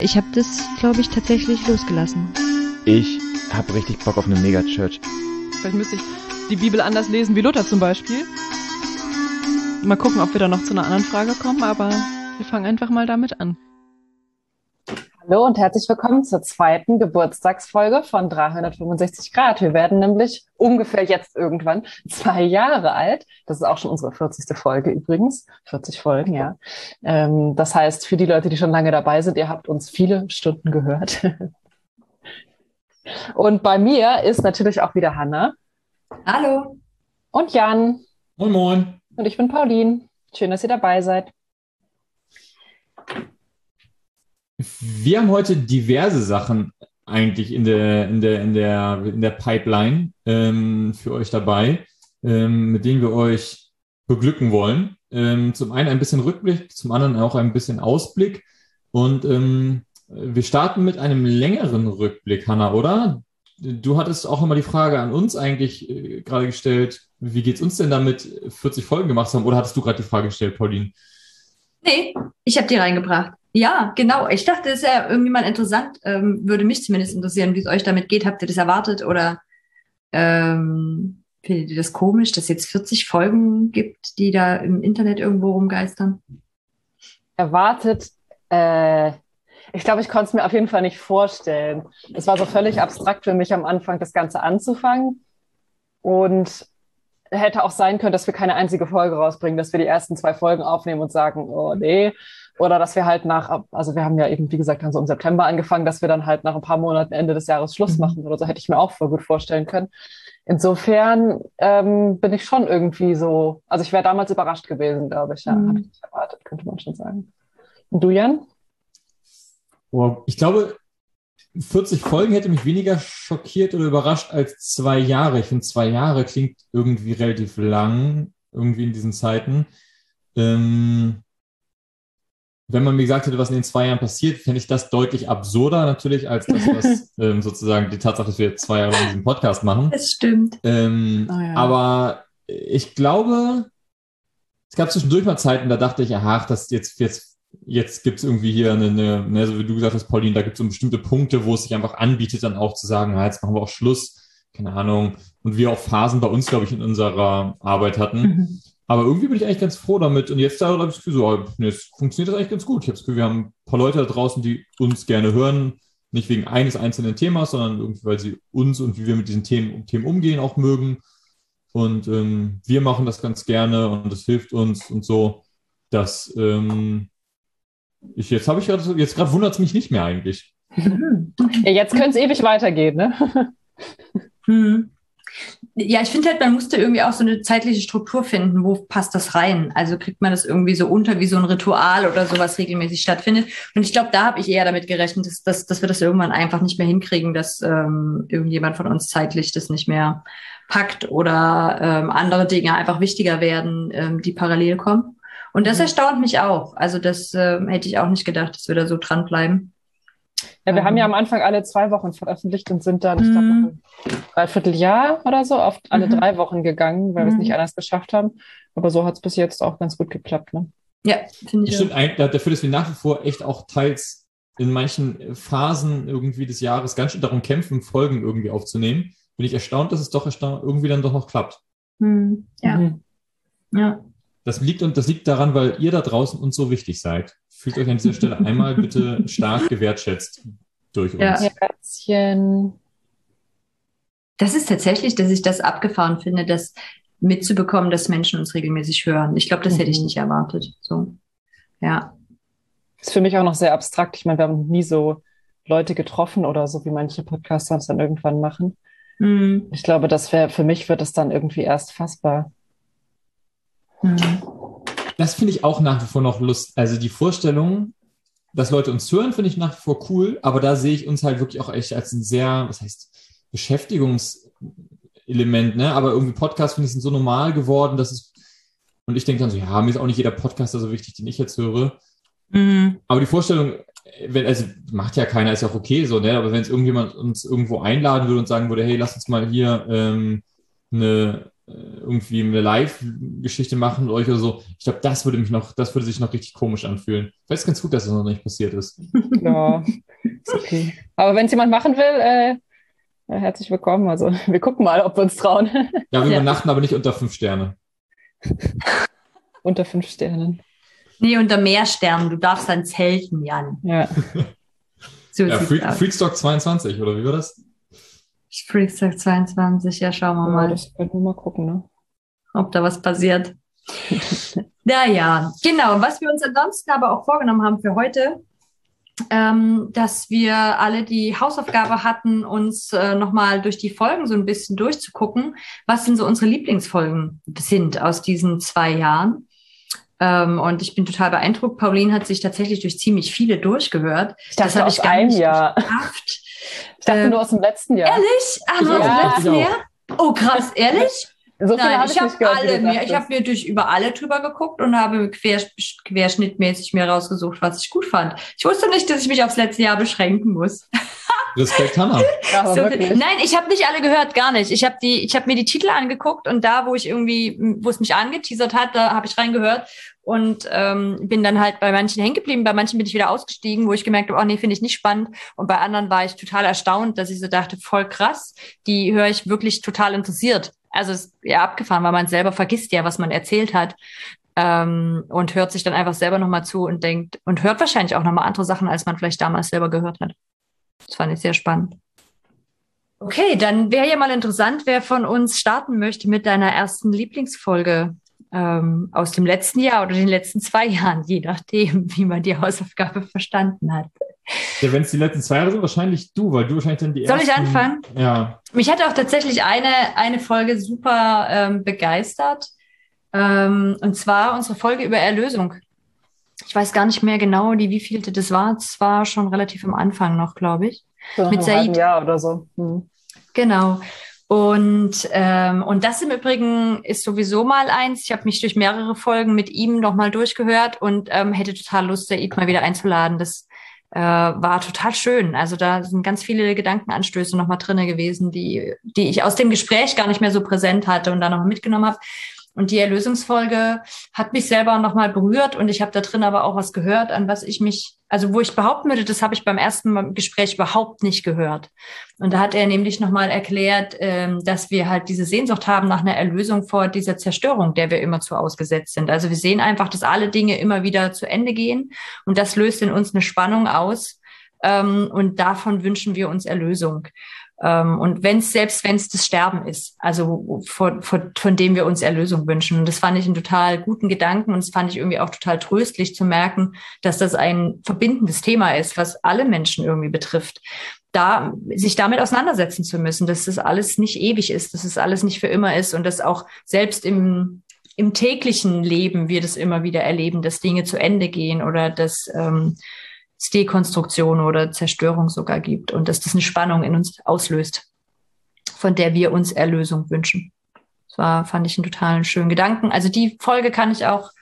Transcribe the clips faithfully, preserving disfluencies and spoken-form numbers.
Ich habe das, glaube ich, tatsächlich losgelassen. Ich habe richtig Bock auf eine Megachurch. Vielleicht müsste ich die Bibel anders lesen wie Luther zum Beispiel. Mal gucken, ob wir da noch zu einer anderen Frage kommen, aber wir fangen einfach mal damit an. Hallo und herzlich willkommen zur zweiten Geburtstagsfolge von dreihundertfünfundsechzig Grad. Wir werden nämlich ungefähr jetzt irgendwann zwei Jahre alt. Das ist auch schon unsere vierzigste Folge übrigens. vierzig Folgen, ja. Ähm, das heißt, für die Leute, die schon lange dabei sind, ihr habt uns viele Stunden gehört. Und bei mir ist natürlich auch wieder Hanna. Hallo. Und Jan. Moin, moin. Und ich bin Pauline. Schön, dass ihr dabei seid. Wir haben heute diverse Sachen eigentlich in der, in der, in der, in der Pipeline ähm, für euch dabei, ähm, mit denen wir euch beglücken wollen. Ähm, zum einen ein bisschen Rückblick, zum anderen auch ein bisschen Ausblick. Und ähm, wir starten mit einem längeren Rückblick, Hanna, oder? Du hattest auch nochmal die Frage an uns eigentlich äh, gerade gestellt, wie geht's uns denn damit, vierzig Folgen gemacht zu haben? Oder hattest du gerade die Frage gestellt, Pauline? Nee, ich habe die reingebracht. Ja, genau. Ich dachte, das ist ja irgendwie mal interessant, ähm, würde mich zumindest interessieren, wie es euch damit geht. Habt ihr das erwartet oder ähm, findet ihr das komisch, dass es jetzt vierzig Folgen gibt, die da im Internet irgendwo rumgeistern? Erwartet, äh, ich glaube, ich konnte es mir auf jeden Fall nicht vorstellen. Es war so völlig abstrakt für mich am Anfang, das Ganze anzufangen. Und hätte auch sein können, dass wir keine einzige Folge rausbringen, dass wir die ersten zwei Folgen aufnehmen und sagen, oh nee. Oder dass wir halt nach, also wir haben ja eben, wie gesagt, dann so im September angefangen, dass wir dann halt nach ein paar Monaten Ende des Jahres Schluss machen oder so, hätte ich mir auch voll gut vorstellen können. Insofern ähm, bin ich schon irgendwie so, also ich wäre damals überrascht gewesen, glaube ich, ja, mhm. Hatte ich nicht erwartet, könnte man schon sagen. Und du, Jan? Oh, ich glaube, vierzig Folgen hätte mich weniger schockiert oder überrascht als zwei Jahre. Ich finde, zwei Jahre klingt irgendwie relativ lang, irgendwie in diesen Zeiten. Ähm, wenn man mir gesagt hätte, was in den zwei Jahren passiert, fände ich das deutlich absurder natürlich, als das, was ähm, sozusagen die Tatsache, dass wir zwei Jahre lang diesen Podcast machen. Das stimmt. Ähm, oh ja. Aber ich glaube, es gab zwischendurch mal Zeiten, da dachte ich, ach, das jetzt, jetzt, jetzt gibt es irgendwie hier eine, eine, ne, so wie du gesagt hast, Pauline, da gibt es so bestimmte Punkte, wo es sich einfach anbietet, dann auch zu sagen, ja, jetzt machen wir auch Schluss, keine Ahnung. Und wir auch Phasen bei uns, glaube ich, in unserer Arbeit hatten. Mhm. Aber irgendwie bin ich eigentlich ganz froh damit. Und jetzt da habe ich das Gefühl, so, nee, es funktioniert das eigentlich ganz gut. Ich habe das Gefühl, wir haben ein paar Leute da draußen, die uns gerne hören. Nicht wegen eines einzelnen Themas, sondern irgendwie, weil sie uns und wie wir mit diesen Themen, Themen umgehen auch mögen. Und ähm, wir machen das ganz gerne und das hilft uns und so. Dass ähm, ich jetzt habe ich gerade so, jetzt gerade wundert es mich nicht mehr eigentlich. Ja, jetzt könnte es ewig weitergehen, ne? Hm. Ja, ich finde halt, man musste irgendwie auch so eine zeitliche Struktur finden, wo passt das rein? Also kriegt man das irgendwie so unter wie so ein Ritual oder sowas regelmäßig stattfindet. Und ich glaube, da habe ich eher damit gerechnet, dass, dass, dass wir das irgendwann einfach nicht mehr hinkriegen, dass ähm, irgendjemand von uns zeitlich das nicht mehr packt oder ähm, andere Dinge einfach wichtiger werden, ähm, die parallel kommen. Und das mhm. erstaunt mich auch. Also das ähm, hätte ich auch nicht gedacht, dass wir da so dranbleiben. Ja, wir um. haben ja am Anfang alle zwei Wochen veröffentlicht und sind dann, ich glaube, mhm. ein Dreivierteljahr oder so auf alle mhm. drei Wochen gegangen, weil mhm. wir es nicht anders geschafft haben. Aber so hat es bis jetzt auch ganz gut geklappt, ne? Ja, finde ich. Stimmt, auch. Dafür, dass wir nach wie vor echt auch teils in manchen Phasen irgendwie des Jahres ganz schön darum kämpfen, Folgen irgendwie aufzunehmen, bin ich erstaunt, dass es doch erstaunt, irgendwie dann doch noch klappt. Mhm. Ja. Mhm. Ja. Das liegt, und das liegt daran, weil ihr da draußen uns so wichtig seid. Fühlt euch an dieser Stelle einmal bitte stark gewertschätzt durch uns. Ja. Herzchen. Das ist tatsächlich, dass ich das abgefahren finde, das mitzubekommen, dass Menschen uns regelmäßig hören. Ich glaube, das hätte ich nicht erwartet. So, ja. Das ist für mich auch noch sehr abstrakt. Ich meine, wir haben nie so Leute getroffen oder so, wie manche Podcaster es dann irgendwann machen. Mhm. Ich glaube, das wäre, für mich wird es dann irgendwie erst fassbar. Mhm. Das finde ich auch nach wie vor noch Lust. Also die Vorstellung, dass Leute uns hören, finde ich nach wie vor cool, aber da sehe ich uns halt wirklich auch echt als ein sehr, was heißt, Beschäftigungselement, ne? Aber irgendwie Podcasts, finde ich, sind so normal geworden, dass es, und ich denke dann so, ja, mir ist auch nicht jeder Podcaster so wichtig, den ich jetzt höre. Mhm. Aber die Vorstellung, wenn, also macht ja keiner, ist ja auch okay so, ne? Aber wenn es irgendjemand uns irgendwo einladen würde und sagen würde, hey, lass uns mal hier ähm, eine irgendwie eine Live-Geschichte machen mit euch oder so. Ich glaube, das würde mich noch, das würde sich noch richtig komisch anfühlen. Ich weiß ganz gut, dass das noch nicht passiert ist. Ja, ist okay. Aber wenn es jemand machen will, äh, ja, herzlich willkommen. Also wir gucken mal, ob wir uns trauen. Ja, wir Ja. übernachten aber nicht unter fünf Sterne. Unter fünf Sternen. Nee, unter Meersternen. Du darfst dann zelten, Jan. Ja. So Ja, sieht's Freak, aus. Freakstock zweiundzwanzig, oder wie war das? Freakstock zweiundzwanzig, ja, schauen wir Ja, mal, das können wir mal gucken, ne? ob da was passiert. Naja, genau. Was wir uns ansonsten aber auch vorgenommen haben für heute, ähm, dass wir alle die Hausaufgabe hatten, uns äh, nochmal durch die Folgen so ein bisschen durchzugucken, was denn so unsere Lieblingsfolgen sind aus diesen zwei Jahren. Ähm, und ich bin total beeindruckt. Pauline hat sich tatsächlich durch ziemlich viele durchgehört. Ich dachte, das habe aus ich gar einem nicht Jahr. geschafft. Ich dachte Ähm, nur aus dem letzten Jahr. Ehrlich? Ach, nur Ja. aus dem letzten Ich auch. Jahr? Oh, krass, ehrlich? So viele Nein, habe ich ich habe nicht gehört. wie alle du mir, dachtest. ich habe mir durch über alle drüber geguckt und habe quer, querschnittmäßig mir rausgesucht, was ich gut fand. Ich wusste nicht, dass ich mich aufs letzte Jahr beschränken muss. Respekt, Hannah. Ja, aber So, wirklich. nein, ich habe nicht alle gehört, gar nicht. Ich habe die, ich habe mir die Titel angeguckt und da, wo ich irgendwie, wo es mich angeteasert hat, da habe ich reingehört und ähm, bin dann halt bei manchen hängen geblieben, bei manchen bin ich wieder ausgestiegen, wo ich gemerkt habe, oh nee, finde ich nicht spannend. Und bei anderen war ich total erstaunt, dass ich so dachte, voll krass, die höre ich wirklich total interessiert. Also es ist ja abgefahren, weil man selber vergisst ja, was man erzählt hat. Ähm, und hört sich dann einfach selber nochmal zu und denkt und hört wahrscheinlich auch nochmal andere Sachen, als man vielleicht damals selber gehört hat. Das fand ich sehr spannend. Okay, dann wäre ja mal interessant, wer von uns starten möchte mit deiner ersten Lieblingsfolge ähm, aus dem letzten Jahr oder den letzten zwei Jahren, je nachdem, wie man die Hausaufgabe verstanden hat. Ja, wenn es die letzten zwei Jahre sind, wahrscheinlich du, weil du wahrscheinlich dann die Soll ersten... ich anfangen? Ja. Mich hat auch tatsächlich eine, eine Folge super ähm, begeistert. Ähm, und zwar unsere Folge über Erlösung. Ich weiß gar nicht mehr genau, die wievielte das war. Es war schon relativ am Anfang noch, glaube ich. So nach mit einem Said. halben Jahr oder so. Hm. Genau. Und, ähm, und das im Übrigen ist sowieso mal eins. Ich habe mich durch mehrere Folgen mit ihm nochmal durchgehört und ähm, hätte total Lust, Said mal wieder einzuladen. Das äh, war total schön. Also da sind ganz viele Gedankenanstöße nochmal drinne gewesen, die, die ich aus dem Gespräch gar nicht mehr so präsent hatte und da noch mitgenommen habe. Und die Erlösungsfolge hat mich selber nochmal berührt und ich habe da drin aber auch was gehört, an was ich mich, also wo ich behaupten würde, das habe ich beim ersten Gespräch überhaupt nicht gehört. Und da hat er nämlich nochmal erklärt, ähm, dass wir halt diese Sehnsucht haben nach einer Erlösung vor dieser Zerstörung, der wir immer zu ausgesetzt sind. Also wir sehen einfach, dass alle Dinge immer wieder zu Ende gehen und das löst in uns eine Spannung aus ähm, und davon wünschen wir uns Erlösung. Und wenn es, selbst wenn es das Sterben ist, also von, von, von dem wir uns Erlösung wünschen. Und das fand ich einen total guten Gedanken und das fand ich irgendwie auch total tröstlich zu merken, dass das ein verbindendes Thema ist, was alle Menschen irgendwie betrifft. Da, sich damit auseinandersetzen zu müssen, dass das alles nicht ewig ist, dass es alles nicht für immer ist und dass auch selbst im, im täglichen Leben wir das immer wieder erleben, dass Dinge zu Ende gehen oder dass, ähm, Dekonstruktion oder Zerstörung sogar gibt und dass das eine Spannung in uns auslöst, von der wir uns Erlösung wünschen. Das war, fand ich einen total schönen Gedanken. Also die Folge kann ich auch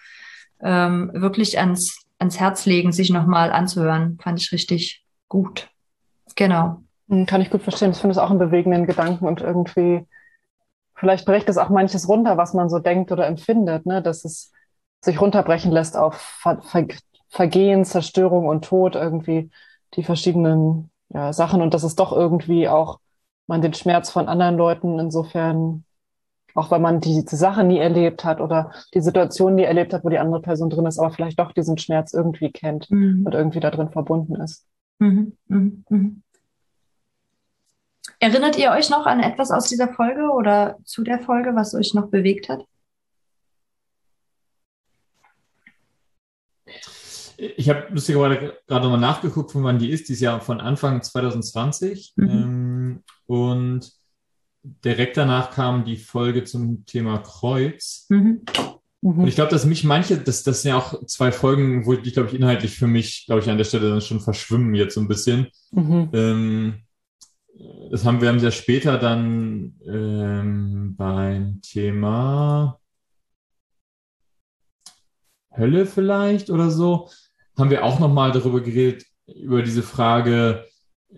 ähm, wirklich ans, ans Herz legen, sich nochmal anzuhören. Fand ich richtig gut. Genau. Kann ich gut verstehen. Ich finde es auch einen bewegenden Gedanken und irgendwie, vielleicht bricht es auch manches runter, was man so denkt oder empfindet, ne? Dass es sich runterbrechen lässt auf Ver Ver Vergehen, Zerstörung und Tod, irgendwie die verschiedenen ja, Sachen und dass es doch irgendwie auch man den Schmerz von anderen Leuten insofern, auch wenn man die, die Sache nie erlebt hat oder die Situation nie erlebt hat, wo die andere Person drin ist, aber vielleicht doch diesen Schmerz irgendwie kennt Mhm. und irgendwie da drin verbunden ist. Mhm. Mhm. Mhm. Erinnert ihr euch noch an etwas aus dieser Folge oder zu der Folge, was euch noch bewegt hat? Ich habe lustigerweise gerade nochmal nachgeguckt, von wann die ist. Die ist ja von Anfang zwanzig zwanzig. Mhm. Ähm, und direkt danach kam die Folge zum Thema Kreuz. Mhm. Und ich glaube, dass mich manche, das, das sind ja auch zwei Folgen, wo die, glaube ich, inhaltlich für mich, glaube ich, an der Stelle dann schon verschwimmen jetzt so ein bisschen. Mhm. Ähm, das haben wir haben sehr später dann ähm, beim Thema Hölle vielleicht oder so, haben wir auch nochmal darüber geredet, über diese Frage,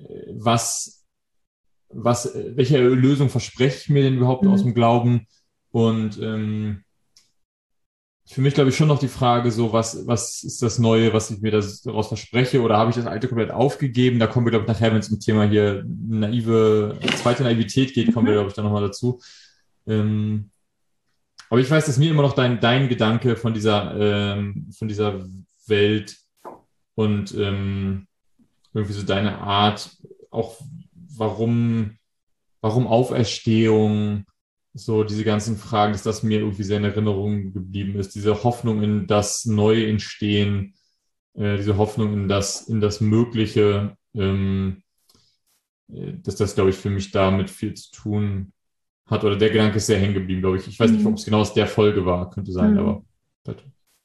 was, was, welche Lösung verspreche ich mir denn überhaupt Mhm. aus dem Glauben? Und ähm, für mich, glaube ich, schon noch die Frage, so was, was ist das Neue, was ich mir das, daraus verspreche, oder habe ich das Alte komplett aufgegeben? Da kommen wir, glaube ich, nachher, wenn es um Thema hier naive, zweite Naivität geht, kommen wir, glaube ich, da nochmal dazu. Ähm, aber ich weiß, dass mir immer noch dein, dein Gedanke von dieser, ähm, von dieser Welt und ähm, irgendwie so deine Art, auch warum, warum Auferstehung, so diese ganzen Fragen, dass das mir irgendwie sehr in Erinnerung geblieben ist, diese Hoffnung in das Neue Entstehen, äh, diese Hoffnung in das, in das Mögliche, ähm, äh, dass das, glaube ich, für mich damit viel zu tun hat, oder der Gedanke ist sehr hängen geblieben, glaube ich. Ich weiß nicht, ob es genau aus der Folge war, könnte sein, Mhm. aber bitte.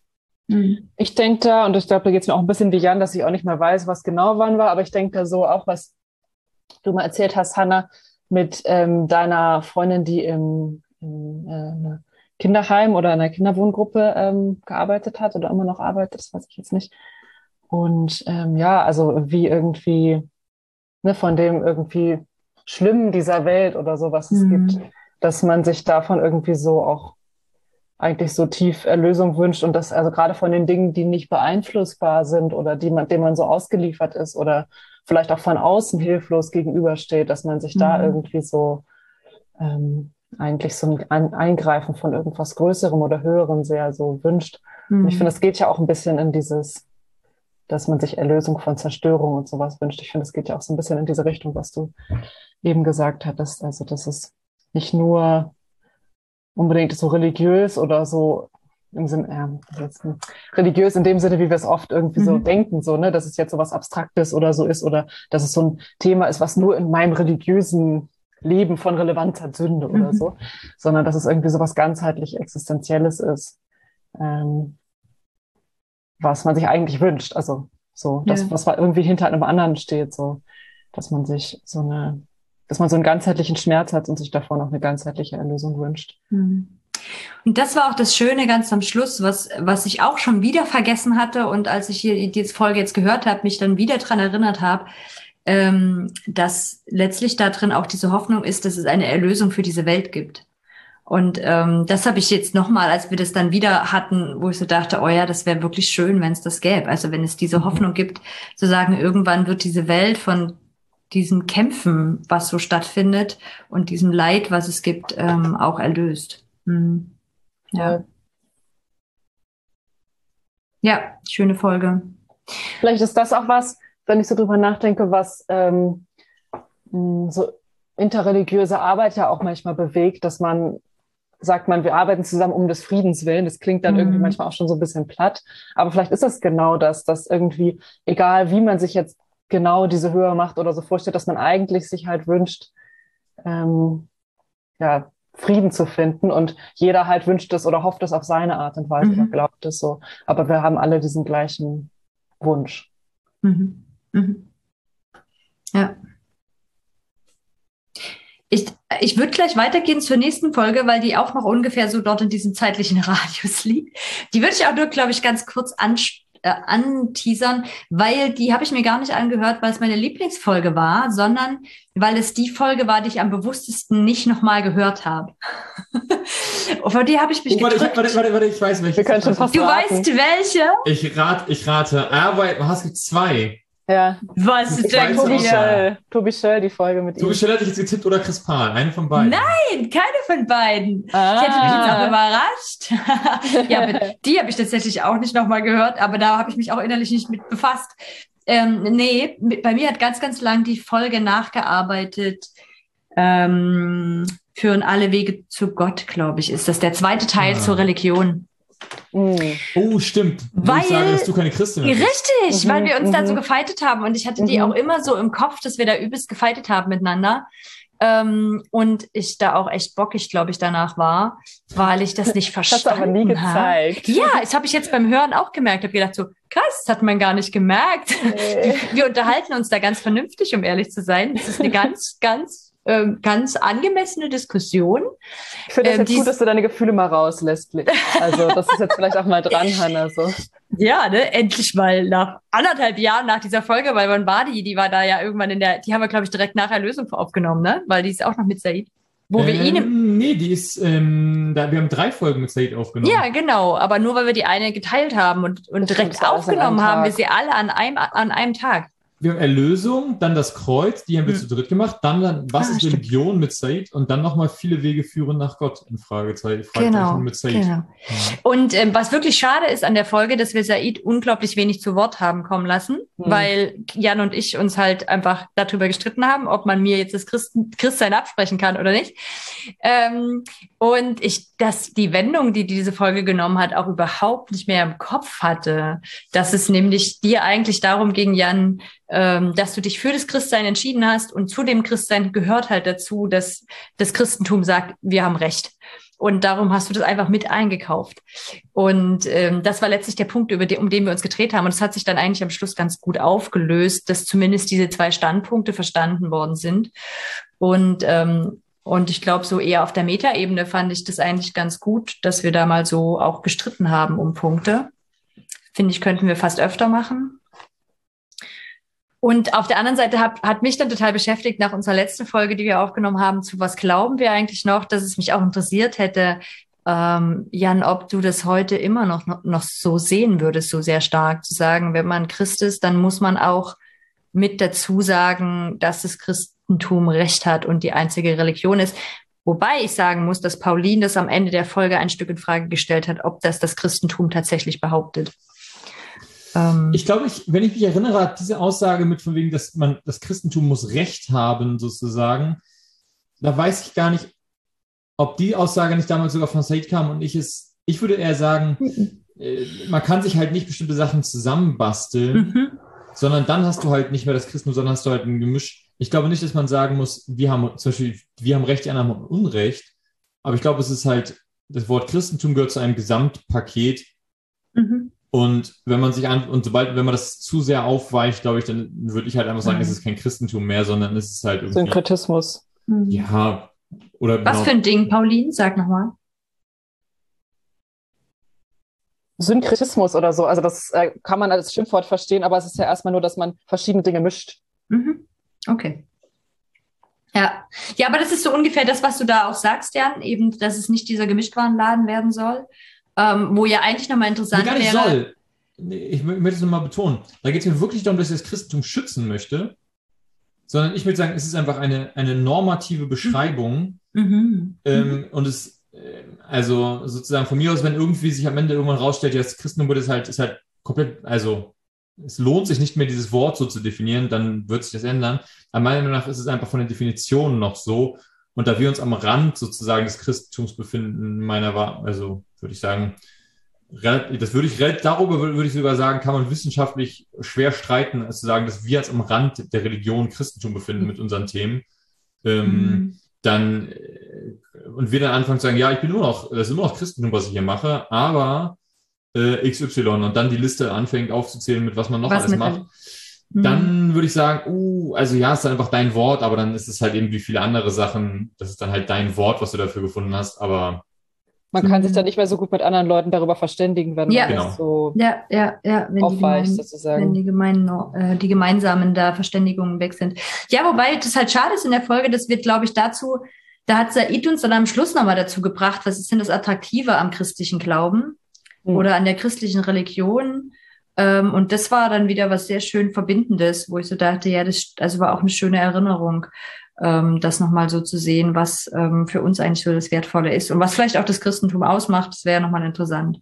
Ich denke da, und ich glaube, da geht es mir auch ein bisschen wie Jan, dass ich auch nicht mehr weiß, was genau wann war, aber ich denke da so auch, was du mal erzählt hast, Hannah, mit ähm, deiner Freundin, die im, im äh, Kinderheim oder in einer Kinderwohngruppe ähm, gearbeitet hat oder immer noch arbeitet, das weiß ich jetzt nicht. Und ähm, ja, also wie irgendwie, ne, von dem irgendwie Schlimmen dieser Welt oder so, was es Mhm. gibt, dass man sich davon irgendwie so auch eigentlich so tief Erlösung wünscht und das also gerade von den Dingen, die nicht beeinflussbar sind oder die man, denen man so ausgeliefert ist oder vielleicht auch von außen hilflos gegenübersteht, dass man sich da Mhm. irgendwie so ähm, eigentlich so ein Eingreifen von irgendwas Größerem oder Höherem sehr so wünscht. Und ich finde, es geht ja auch ein bisschen in dieses, dass man sich Erlösung von Zerstörung und sowas wünscht. Ich finde, es geht ja auch so ein bisschen in diese Richtung, was du eben gesagt hattest. Also, dass es nicht nur unbedingt so religiös oder so im Sinne, äh, jetzt, religiös in dem Sinne, wie wir es oft irgendwie so Mhm. denken, so, ne, dass es jetzt so was Abstraktes oder so ist oder dass es so ein Thema ist, was nur in meinem religiösen Leben von Relevanz hat, Sünde oder Mhm. so, sondern dass es irgendwie so was ganzheitlich Existenzielles ist, ähm, was man sich eigentlich wünscht. Also so, das, Ja. was irgendwie hinter einem anderen steht, so, dass man sich so eine, dass man so einen ganzheitlichen Schmerz hat und sich davor noch eine ganzheitliche Erlösung wünscht. Mhm. Und das war auch das Schöne ganz am Schluss, was, was ich auch schon wieder vergessen hatte und als ich hier die Folge jetzt gehört habe, mich dann wieder dran erinnert habe, ähm, dass letztlich da drin auch diese Hoffnung ist, dass es eine Erlösung für diese Welt gibt. Und ähm, das habe ich jetzt nochmal, als wir das dann wieder hatten, wo ich so dachte, oh ja, das wäre wirklich schön, wenn es das gäbe. Also wenn es diese Hoffnung gibt, zu sagen, irgendwann wird diese Welt von diesem Kämpfen, was so stattfindet und diesem Leid, was es gibt, ähm, auch erlöst. Mhm. Ja. Ja, schöne Folge. Vielleicht ist das auch was, wenn ich so drüber nachdenke, was ähm, so interreligiöse Arbeit ja auch manchmal bewegt, dass man sagt, man, wir arbeiten zusammen um des Friedens willen. Das klingt dann Mhm. irgendwie manchmal auch schon so ein bisschen platt. Aber vielleicht ist das genau das, dass irgendwie, egal wie man sich jetzt genau diese Höhe macht oder so vorstellt, dass man eigentlich sich halt wünscht, ähm, ja, Frieden zu finden und jeder halt wünscht es oder hofft es auf seine Art und Weise Mhm. oder glaubt es so. Aber wir haben alle diesen gleichen Wunsch. Mhm. Mhm. Ja. Ich, ich würde gleich weitergehen zur nächsten Folge, weil die auch noch ungefähr so dort in diesem zeitlichen Radius liegt. Die würde ich auch nur, glaube ich, ganz kurz ans- äh, anteasern, weil die habe ich mir gar nicht angehört, weil es meine Lieblingsfolge war, sondern weil es die Folge war, die ich am bewusstesten nicht nochmal gehört habe. Und von die habe ich mich Oh, warte, ich, gedrückt. warte, warte, warte, ich weiß welche. Wir können schon fast Du raten. weißt welche? Ich rate, ich rate. Aber es gibt zwei. Ja. Was Ich denn weiß Tobi auch. hier? Schöll. Tobi Schöll, die Folge mit Tobi ihm. Schöll hätte ich jetzt getippt oder Chris Pahl. Eine von beiden. Nein, keine von beiden. Ah. Ich hätte mich jetzt auch überrascht. Ja, aber die habe ich tatsächlich auch nicht nochmal gehört, aber da habe ich mich auch innerlich nicht mit befasst. Ähm, nee, mit, bei mir hat ganz, ganz lang die Folge nachgearbeitet. Ähm, führen alle Wege zu Gott, glaube ich, ist das der zweite Teil Ah. zur Religion. Mhm. Oh, stimmt. Weil- ich sage, dass du keine Christin bist. Richtig, Mhm, weil wir uns dann mhm. so gefeitet haben und ich hatte die Mhm. auch immer so im Kopf, dass wir da übelst gefeitet haben miteinander. Ähm, und ich da auch echt bockig, glaube ich, danach war, weil ich das nicht Hast du verstanden aber nie habe. gezeigt. Ja, das habe ich jetzt beim Hören auch gemerkt. Ich habe gedacht, so krass, das hat man gar nicht gemerkt. Nee. Wir unterhalten uns da ganz vernünftig, um ehrlich zu sein. Das ist eine ganz, ganz, ähm, ganz angemessene Diskussion. Ich finde es Ähm, jetzt dies- gut, dass du deine Gefühle mal rauslässt. Blick. Also das ist jetzt vielleicht auch mal dran, Hannah. So. Ja, ne, endlich mal nach anderthalb Jahren nach dieser Folge, weil wann war die? Die war da ja irgendwann in der, die haben wir, glaube ich, direkt nach Erlösung aufgenommen, ne? Weil die ist auch noch mit Said. Wo wir ihn im Ähm, nee, die ist, ähm, da, wir haben drei Folgen mit Said aufgenommen. Ja, genau. Aber nur weil wir die eine geteilt haben und, und Das direkt stimmt, alles an einem aufgenommen haben, Tag. wir sie alle an einem, an einem Tag. Wir haben Erlösung, dann das Kreuz, die haben wir Hm. zu dritt gemacht, dann, dann was Ah, ist stimmt. Religion mit Said und dann nochmal viele Wege führen nach Gott in Fragezeichen, Fragezeichen Genau, mit Said. genau. Und ähm, was wirklich schade ist an der Folge, dass wir Said unglaublich wenig zu Wort haben kommen lassen, Mhm. weil Jan und ich uns halt einfach darüber gestritten haben, ob man mir jetzt das Christen, Christsein absprechen kann oder nicht. Ähm, und ich, dass die Wendung, die diese Folge genommen hat, auch überhaupt nicht mehr im Kopf hatte. Dass es nämlich dir eigentlich darum ging, Jan, ähm, dass du dich für das Christsein entschieden hast und zu dem Christsein gehört halt dazu, dass das Christentum sagt, wir haben Recht. Und darum hast du das einfach mit eingekauft. Und ähm, das war letztlich der Punkt, über den, um den wir uns gedreht haben. Und es hat sich dann eigentlich am Schluss ganz gut aufgelöst, dass zumindest diese zwei Standpunkte verstanden worden sind. Und ähm, und ich glaube, so eher auf der Metaebene fand ich das eigentlich ganz gut, dass wir da mal so auch gestritten haben um Punkte. Finde ich, könnten wir fast öfter machen. Und auf der anderen Seite hat, hat mich dann total beschäftigt nach unserer letzten Folge, die wir aufgenommen haben, zu was glauben wir eigentlich noch, dass es mich auch interessiert hätte, ähm, Jan, ob du das heute immer noch, noch, noch so sehen würdest, so sehr stark zu sagen, wenn man Christ ist, dann muss man auch mit dazu sagen, dass das Christentum Recht hat und die einzige Religion ist. Wobei ich sagen muss, dass Pauline das am Ende der Folge ein Stück in Frage gestellt hat, ob das das Christentum tatsächlich behauptet. Ähm, Ich glaube, ich, wenn ich mich erinnere, hat diese Aussage mit von wegen, dass man das Christentum muss Recht haben, sozusagen, da weiß ich gar nicht, ob die Aussage nicht damals sogar von Said kam und ich es, ich würde eher sagen, äh, man kann sich halt nicht bestimmte Sachen zusammenbasteln, mhm. sondern dann hast du halt nicht mehr das Christentum, sondern hast du halt ein Gemisch. Ich glaube nicht, dass man sagen muss, wir haben zum Beispiel, wir haben Recht, die anderen haben Unrecht, aber ich glaube, es ist halt, das Wort Christentum gehört zu einem Gesamtpaket. Mhm. Und wenn man sich an, und sobald, wenn man das zu sehr aufweicht, glaube ich, dann würde ich halt einfach sagen, Mhm. es ist kein Christentum mehr, sondern es ist halt irgendwie, Synkretismus. Mhm. ja, oder Was genau, für ein Ding, Pauline? Sag nochmal. Synkretismus oder so. Also das äh, kann man als Schimpfwort verstehen, aber es ist ja erstmal nur, dass man verschiedene Dinge mischt. Mhm. Okay. Ja. Ja, aber das ist so ungefähr das, was du da auch sagst, Jan, eben, dass es nicht dieser Gemischtwarenladen werden soll, ähm, wo ja eigentlich nochmal nee, interessant gar nicht wäre. soll. Nee, ich mö- möchte es nochmal betonen. Da geht es mir wirklich darum, dass ich das Christentum schützen möchte, sondern ich würde sagen, es ist einfach eine, eine normative Beschreibung, Mhm. ähm, und es, äh, also sozusagen von mir aus, wenn irgendwie sich am Ende irgendwann rausstellt, ja, das Christentum ist halt, ist halt komplett, also es lohnt sich nicht mehr, dieses Wort so zu definieren, dann wird sich das ändern. Aber meiner Meinung nach ist es einfach von den Definitionen noch so. Und da wir uns am Rand sozusagen des Christentums befinden, meiner war, also würde ich sagen, rel- das würde ich, rel- darüber würde würde ich sogar sagen, kann man wissenschaftlich schwer streiten, als zu sagen, dass wir uns am Rand der Religion Christentum befinden mit unseren Themen. Ähm, Mhm. dann, äh, und wir dann anfangen zu sagen, ja, ich bin immer noch, das ist immer noch Christentum, was ich hier mache, aber äh, X Y und dann die Liste anfängt aufzuzählen, mit was man noch Was alles mit macht, Mhm. dann würde ich sagen, uh, also ja, es ist einfach dein Wort, aber dann ist es halt eben wie viele andere Sachen, das ist dann halt dein Wort, was du dafür gefunden hast, aber Man kann Mhm. sich dann nicht mehr so gut mit anderen Leuten darüber verständigen, wenn Ja. man Genau. das so Ja, ja, ja, wenn die, aufweicht, gemein, wenn sozusagen. die, gemeinen, äh, die gemeinsamen da Verständigungen weg sind. Ja, wobei das halt schade ist in der Folge, das wird, glaube ich, dazu, da hat Said uns dann am Schluss nochmal dazu gebracht, was ist denn das Attraktive am christlichen Glauben Hm. oder an der christlichen Religion? Ähm, und das war dann wieder was sehr schön Verbindendes, wo ich so dachte, ja, das also war auch eine schöne Erinnerung, ähm, das nochmal so zu sehen, was ähm, für uns eigentlich so das Wertvolle ist und was vielleicht auch das Christentum ausmacht, das wäre nochmal interessant.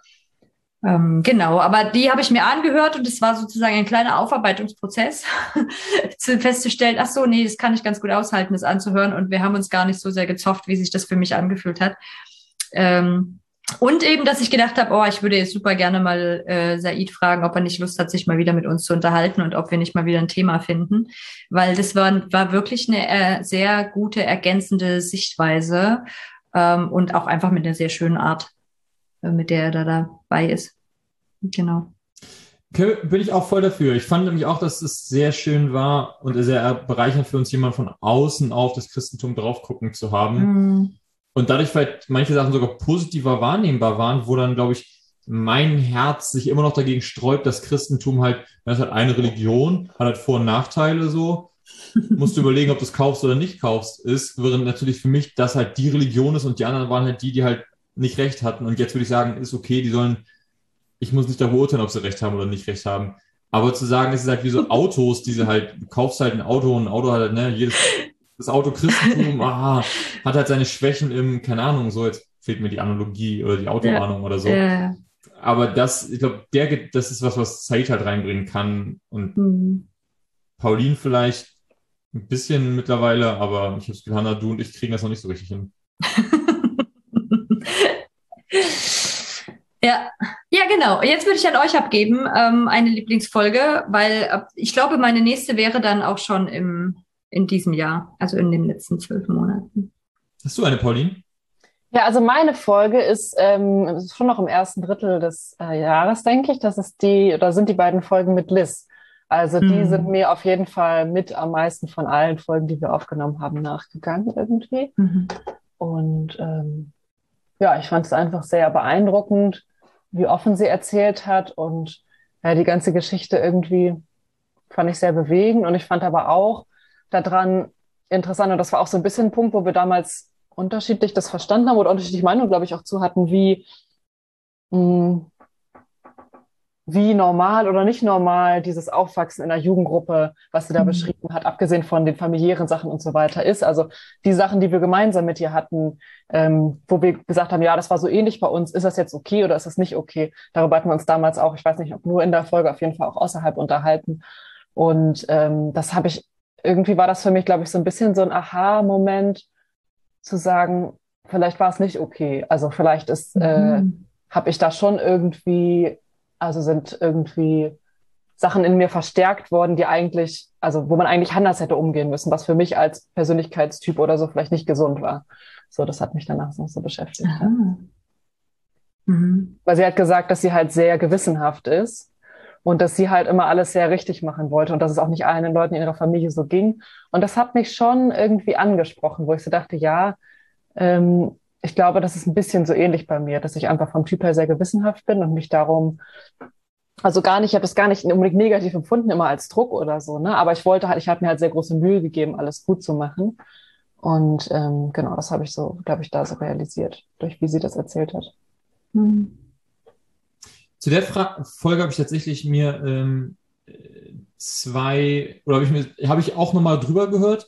Ähm, genau, aber die habe ich mir angehört und es war sozusagen ein kleiner Aufarbeitungsprozess, zu festzustellen, ach so, nee, das kann ich ganz gut aushalten, das anzuhören und wir haben uns gar nicht so sehr gezofft, wie sich das für mich angefühlt hat. Ähm, und eben, dass ich gedacht habe, oh, ich würde jetzt super gerne mal äh, Said fragen, ob er nicht Lust hat, sich mal wieder mit uns zu unterhalten und ob wir nicht mal wieder ein Thema finden, weil das war, war wirklich eine äh, sehr gute, ergänzende Sichtweise ähm, und auch einfach mit einer sehr schönen Art, äh, mit der er da dabei ist. Genau. Okay, bin ich auch voll dafür. Ich fand nämlich auch, dass es sehr schön war und sehr bereichernd für uns, jemand von außen auf das Christentum drauf gucken zu haben. Mhm. Und dadurch vielleicht manche Sachen sogar positiver wahrnehmbar waren, wo dann, glaube ich, mein Herz sich immer noch dagegen sträubt, das Christentum halt, das ist halt eine Religion, hat halt Vor- und Nachteile so. musst du überlegen, ob du es kaufst oder nicht kaufst, ist, während natürlich für mich das halt die Religion ist und die anderen waren halt die, die halt nicht recht hatten. Und jetzt würde ich sagen, ist okay, die sollen, ich muss nicht darüber urteilen, ob sie recht haben oder nicht recht haben. Aber zu sagen, es ist halt wie so Autos, diese halt, du kaufst halt ein Auto und ein Auto hat halt, ne, jedes, das Auto Christentum, ah, hat halt seine Schwächen im, keine Ahnung, so, jetzt fehlt mir die Analogie oder die Autoahnung ja. oder so. Ja. Aber das, ich glaube, der, das ist was, was Said halt reinbringen kann und mhm. Pauline vielleicht ein bisschen mittlerweile, aber ich habe es Hannah, du und ich kriegen das noch nicht so richtig hin. Ja, ja, genau. Jetzt würde ich an euch abgeben, ähm, eine Lieblingsfolge, weil äh, ich glaube, meine nächste wäre dann auch schon im, in diesem Jahr, also in den letzten zwölf Monaten. Hast du eine, Pauline? Ja, also meine Folge ist, ähm, ist schon noch im ersten Drittel des äh, Jahres, denke ich. Das ist die, oder sind die beiden Folgen mit Liz. Also die mhm. sind mir auf jeden Fall mit am meisten von allen Folgen, die wir aufgenommen haben, nachgegangen irgendwie. Mhm. Und ähm, ja, ich fand es einfach sehr beeindruckend, wie offen sie erzählt hat und ja, die ganze Geschichte irgendwie fand ich sehr bewegend und ich fand aber auch daran interessant und das war auch so ein bisschen ein Punkt, wo wir damals unterschiedlich das verstanden haben oder unterschiedliche Meinungen, glaube ich, auch zu hatten, wie mh, wie normal oder nicht normal dieses Aufwachsen in einer Jugendgruppe, was sie da mhm. beschrieben hat, abgesehen von den familiären Sachen und so weiter ist. Also die Sachen, die wir gemeinsam mit ihr hatten, ähm, wo wir gesagt haben, ja, das war so ähnlich bei uns, ist das jetzt okay oder ist das nicht okay? Darüber hatten wir uns damals auch, ich weiß nicht, ob nur in der Folge, auf jeden Fall auch außerhalb unterhalten. Und ähm, das habe ich, irgendwie war das für mich, glaube ich, so ein bisschen so ein Aha-Moment zu sagen, vielleicht war es nicht okay. Also vielleicht ist, mhm. äh, habe ich da schon irgendwie Also sind irgendwie Sachen in mir verstärkt worden, die eigentlich, also wo man eigentlich anders hätte umgehen müssen, was für mich als Persönlichkeitstyp oder so vielleicht nicht gesund war. So, das hat mich danach noch so beschäftigt. Ja. Mhm. Weil sie hat gesagt, dass sie halt sehr gewissenhaft ist und dass sie halt immer alles sehr richtig machen wollte und dass es auch nicht allen Leuten in ihrer Familie so ging. Und das hat mich schon irgendwie angesprochen, wo ich so dachte, ja, ähm, ich glaube, das ist ein bisschen so ähnlich bei mir, dass ich einfach vom Typ her sehr gewissenhaft bin und mich darum, also gar nicht, ich habe das gar nicht unbedingt negativ empfunden, immer als Druck oder so, ne? Aber ich wollte halt, ich habe mir halt sehr große Mühe gegeben, alles gut zu machen. Und ähm, genau, das habe ich so, glaube ich, da so realisiert, durch wie sie das erzählt hat. Mhm. Zu der Fra- Folge habe ich tatsächlich mir ähm, zwei, oder habe ich mir, habe ich auch nochmal drüber gehört,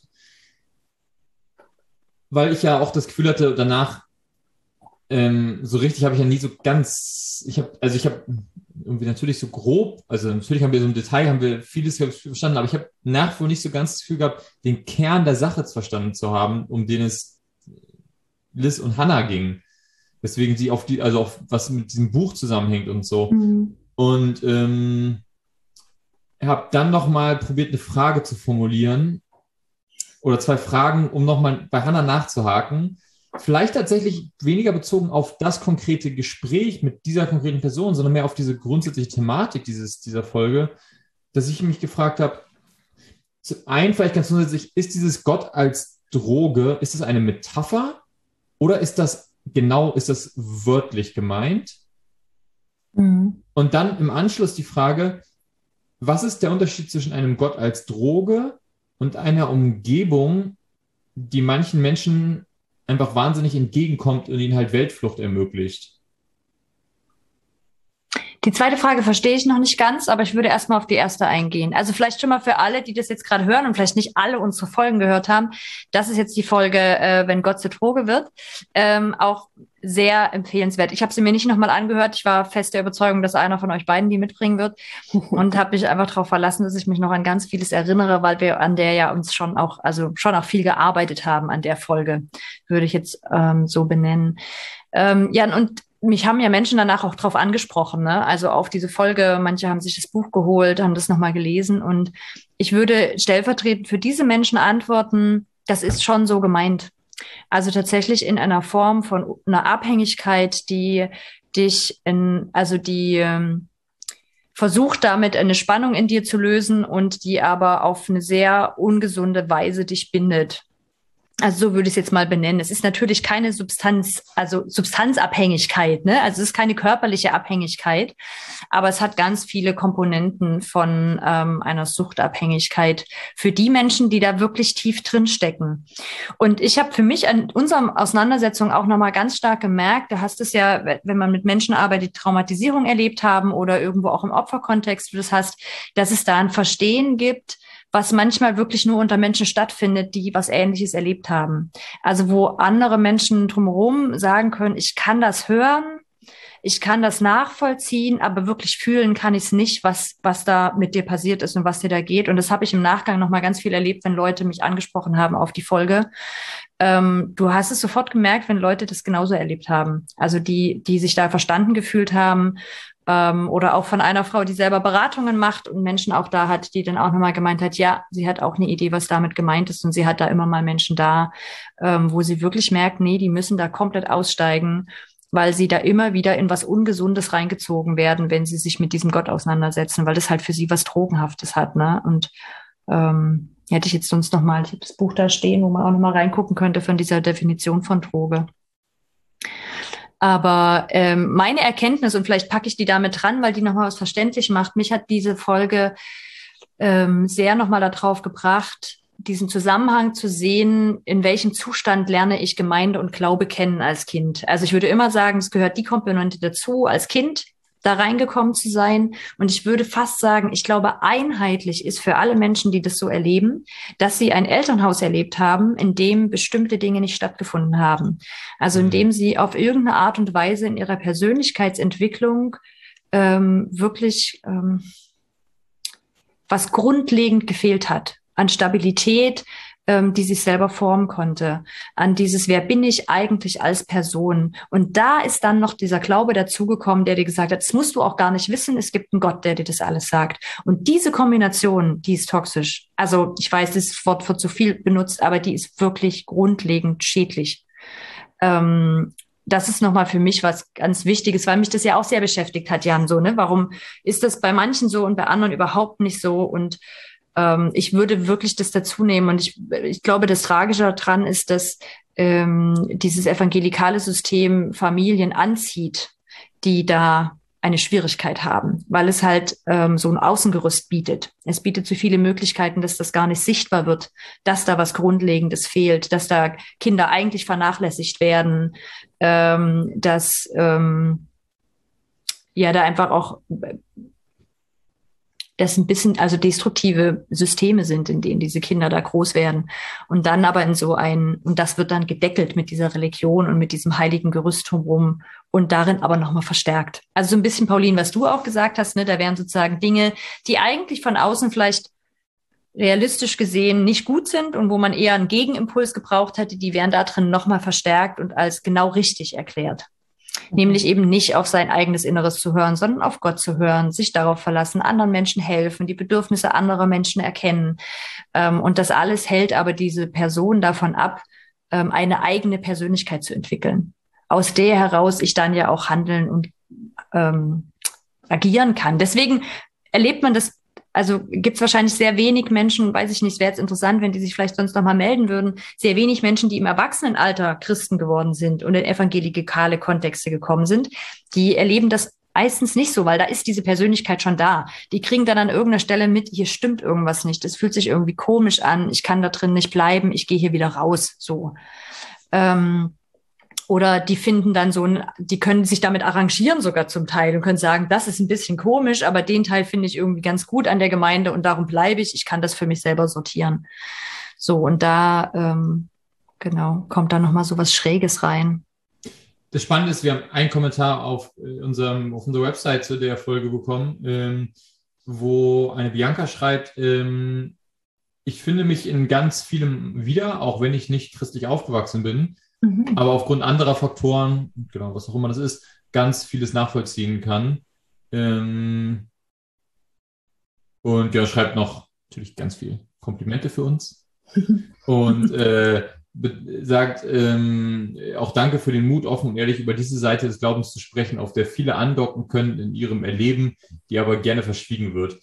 weil ich ja auch das Gefühl hatte, danach ähm, so richtig habe ich ja nie so ganz, ich habe, also ich habe irgendwie natürlich so grob, also natürlich haben wir so im Detail, haben wir vieles verstanden, aber ich habe nach wie vor nicht so ganz das Gefühl gehabt, den Kern der Sache verstanden zu haben, um den es Liz und Hannah ging. Weswegen sie auf die, also auf was mit diesem Buch zusammenhängt und so. Mhm. Und ähm, habe dann nochmal probiert, eine Frage zu formulieren, oder zwei Fragen, um nochmal bei Hannah nachzuhaken. Vielleicht tatsächlich weniger bezogen auf das konkrete Gespräch mit dieser konkreten Person, sondern mehr auf diese grundsätzliche Thematik dieses, dieser Folge, dass ich mich gefragt habe, zum einen vielleicht ganz grundsätzlich, ist dieses Gott als Droge, ist das eine Metapher oder ist das genau, ist das wörtlich gemeint? Mhm. Und dann im Anschluss die Frage, was ist der Unterschied zwischen einem Gott als Droge und einer Umgebung, die manchen Menschen einfach wahnsinnig entgegenkommt und ihnen halt Weltflucht ermöglicht? Die zweite Frage verstehe ich noch nicht ganz, aber ich würde erstmal auf die erste eingehen. Also vielleicht schon mal für alle, die das jetzt gerade hören und vielleicht nicht alle unsere Folgen gehört haben. Das ist jetzt die Folge, äh, wenn Gott zur Droge wird. Ähm, auch sehr empfehlenswert. Ich habe sie mir nicht nochmal angehört. Ich war fest der Überzeugung, dass einer von euch beiden die mitbringen wird und habe mich einfach darauf verlassen, dass ich mich noch an ganz vieles erinnere, weil wir an der ja uns schon auch, also schon auch viel gearbeitet haben an der Folge, würde ich jetzt ähm, so benennen. Ähm, ja, und mich haben ja Menschen danach auch drauf angesprochen, ne? Also auf diese Folge. Manche haben sich das Buch geholt, haben das nochmal gelesen. Und ich würde stellvertretend für diese Menschen antworten, das ist schon so gemeint. Also tatsächlich in einer Form von einer Abhängigkeit, die dich in, also die ähm, versucht damit eine Spannung in dir zu lösen und die aber auf eine sehr ungesunde Weise dich bindet. Also so würde ich es jetzt mal benennen. Es ist natürlich keine Substanz, also Substanzabhängigkeit, ne? Also es ist keine körperliche Abhängigkeit, aber es hat ganz viele Komponenten von ähm, einer Suchtabhängigkeit für die Menschen, die da wirklich tief drin stecken. Und ich habe für mich an unserer Auseinandersetzung auch nochmal ganz stark gemerkt, du hast es ja, wenn man mit Menschen arbeitet, die Traumatisierung erlebt haben oder irgendwo auch im Opferkontext, du das hast, dass es da ein Verstehen gibt, was manchmal wirklich nur unter Menschen stattfindet, die was Ähnliches erlebt haben. Also wo andere Menschen drumherum sagen können, ich kann das hören, ich kann das nachvollziehen, aber wirklich fühlen kann ich es nicht, was was da mit dir passiert ist und was dir da geht. Und das habe ich im Nachgang nochmal ganz viel erlebt, wenn Leute mich angesprochen haben auf die Folge. Ähm, du hast es sofort gemerkt, wenn Leute das genauso erlebt haben. Also die, die sich da verstanden gefühlt haben, Ähm, oder auch von einer Frau, die selber Beratungen macht und Menschen auch da hat, die dann auch nochmal gemeint hat, ja, sie hat auch eine Idee, was damit gemeint ist und sie hat da immer mal Menschen da, ähm, wo sie wirklich merkt, nee, die müssen da komplett aussteigen, weil sie da immer wieder in was Ungesundes reingezogen werden, wenn sie sich mit diesem Gott auseinandersetzen, weil das halt für sie was Drogenhaftes hat, ne? Und ähm, hätte ich jetzt sonst nochmal, ich habe das Buch da stehen, wo man auch nochmal reingucken könnte von dieser Definition von Droge. Aber ähm, meine Erkenntnis, und vielleicht packe ich die damit dran, weil die nochmal was verständlich macht, mich hat diese Folge ähm, sehr nochmal darauf gebracht, diesen Zusammenhang zu sehen, in welchem Zustand lerne ich Gemeinde und Glaube kennen als Kind. Also ich würde immer sagen, es gehört die Komponente dazu, als Kind da reingekommen zu sein. Und ich würde fast sagen, ich glaube, einheitlich ist für alle Menschen, die das so erleben, dass sie ein Elternhaus erlebt haben, in dem bestimmte Dinge nicht stattgefunden haben. Also in dem sie auf irgendeine Art und Weise in ihrer Persönlichkeitsentwicklung ähm, wirklich ähm, was grundlegend gefehlt hat an Stabilität, ähm, die sich selber formen konnte, an dieses, wer bin ich eigentlich als Person? Und da ist dann noch dieser Glaube dazugekommen, der dir gesagt hat, das musst du auch gar nicht wissen, es gibt einen Gott, der dir das alles sagt. Und diese Kombination, die ist toxisch. Also ich weiß, das Wort wird zu viel benutzt, aber die ist wirklich grundlegend schädlich. Ähm, das ist nochmal für mich was ganz Wichtiges, weil mich das ja auch sehr beschäftigt hat, Jan, so, ne? Warum ist das bei manchen so und bei anderen überhaupt nicht so? Und ähm, ich würde wirklich das dazu nehmen. Und ich, ich glaube, das Tragische daran ist, dass ähm, dieses evangelikale System Familien anzieht, die da eine Schwierigkeit haben, weil es halt ähm, so ein Außengerüst bietet. Es bietet so viele Möglichkeiten, dass das gar nicht sichtbar wird, dass da was Grundlegendes fehlt, dass da Kinder eigentlich vernachlässigt werden, ähm, dass ähm, ja da einfach auch das ein bisschen, also destruktive Systeme sind, in denen diese Kinder da groß werden. Und dann aber in so ein, und das wird dann gedeckelt mit dieser Religion und mit diesem heiligen Gerüst drumherum und darin aber nochmal verstärkt. Also so ein bisschen, Pauline, was du auch gesagt hast, ne, da wären sozusagen Dinge, die eigentlich von außen vielleicht realistisch gesehen nicht gut sind und wo man eher einen Gegenimpuls gebraucht hätte, die wären da drin nochmal verstärkt und als genau richtig erklärt. Nämlich eben nicht auf sein eigenes Inneres zu hören, sondern auf Gott zu hören, sich darauf verlassen, anderen Menschen helfen, die Bedürfnisse anderer Menschen erkennen. Und das alles hält aber diese Person davon ab, eine eigene Persönlichkeit zu entwickeln, aus der heraus ich dann ja auch handeln und ähm, agieren kann. Deswegen erlebt man das. Also gibt es wahrscheinlich sehr wenig Menschen, weiß ich nicht, es wäre jetzt interessant, wenn die sich vielleicht sonst noch mal melden würden, sehr wenig Menschen, die im Erwachsenenalter Christen geworden sind und in evangelikale Kontexte gekommen sind, die erleben das meistens nicht so, weil da ist diese Persönlichkeit schon da. Die kriegen dann an irgendeiner Stelle mit, hier stimmt irgendwas nicht, es fühlt sich irgendwie komisch an, ich kann da drin nicht bleiben, ich gehe hier wieder raus, so. Ähm, Oder die finden dann so ein, die können sich damit arrangieren sogar zum Teil und können sagen, das ist ein bisschen komisch, aber den Teil finde ich irgendwie ganz gut an der Gemeinde und darum bleibe ich. Ich kann das für mich selber sortieren. So, und da, ähm, genau, kommt dann nochmal so was Schräges rein. Das Spannende ist, wir haben einen Kommentar auf unserem, auf unserer Website zu der Folge bekommen, ähm, wo eine Bianca schreibt, ähm, ich finde mich in ganz vielem wieder, auch wenn ich nicht christlich aufgewachsen bin, Mhm. aber aufgrund anderer Faktoren, genau, was auch immer das ist, ganz vieles nachvollziehen kann. Ähm und ja, schreibt noch natürlich ganz viel Komplimente für uns. und äh, sagt ähm, auch danke für den Mut, offen und ehrlich über diese Seite des Glaubens zu sprechen, auf der viele andocken können in ihrem Erleben, die aber gerne verschwiegen wird.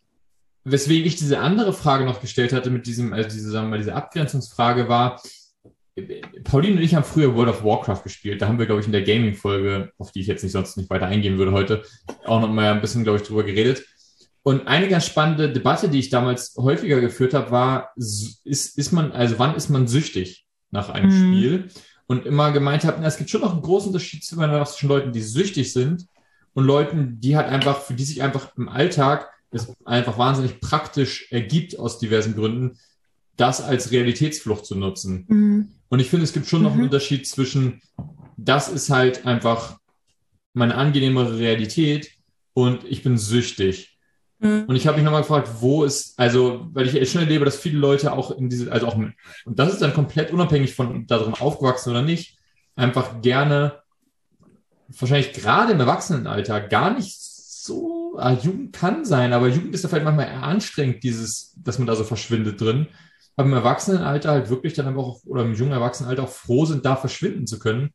Weswegen ich diese andere Frage noch gestellt hatte mit diesem, also diese, sagen wir mal, diese Abgrenzungsfrage war, Pauline und ich haben früher World of Warcraft gespielt. Da haben wir, glaube ich, in der Gaming-Folge, auf die ich jetzt nicht sonst nicht weiter eingehen würde heute, auch noch mal ein bisschen, glaube ich, drüber geredet. Und eine ganz spannende Debatte, die ich damals häufiger geführt habe, war, ist, ist man, also wann ist man süchtig nach einem mhm. Spiel? Und immer gemeint habe, es gibt schon noch einen großen Unterschied zwischen Leuten, die süchtig sind und Leuten, die halt einfach, für die sich einfach im Alltag es einfach wahnsinnig praktisch ergibt, aus diversen Gründen, das als Realitätsflucht zu nutzen. Mhm. Und ich finde, es gibt schon noch einen mhm. Unterschied zwischen, das ist halt einfach meine angenehmere Realität und ich bin süchtig. Mhm. Und ich habe mich nochmal gefragt, wo ist, also, weil ich schon erlebe, dass viele Leute auch in diese, also auch, und das ist dann komplett unabhängig von darin aufgewachsen oder nicht, einfach gerne, wahrscheinlich gerade im Erwachsenenalter, gar nicht so, ah, Jugend kann sein, aber Jugend ist da vielleicht manchmal eher anstrengend, dieses, dass man da so verschwindet drin. Aber im Erwachsenenalter halt wirklich dann aber auch, oder im jungen Erwachsenenalter auch froh sind, da verschwinden zu können.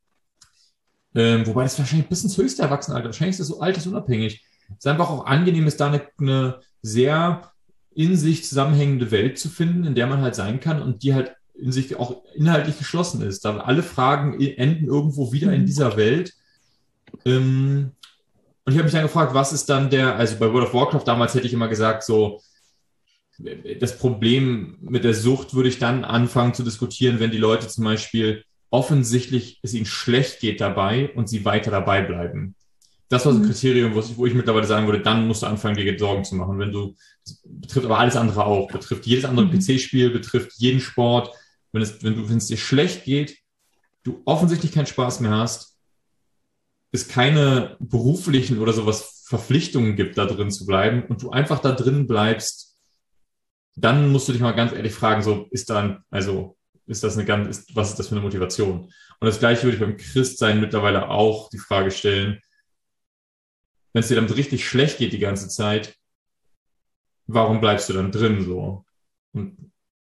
Ähm, wobei das wahrscheinlich bis ins höchste Erwachsenenalter, wahrscheinlich ist das so altersunabhängig. Es ist einfach auch angenehm, ist da eine, eine sehr in sich zusammenhängende Welt zu finden, in der man halt sein kann und die halt in sich auch inhaltlich geschlossen ist. Da alle Fragen enden irgendwo wieder in dieser Welt. Ähm, und ich habe mich dann gefragt, was ist dann der, also bei World of Warcraft damals hätte ich immer gesagt, so, das Problem mit der Sucht würde ich dann anfangen zu diskutieren, wenn die Leute zum Beispiel offensichtlich es ihnen schlecht geht dabei und sie weiter dabei bleiben. Das war so ein Kriterium, wo ich, wo ich mittlerweile sagen würde, dann musst du anfangen, dir Sorgen zu machen. Wenn du, das betrifft aber alles andere auch, betrifft jedes andere mhm. P C-Spiel, betrifft jeden Sport. Wenn es, wenn du, wenn es dir schlecht geht, du offensichtlich keinen Spaß mehr hast, es keine beruflichen oder sowas Verpflichtungen gibt, da drin zu bleiben und du einfach da drin bleibst, dann musst du dich mal ganz ehrlich fragen, so, ist dann, also, ist das eine ganz, ist, was ist das für eine Motivation? Und das Gleiche würde ich beim Christsein mittlerweile auch die Frage stellen, wenn es dir damit richtig schlecht geht die ganze Zeit, warum bleibst du dann drin so? Und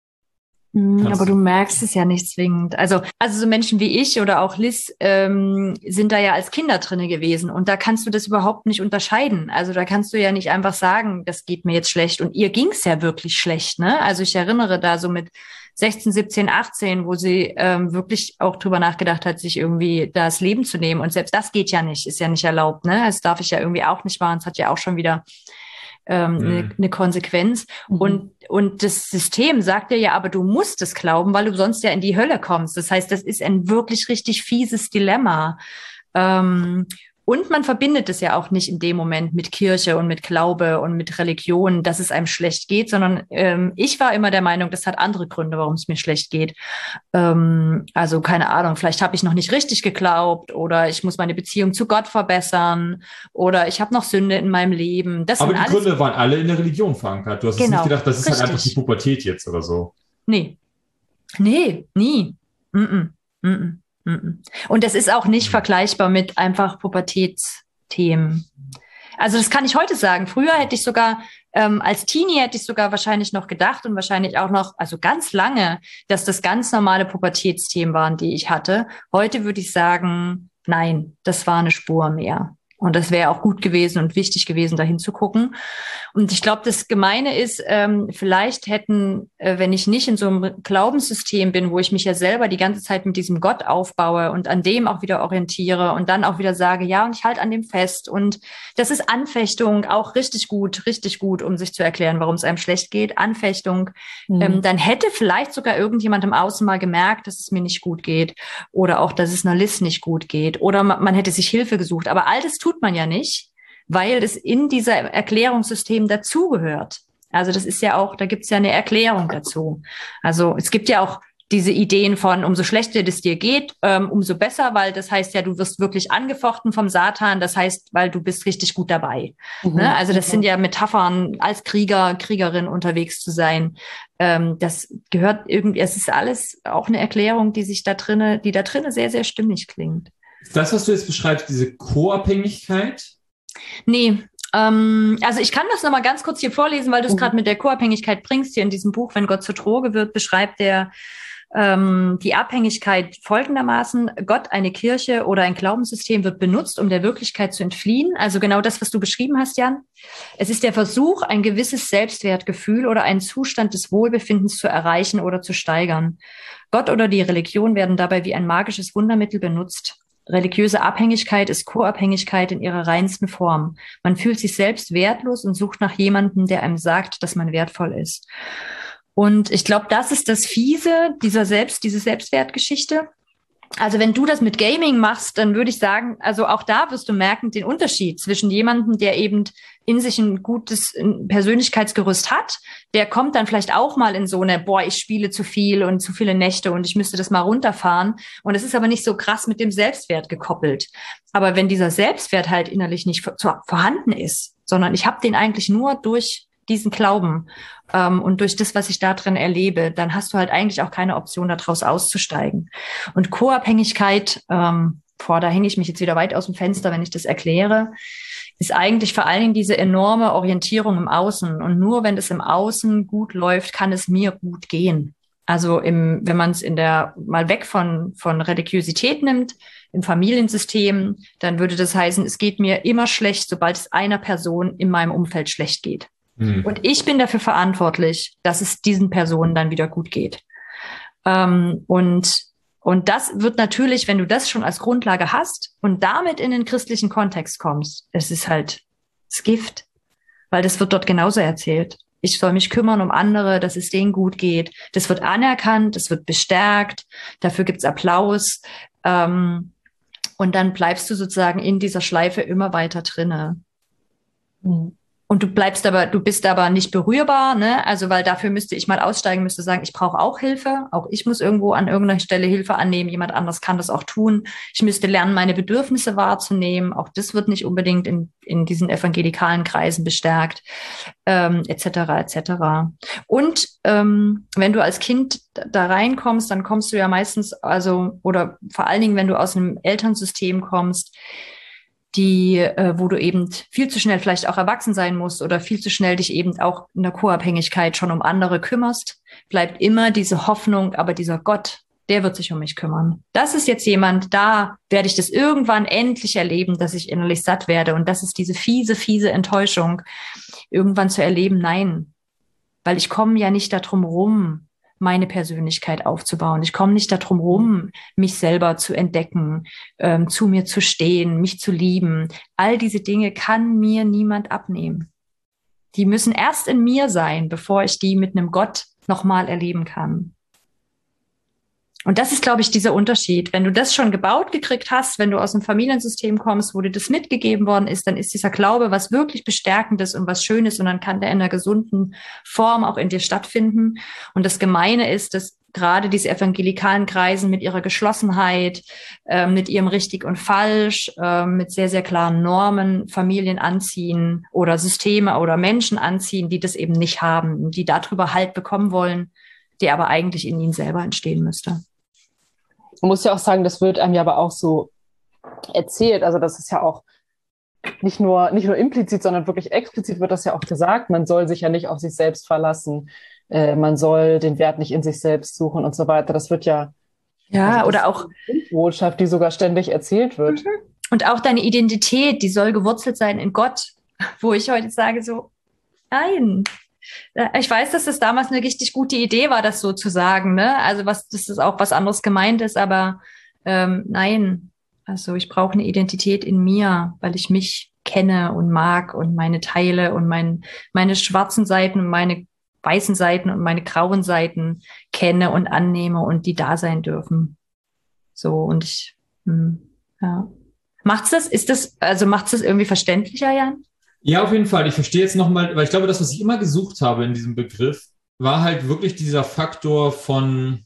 aber du merkst es ja nicht zwingend. Also, also so Menschen wie ich oder auch Liz ähm, sind da ja als Kinder drinne gewesen und da kannst du das überhaupt nicht unterscheiden. Also da kannst du ja nicht einfach sagen, das geht mir jetzt schlecht und ihr ging's ja wirklich schlecht, ne? Also ich erinnere da so mit sechzehn, siebzehn, achtzehn, wo sie ähm, wirklich auch drüber nachgedacht hat, sich irgendwie das Leben zu nehmen und selbst das geht ja nicht, ist ja nicht erlaubt, ne? Das darf ich ja irgendwie auch nicht machen, es hat ja auch schon wieder ähm, mhm. eine, eine Konsequenz. Mhm. Und, und das System sagt dir ja, aber du musst es glauben, weil du sonst ja in die Hölle kommst. Das heißt, das ist ein wirklich richtig fieses Dilemma. Ähm, und man verbindet es ja auch nicht in dem Moment mit Kirche und mit Glaube und mit Religion, dass es einem schlecht geht, sondern ähm, ich war immer der Meinung, das hat andere Gründe, warum es mir schlecht geht. Ähm, also keine Ahnung, vielleicht habe ich noch nicht richtig geglaubt oder ich muss meine Beziehung zu Gott verbessern oder ich habe noch Sünde in meinem Leben. Das Aber die alles Gründe waren alle in der Religion verankert. Du hast genau, jetzt nicht gedacht, das ist richtig. halt einfach die Pubertät jetzt oder so. Nee, nee, nie. Mm-mm. Mm-mm. Und das ist auch nicht vergleichbar mit einfach Pubertätsthemen. Also das kann ich heute sagen. Früher hätte ich sogar, ähm, als Teenie hätte ich sogar wahrscheinlich noch gedacht und wahrscheinlich auch noch, also ganz lange, dass das ganz normale Pubertätsthemen waren, die ich hatte. Heute würde ich sagen, nein, das war eine Spur mehr. Und das wäre auch gut gewesen und wichtig gewesen, da hinzugucken. Und ich glaube, das Gemeine ist, ähm, vielleicht hätten, äh, wenn ich nicht in so einem Glaubenssystem bin, wo ich mich ja selber die ganze Zeit mit diesem Gott aufbaue und an dem auch wieder orientiere und dann auch wieder sage, ja, und ich halte an dem fest. Und das ist Anfechtung auch richtig gut, richtig gut, um sich zu erklären, warum es einem schlecht geht. Anfechtung. Mhm. Ähm, dann hätte vielleicht sogar irgendjemand im Außen mal gemerkt, dass es mir nicht gut geht oder auch, dass es einer Liz nicht gut geht oder man, man hätte sich Hilfe gesucht. Aber all das tut man ja nicht, weil es in dieser Erklärungssystem dazugehört. Also das ist ja auch, da gibt es ja eine Erklärung dazu. Also es gibt ja auch diese Ideen von, umso schlechter es dir geht, ähm, umso besser, weil das heißt ja, du wirst wirklich angefochten vom Satan, das heißt, weil du bist richtig gut dabei. Mhm. Ne? Also das sind ja Metaphern, als Krieger, Kriegerin unterwegs zu sein. Ähm, das gehört irgendwie, es ist alles auch eine Erklärung, die sich da drinne, die da drinne sehr, sehr stimmig klingt. Das, was du jetzt beschreibst, diese Co-Abhängigkeit? Nee, ähm, also ich kann das nochmal ganz kurz hier vorlesen, weil du es mhm. gerade mit der Co-Abhängigkeit bringst. Hier in diesem Buch, Wenn Gott zur Droge wird, beschreibt der ähm, die Abhängigkeit folgendermaßen: Gott, eine Kirche oder ein Glaubenssystem wird benutzt, um der Wirklichkeit zu entfliehen. Also genau das, was du beschrieben hast, Jan. Es ist der Versuch, ein gewisses Selbstwertgefühl oder einen Zustand des Wohlbefindens zu erreichen oder zu steigern. Gott oder die Religion werden dabei wie ein magisches Wundermittel benutzt. Religiöse Abhängigkeit ist Co-Abhängigkeit in ihrer reinsten Form. Man fühlt sich selbst wertlos und sucht nach jemandem, der einem sagt, dass man wertvoll ist. Und ich glaube, das ist das Fiese dieser Selbst, diese Selbstwertgeschichte. Also wenn du das mit Gaming machst, dann würde ich sagen, also auch da wirst du merken, den Unterschied zwischen jemandem, der eben in sich ein gutes Persönlichkeitsgerüst hat, der kommt dann vielleicht auch mal in so eine, boah, ich spiele zu viel und zu viele Nächte und ich müsste das mal runterfahren. Und es ist aber nicht so krass mit dem Selbstwert gekoppelt. Aber wenn dieser Selbstwert halt innerlich nicht vorhanden ist, sondern ich habe den eigentlich nur durch diesen Glauben ähm, und durch das, was ich da drin erlebe, dann hast du halt eigentlich auch keine Option, daraus auszusteigen. Und Co-Abhängigkeit, ähm, boah, da hänge ich mich jetzt wieder weit aus dem Fenster, wenn ich das erkläre, ist eigentlich vor allen Dingen diese enorme Orientierung im Außen. Und nur wenn es im Außen gut läuft, kann es mir gut gehen. Also im, wenn man es in der mal weg von von Religiosität nimmt, im Familiensystem, dann würde das heißen, es geht mir immer schlecht, sobald es einer Person in meinem Umfeld schlecht geht. Mhm. Und ich bin dafür verantwortlich, dass es diesen Personen dann wieder gut geht. Ähm, und und das wird natürlich, wenn du das schon als Grundlage hast und damit in den christlichen Kontext kommst, es ist halt das Gift, weil das wird dort genauso erzählt. Ich soll mich kümmern um andere, dass es denen gut geht. Das wird anerkannt, das wird bestärkt, dafür gibt's Applaus. Ähm, und dann bleibst du sozusagen in dieser Schleife immer weiter drinne. Mhm. Und du bleibst aber, du bist aber nicht berührbar, ne? Also, weil dafür müsste ich mal aussteigen, müsste sagen, ich brauche auch Hilfe. Auch ich muss irgendwo an irgendeiner Stelle Hilfe annehmen. Jemand anderes kann das auch tun. Ich müsste lernen, meine Bedürfnisse wahrzunehmen. Auch das wird nicht unbedingt in, in diesen evangelikalen Kreisen bestärkt, ähm, et cetera, et cetera. Und ähm, wenn du als Kind da reinkommst, dann kommst du ja meistens, also, oder vor allen Dingen, wenn du aus einem Elternsystem kommst, die, äh, wo du eben viel zu schnell vielleicht auch erwachsen sein musst oder viel zu schnell dich eben auch in der Co-Abhängigkeit schon um andere kümmerst, bleibt immer diese Hoffnung, aber dieser Gott, der wird sich um mich kümmern. Das ist jetzt jemand, da werde ich das irgendwann endlich erleben, dass ich innerlich satt werde. Und das ist diese fiese, fiese Enttäuschung, irgendwann zu erleben, nein, weil ich komme ja nicht darum rum, meine Persönlichkeit aufzubauen. Ich komme nicht darum rum, mich selber zu entdecken, ähm, zu mir zu stehen, mich zu lieben. All diese Dinge kann mir niemand abnehmen. Die müssen erst in mir sein, bevor ich die mit einem Gott nochmal erleben kann. Und das ist, glaube ich, dieser Unterschied. Wenn du das schon gebaut gekriegt hast, wenn du aus einem Familiensystem kommst, wo dir das mitgegeben worden ist, dann ist dieser Glaube was wirklich Bestärkendes und was Schönes und dann kann der in einer gesunden Form auch in dir stattfinden. Und das Gemeine ist, dass gerade diese evangelikalen Kreisen mit ihrer Geschlossenheit, äh, mit ihrem Richtig und Falsch, äh, mit sehr, sehr klaren Normen Familien anziehen oder Systeme oder Menschen anziehen, die das eben nicht haben, die darüber Halt bekommen wollen, die aber eigentlich in ihnen selber entstehen müsste. Man muss ja auch sagen, das wird einem ja aber auch so erzählt. Also das ist ja auch nicht nur, nicht nur implizit, sondern wirklich explizit wird das ja auch gesagt. Man soll sich ja nicht auf sich selbst verlassen. Äh, man soll den Wert nicht in sich selbst suchen und so weiter. Das wird ja... Ja, also oder auch... Botschaft, die sogar ständig erzählt wird. Und auch deine Identität, die soll gewurzelt sein in Gott. Wo ich heute sage so, nein... Ich weiß, dass das damals eine richtig gute Idee war, das so zu sagen, ne? Also was, das ist auch was anderes gemeint ist, aber ähm, nein. Also ich brauche eine Identität in mir, weil ich mich kenne und mag und meine Teile und mein, meine schwarzen Seiten und meine weißen Seiten und meine grauen Seiten kenne und annehme und die da sein dürfen. So und ich, hm, ja. Macht's das? Ist das, also macht's das irgendwie verständlicher, Jan? Ja, auf jeden Fall. Ich verstehe jetzt nochmal, weil ich glaube, das, was ich immer gesucht habe in diesem Begriff, war halt wirklich dieser Faktor von,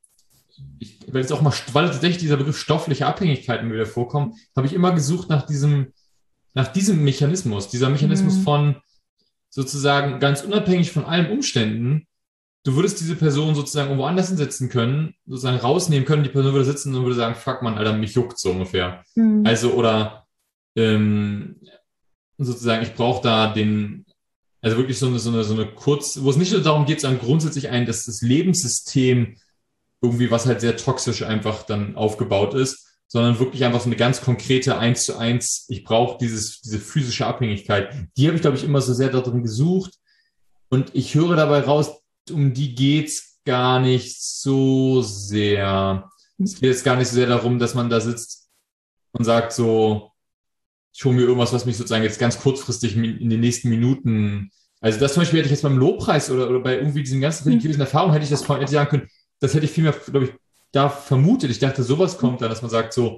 ich werde jetzt auch mal, weil tatsächlich dieser Begriff stoffliche Abhängigkeiten wieder vorkommt, habe ich immer gesucht nach diesem, nach diesem Mechanismus, dieser Mechanismus mhm. von sozusagen ganz unabhängig von allen Umständen, du würdest diese Person sozusagen irgendwo anders hinsetzen können, sozusagen rausnehmen können, die Person würde sitzen und würde sagen, fuck man, Alter, mich juckt so ungefähr. Mhm. Also, oder, ähm, sozusagen, ich brauche da den, also wirklich so eine, so eine, so eine kurz, wo es nicht nur darum geht, sondern grundsätzlich ein, dass das Lebenssystem irgendwie, was halt sehr toxisch einfach dann aufgebaut ist, sondern wirklich einfach so eine ganz konkrete eins zu eins, ich brauche dieses diese physische Abhängigkeit. Die habe ich, glaube ich, immer so sehr darin gesucht. Und ich höre dabei raus, um die geht's gar nicht so sehr. Es geht jetzt gar nicht so sehr darum, dass man da sitzt und sagt so, ich hole mir irgendwas, was mich sozusagen jetzt ganz kurzfristig in den nächsten Minuten, also das zum Beispiel hätte ich jetzt beim Lobpreis oder, oder bei irgendwie diesen ganzen religiösen Erfahrungen hätte ich das hätte ich sagen können, das hätte ich viel mehr, glaube ich, da vermutet. Ich dachte, sowas kommt dann, dass man sagt so,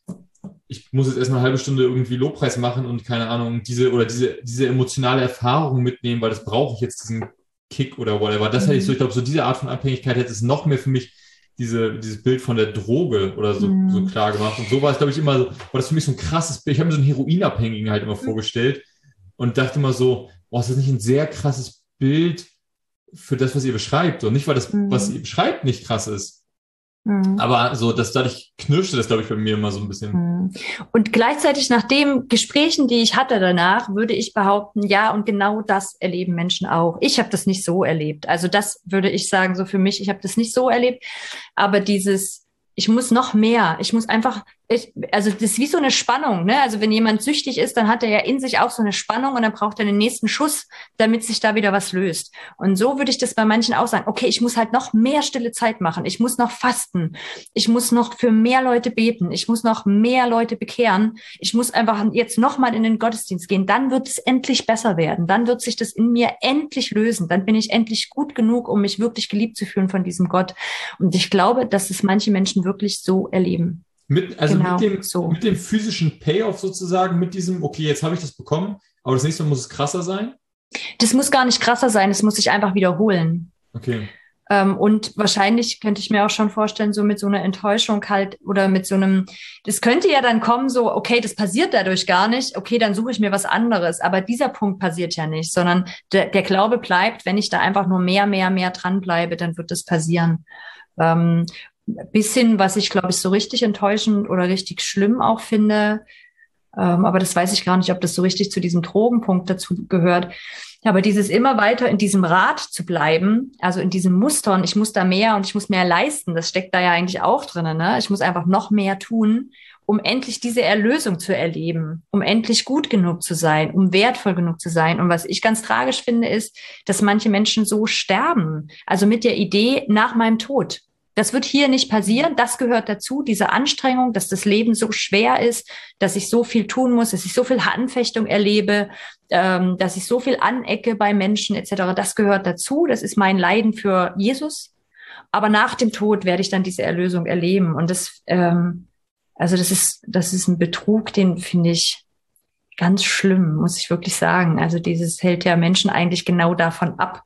ich muss jetzt erstmal eine halbe Stunde irgendwie Lobpreis machen und keine Ahnung, diese oder diese, diese emotionale Erfahrung mitnehmen, weil das brauche ich jetzt, diesen Kick oder whatever. Das hätte ich so, ich glaube, so diese Art von Abhängigkeit hätte es noch mehr für mich diese, dieses Bild von der Droge oder so, mm. so klar gemacht. Und so war es, glaube ich, immer so, war das für mich so ein krasses Bild. Ich habe mir so einen Heroinabhängigen halt immer vorgestellt und dachte immer so, oh, ist das nicht ein sehr krasses Bild für das, was ihr beschreibt? Und nicht, weil das, mm. was ihr beschreibt, nicht krass ist. Mhm. Aber so, dass dadurch knirschte das, glaube ich, bei mir immer so ein bisschen. Und gleichzeitig nach den Gesprächen, die ich hatte danach, würde ich behaupten, ja, und genau das erleben Menschen auch. Ich habe das nicht so erlebt. Also das würde ich sagen, so für mich, ich habe das nicht so erlebt. Aber dieses, ich muss noch mehr, ich muss einfach, ich, also das ist wie so eine Spannung, ne? Also wenn jemand süchtig ist, dann hat er ja in sich auch so eine Spannung und dann braucht er den nächsten Schuss, damit sich da wieder was löst. Und so würde ich das bei manchen auch sagen. Okay, ich muss halt noch mehr stille Zeit machen. Ich muss noch fasten. Ich muss noch für mehr Leute beten. Ich muss noch mehr Leute bekehren. Ich muss einfach jetzt noch mal in den Gottesdienst gehen. Dann wird es endlich besser werden. Dann wird sich das in mir endlich lösen. Dann bin ich endlich gut genug, um mich wirklich geliebt zu fühlen von diesem Gott. Und ich glaube, dass es manche Menschen wirklich so erleben. Mit, also genau, mit, dem, so. mit dem physischen Payoff sozusagen, mit diesem, okay, jetzt habe ich das bekommen, aber das nächste Mal muss es krasser sein? Das muss gar nicht krasser sein, es muss sich einfach wiederholen. Okay. Ähm, und wahrscheinlich könnte ich mir auch schon vorstellen, so mit so einer Enttäuschung halt oder mit so einem, das könnte ja dann kommen, so, okay, das passiert dadurch gar nicht, okay, dann suche ich mir was anderes. Aber dieser Punkt passiert ja nicht, sondern der, der Glaube bleibt, wenn ich da einfach nur mehr, mehr, mehr dranbleibe, dann wird das passieren. Ähm, Bis hin, was ich, glaube ich, so richtig enttäuschend oder richtig schlimm auch finde. Ähm, aber das weiß ich gar nicht, ob das so richtig zu diesem Drogenpunkt dazu gehört. Aber dieses immer weiter in diesem Rad zu bleiben, also in diesem Muster, und ich muss da mehr und ich muss mehr leisten, das steckt da ja eigentlich auch drin, ne? Ich muss einfach noch mehr tun, um endlich diese Erlösung zu erleben, um endlich gut genug zu sein, um wertvoll genug zu sein. Und was ich ganz tragisch finde, ist, dass manche Menschen so sterben. Also mit der Idee nach meinem Tod. Das wird hier nicht passieren. Das gehört dazu, diese Anstrengung, dass das Leben so schwer ist, dass ich so viel tun muss, dass ich so viel Anfechtung erlebe, ähm, dass ich so viel anecke bei Menschen et cetera. Das gehört dazu. Das ist mein Leiden für Jesus. Aber nach dem Tod werde ich dann diese Erlösung erleben. Und das, ähm, also das ist, das ist ein Betrug, den finde ich ganz schlimm, muss ich wirklich sagen. Also dieses hält ja Menschen eigentlich genau davon ab,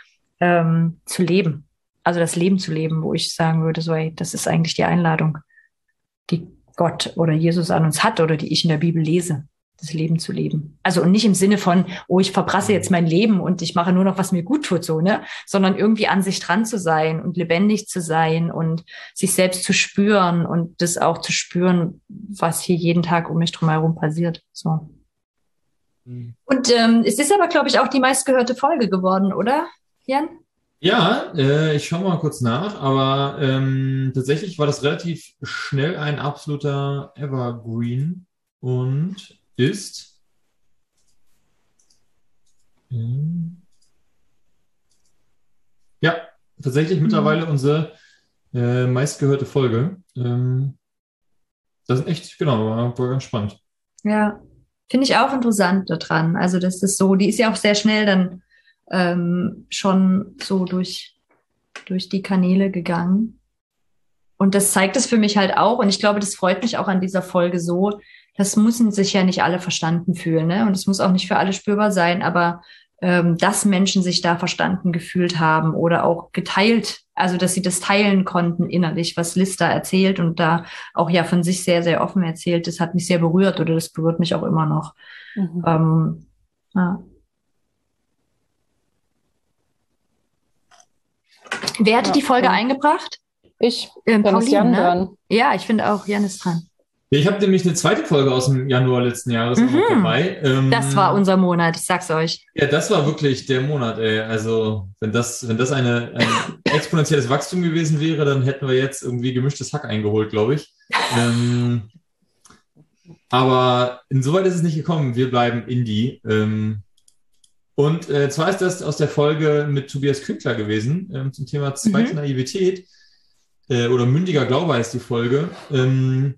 ähm, zu leben. Also das Leben zu leben, wo ich sagen würde, so, ey, das ist eigentlich die Einladung, die Gott oder Jesus an uns hat oder die ich in der Bibel lese, das Leben zu leben. Also und nicht im Sinne von, oh, ich verprasse jetzt mein Leben und ich mache nur noch, was mir gut tut, so, ne, sondern irgendwie an sich dran zu sein und lebendig zu sein und sich selbst zu spüren und das auch zu spüren, was hier jeden Tag um mich drum herum passiert, so. Mhm. Und ähm, es ist aber, glaube ich, auch die meistgehörte Folge geworden, oder, Jan? Ja, äh, ich schaue mal kurz nach, aber ähm, tatsächlich war das relativ schnell ein absoluter Evergreen und ist ähm, ja tatsächlich mhm. mittlerweile unsere äh, meistgehörte Folge. Ähm, das ist echt, genau, war, war ganz spannend. Ja, finde ich auch interessant daran. Also das ist so, die ist ja auch sehr schnell dann Ähm, schon so durch, durch die Kanäle gegangen. Und das zeigt es für mich halt auch. Und ich glaube, das freut mich auch an dieser Folge so. Das müssen sich ja nicht alle verstanden fühlen, ne? Und es muss auch nicht für alle spürbar sein. Aber ähm, dass Menschen sich da verstanden gefühlt haben oder auch geteilt, also dass sie das teilen konnten innerlich, was Liz da erzählt und da auch ja von sich sehr, sehr offen erzählt, das hat mich sehr berührt oder das berührt mich auch immer noch. Mhm. Ähm, ja. Wer hatte ja, die Folge ja. eingebracht? Ich. Ähm, Pauline, Jan ne? dran. Ja, ich finde auch, Jan ist dran. Ja, ich habe nämlich eine zweite Folge aus dem Januar letzten Jahres Mhm. auch noch dabei. Ähm, Das war unser Monat, ich sag's euch. Ja, das war wirklich der Monat, ey. Also, wenn das, wenn das eine, ein exponentielles Wachstum gewesen wäre, dann hätten wir jetzt irgendwie gemischtes Hack eingeholt, glaube ich. Ähm, aber insoweit ist es nicht gekommen. Wir bleiben Indie. Ähm, und äh, zwar ist das aus der Folge mit Tobias Künkler gewesen, ähm, zum Thema zweite Mhm. Naivität. Äh, oder mündiger Glaube heißt die Folge. Ähm,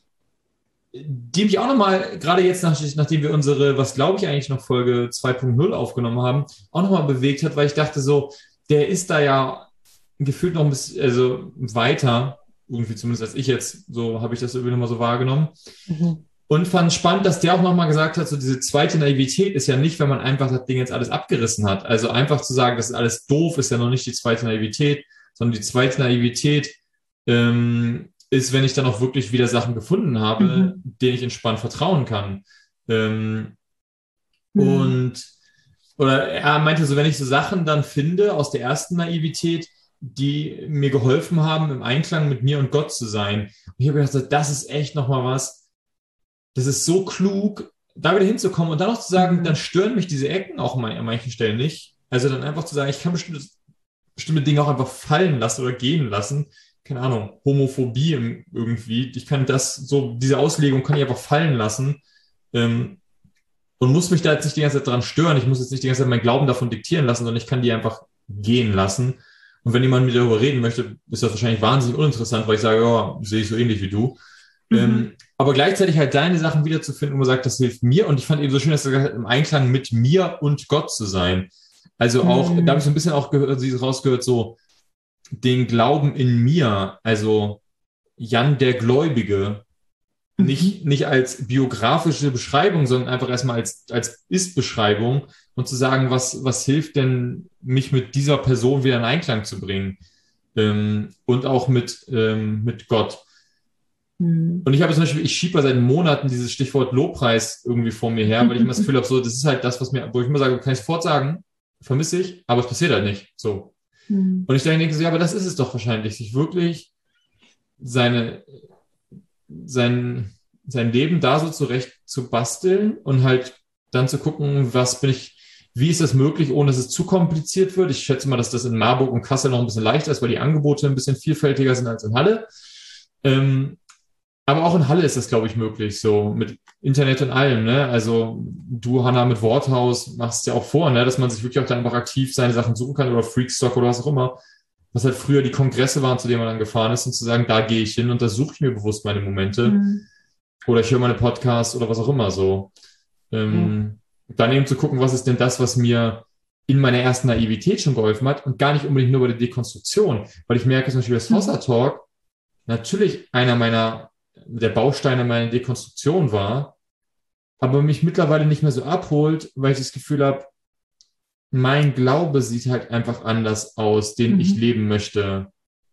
die mich auch nochmal, gerade jetzt, nach, nachdem wir unsere, was glaube ich eigentlich noch Folge zwei Punkt null aufgenommen haben, auch nochmal bewegt hat, weil ich dachte so, der ist da ja gefühlt noch ein bisschen, also weiter, irgendwie zumindest als ich jetzt, so habe ich das irgendwie nochmal so wahrgenommen. Mhm. Und fand spannend, dass der auch nochmal gesagt hat, so diese zweite Naivität ist ja nicht, wenn man einfach das Ding jetzt alles abgerissen hat. Also einfach zu sagen, das ist alles doof, ist ja noch nicht die zweite Naivität, sondern die zweite Naivität ähm, ist, wenn ich dann auch wirklich wieder Sachen gefunden habe, Mhm. denen ich entspannt vertrauen kann. Ähm, Mhm. Und, oder er meinte so, wenn ich so Sachen dann finde aus der ersten Naivität, die mir geholfen haben, im Einklang mit mir und Gott zu sein. Und ich habe gedacht, das ist echt nochmal was, das ist so klug, da wieder hinzukommen und dann auch zu sagen, Mhm. dann stören mich diese Ecken auch an manchen Stellen nicht. Also dann einfach zu sagen, ich kann bestimmte, bestimmte Dinge auch einfach fallen lassen oder gehen lassen. Keine Ahnung, Homophobie im- irgendwie. Ich kann das, so diese Auslegung kann ich einfach fallen lassen ähm, und muss mich da jetzt nicht die ganze Zeit dran stören. Ich muss jetzt nicht die ganze Zeit meinen Glauben davon diktieren lassen, sondern ich kann die einfach gehen lassen. Und wenn jemand mit mir darüber reden möchte, ist das wahrscheinlich wahnsinnig uninteressant, weil ich sage, ja, sehe ich so ähnlich wie du. Mhm. Ähm, aber gleichzeitig halt deine Sachen wiederzufinden, wo man sagt, das hilft mir. Und ich fand eben so schön, dass du gesagt hast, im Einklang mit mir und Gott zu sein. Also auch, Mhm. da habe ich so ein bisschen auch gehört, sie rausgehört, so den Glauben in mir, also Jan der Gläubige, Mhm. nicht, nicht als biografische Beschreibung, sondern einfach erstmal als, als Ist-Beschreibung und zu sagen, was, was hilft denn, mich mit dieser Person wieder in Einklang zu bringen ähm, und auch mit, ähm, mit Gott. Mhm. Und ich habe zum Beispiel, ich schiebe seit Monaten dieses Stichwort Lobpreis irgendwie vor mir her, weil ich immer das Gefühl habe, so, das ist halt das, was mir, wo ich immer sage, kann ich sofort sagen, vermisse ich, aber es passiert halt nicht. So. Mhm. Und ich dann denke so, ja, aber das ist es doch wahrscheinlich, sich wirklich seine, sein, sein Leben da so zurecht zu basteln und halt dann zu gucken, was bin ich, wie ist das möglich, ohne dass es zu kompliziert wird. Ich schätze mal, dass das in Marburg und Kassel noch ein bisschen leichter ist, weil die Angebote ein bisschen vielfältiger sind als in Halle. Ähm, aber auch in Halle ist das, glaube ich, möglich, so mit Internet und allem, ne? Also du, Hanna, mit Worthaus machst ja auch vor, ne? Dass man sich wirklich auch dann einfach aktiv seine Sachen suchen kann oder Freakstock oder was auch immer. Was halt früher die Kongresse waren, zu denen man dann gefahren ist und zu sagen, da gehe ich hin und da suche ich mir bewusst meine Momente. Mhm. Oder ich höre meine Podcasts oder was auch immer so. Ähm, dann eben zu gucken, was ist denn das, was mir in meiner ersten Naivität schon geholfen hat und gar nicht unbedingt nur bei der Dekonstruktion. Weil ich merke zum Beispiel, dass Hossa Talk natürlich einer meiner, der Bausteine meiner Dekonstruktion war, aber mich mittlerweile nicht mehr so abholt, weil ich das Gefühl habe, mein Glaube sieht halt einfach anders aus, den Mhm. ich leben möchte.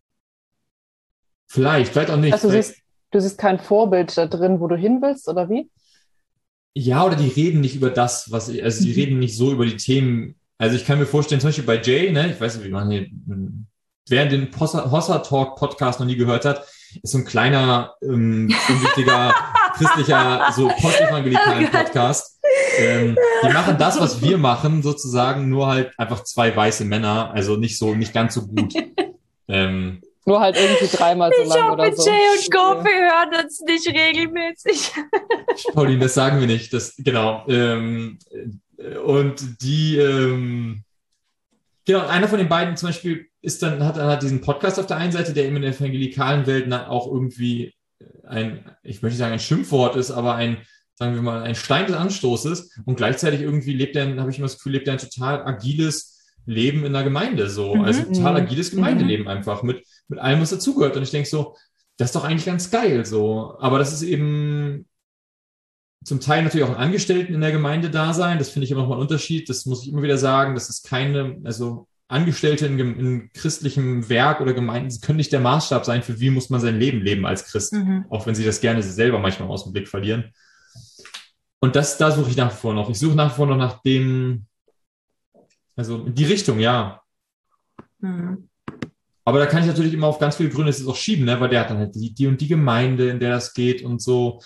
Vielleicht, vielleicht auch nicht. Also du vielleicht, siehst, du siehst kein Vorbild da drin, wo du hin willst, oder wie? ja, oder die reden nicht über das, was ich, also die Mhm. reden nicht so über die Themen. Also ich kann mir vorstellen, zum Beispiel bei Jay, ne, ich weiß nicht, wie man hier, wer den Hossa, Hossa Talk Podcast noch nie gehört hat, ist so ein kleiner, ähm, unwichtiger, christlicher, so postevangelikalen Podcast. Ähm, die machen das, was wir machen, sozusagen, nur halt einfach zwei weiße Männer, also nicht so, nicht ganz so gut. ähm, Nur halt irgendwie dreimal so Ich lang hoffe, oder so. Jay und Goffy hören uns nicht regelmäßig. Pauline, das sagen wir nicht. Das, genau. Ähm, äh, und die, ähm, genau, einer von den beiden zum Beispiel ist dann, hat, hat diesen Podcast auf der einen Seite, der eben in der evangelikalen Welt auch irgendwie ein, ich möchte nicht sagen ein Schimpfwort ist, aber ein, sagen wir mal, ein Stein des Anstoßes und gleichzeitig irgendwie lebt er, habe ich immer das Gefühl, lebt er ein total agiles Leben in der Gemeinde, so. Mhm. Also total Mhm. agiles Gemeindeleben einfach mit, mit allem, was dazugehört. Und ich denke so, das ist doch eigentlich ganz geil, so. Aber das ist eben zum Teil natürlich auch ein Angestellten in der Gemeinde da sein. Das finde ich immer noch mal ein Unterschied. Das muss ich immer wieder sagen. Das ist keine, also Angestellte in, in christlichem Werk oder Gemeinden, sie können nicht der Maßstab sein, für wie muss man sein Leben leben als Christ. Mhm. Auch wenn sie das gerne selber manchmal aus dem Blick verlieren. Und das, da suche ich nach wie vor noch. Ich suche nach wie vor noch nach dem, also in die Richtung, ja. Mhm. Aber da kann ich natürlich immer auf ganz viele Gründe es auch schieben, ne? Weil der hat dann halt die, die und die Gemeinde, in der das geht und so.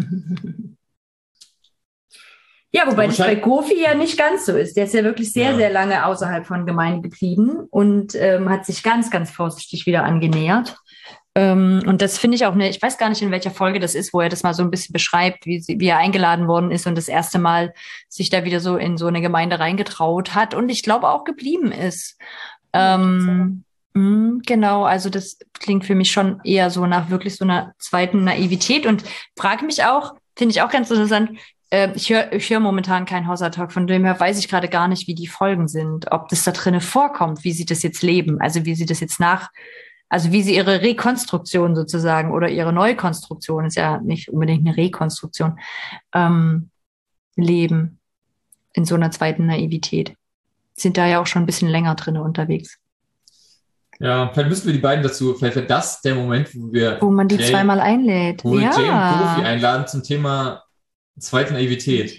Ja, wobei das bei Wahrscheinlich- Kofi ja nicht ganz so ist. Der ist ja wirklich sehr, Ja. sehr lange außerhalb von Gemeinde geblieben und ähm, hat sich ganz, ganz vorsichtig wieder angenähert. Ähm, und das finde ich auch eine, ich weiß gar nicht, in welcher Folge das ist, wo er das mal so ein bisschen beschreibt, wie, sie, wie er eingeladen worden ist und das erste Mal sich da wieder so in so eine Gemeinde reingetraut hat und ich glaube auch geblieben ist. Ähm, mh, genau, also das klingt für mich schon eher so nach wirklich so einer zweiten Naivität und frage mich auch, finde ich auch ganz interessant, äh, ich höre ich hör momentan keinen Hausertalk, von dem her weiß ich gerade gar nicht, wie die Folgen sind, ob das da drinnen vorkommt, wie sie das jetzt leben, also wie sie das jetzt nach, also wie sie ihre Rekonstruktion sozusagen oder ihre Neukonstruktion, ist ja nicht unbedingt eine Rekonstruktion, ähm, leben in so einer zweiten Naivität. Sind da ja auch schon ein bisschen länger drinnen unterwegs. Ja, vielleicht müssen wir die beiden dazu, vielleicht wäre das der Moment, wo wir Wo man die Jay, zweimal einlädt. wo wir Ja. Jay und Kofi einladen zum Thema zweite Naivität.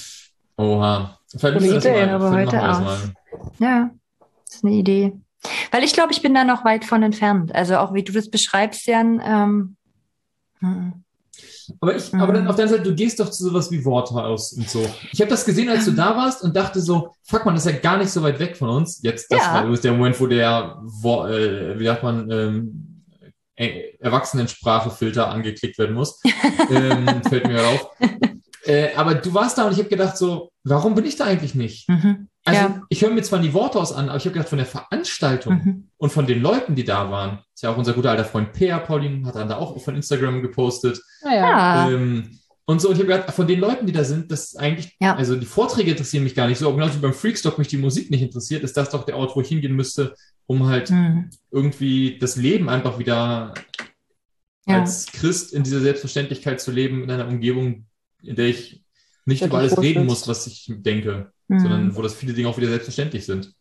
Oha. Vielleicht müssen wir das Gute mal, Idee, aber vielleicht heute machen wir das auch. mal. Ja, das ist eine Idee. Weil ich glaube, ich bin da noch weit von entfernt. Also auch wie du das beschreibst, Jan. Ähm, hm. Aber ich, Mhm. aber dann auf der anderen Seite, du gehst doch zu sowas wie Worthaus und so. Ich habe das gesehen, als du da warst und dachte so, fuck man, das ist ja gar nicht so weit weg von uns. Jetzt, das Ja. war übrigens der Moment, wo der, wo, äh, wie sagt man, ähm, äh, Erwachsenensprachefilter angeklickt werden muss. ähm, fällt mir auf. Äh, aber du warst da und ich habe gedacht so, warum bin ich da eigentlich nicht? Mhm. Also Ja. ich höre mir zwar die Worte aus an, aber ich habe gedacht, von der Veranstaltung Mhm. und von den Leuten, die da waren, ist ja auch unser guter alter Freund Peer, Paulin, hat dann da auch von Instagram gepostet. Naja. Ja. Ähm, und so, und ich habe gedacht, von den Leuten, die da sind, das ist eigentlich, Ja. also die Vorträge interessieren mich gar nicht so, aber genauso wie beim Freakstock mich die Musik nicht interessiert, ist das doch der Ort, wo ich hingehen müsste, um halt Mhm. irgendwie das Leben einfach wieder Ja. als Christ in dieser Selbstverständlichkeit zu leben, in einer Umgebung, in der ich nicht Ja, über du alles reden wohlfühlst. muss, was ich denke, Mhm. sondern wo das viele Dinge auch wieder selbstverständlich sind.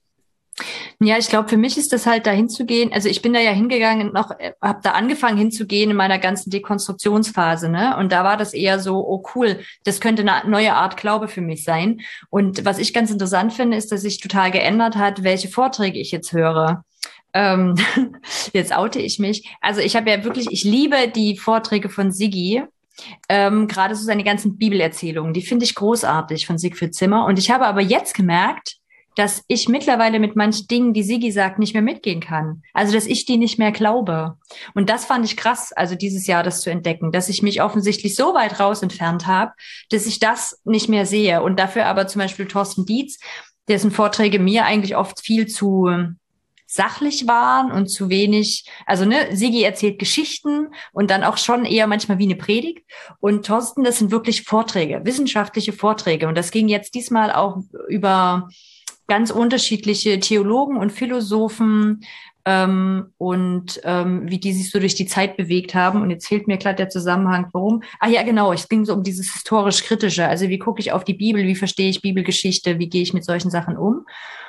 Ja, ich glaube, für mich ist das halt da hinzugehen. Also ich bin da ja hingegangen, noch habe da angefangen hinzugehen in meiner ganzen Dekonstruktionsphase, ne? Und da war das eher so, oh cool, das könnte eine neue Art Glaube für mich sein. Und was ich ganz interessant finde, ist, dass sich total geändert hat, welche Vorträge ich jetzt höre. Ähm, jetzt oute ich mich. Also ich habe ja wirklich, ich liebe die Vorträge von Siggi. Ähm, gerade so seine ganzen Bibelerzählungen, die finde ich großartig von Siegfried Zimmer. Und ich habe aber jetzt gemerkt, dass ich mittlerweile mit manchen Dingen, die Sigi sagt, nicht mehr mitgehen kann. Also, dass ich die nicht mehr glaube. Und das fand ich krass, also dieses Jahr das zu entdecken, dass ich mich offensichtlich so weit raus entfernt habe, dass ich das nicht mehr sehe. Und dafür aber zum Beispiel Thorsten Dietz, dessen Vorträge mir eigentlich oft viel zu sachlich waren und zu wenig, also ne, Sigi erzählt Geschichten und dann auch schon eher manchmal wie eine Predigt. Und Thorsten, das sind wirklich Vorträge, wissenschaftliche Vorträge. Und das ging jetzt diesmal auch über ganz unterschiedliche Theologen und Philosophen ähm, und ähm, wie die sich so durch die Zeit bewegt haben. Und jetzt fehlt mir gerade der Zusammenhang, warum. Ah ja, genau, es ging so um dieses historisch-kritische. Also wie gucke ich auf die Bibel, wie verstehe ich Bibelgeschichte, wie gehe ich mit solchen Sachen um.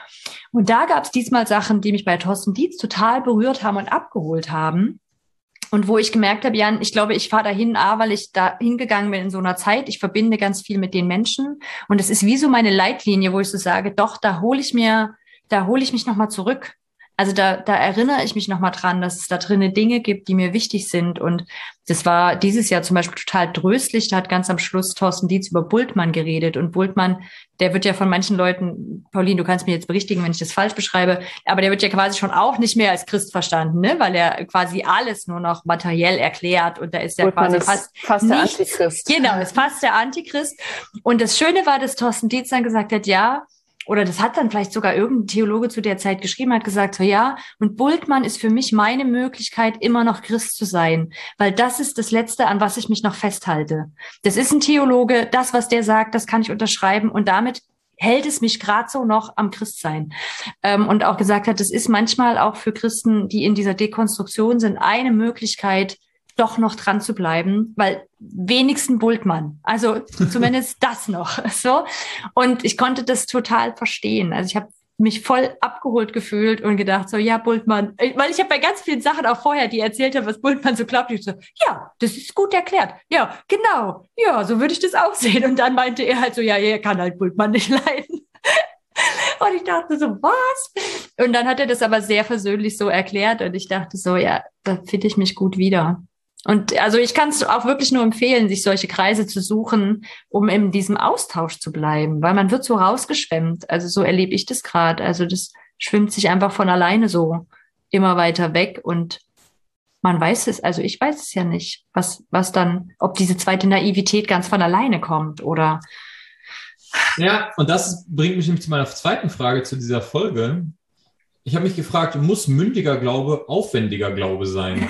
Und da gab es diesmal Sachen, die mich bei Thorsten Dietz total berührt haben und abgeholt haben. Und wo ich gemerkt habe, Jan, ich glaube, ich fahre dahin, A, weil ich da hingegangen bin in so einer Zeit. Ich verbinde ganz viel mit den Menschen. Und es ist wie so meine Leitlinie, wo ich so sage, doch, da hole ich mir, da hole ich mich nochmal zurück. Also da, da erinnere ich mich nochmal dran, dass es da drinnen Dinge gibt, die mir wichtig sind. Und das war dieses Jahr zum Beispiel total tröstlich. Da hat ganz am Schluss Thorsten Dietz über Bultmann geredet. Und Bultmann, der wird ja von manchen Leuten, Pauline, du kannst mir jetzt berichtigen, wenn ich das falsch beschreibe, aber der wird ja quasi schon auch nicht mehr als Christ verstanden, ne? Weil er quasi alles nur noch materiell erklärt. Und da ist ja Bultmann quasi ist fast, fast der nichts. Antichrist. Genau, ist fast der Antichrist. Und das Schöne war, dass Thorsten Dietz dann gesagt hat, ja, oder das hat dann vielleicht sogar irgendein Theologe zu der Zeit geschrieben, hat gesagt, so ja, und Bultmann ist für mich meine Möglichkeit, immer noch Christ zu sein, weil das ist das Letzte, an was ich mich noch festhalte. Das ist ein Theologe, das, was der sagt, das kann ich unterschreiben und damit hält es mich gerade so noch am Christsein. Ähm, und auch gesagt hat, das ist manchmal auch für Christen, die in dieser Dekonstruktion sind, eine Möglichkeit, doch noch dran zu bleiben, weil wenigsten Bultmann. Also zumindest das noch. So. Und ich konnte das total verstehen. Also ich habe mich voll abgeholt gefühlt und gedacht so, ja, Bultmann, weil ich habe bei ganz vielen Sachen auch vorher, die erzählt haben, was Bultmann so glaubt, ich so, ja, das ist gut erklärt. Ja, genau. Ja, so würde ich das auch sehen. Und dann meinte er halt so, ja, er kann halt Bultmann nicht leiden. Und ich dachte so, was? Und dann hat er das aber sehr versöhnlich so erklärt und ich dachte so, ja, da finde ich mich gut wieder. Und also ich kann es auch wirklich nur empfehlen, sich solche Kreise zu suchen, um in diesem Austausch zu bleiben, weil man wird so rausgeschwemmt. Also so erlebe ich das gerade. Also das schwimmt sich einfach von alleine so immer weiter weg und man weiß es, also ich weiß es ja nicht, was, was dann, ob diese zweite Naivität ganz von alleine kommt oder. Ja, und das bringt mich nämlich zu meiner zweiten Frage zu dieser Folge. Ich habe mich gefragt, muss mündiger Glaube aufwendiger Glaube sein?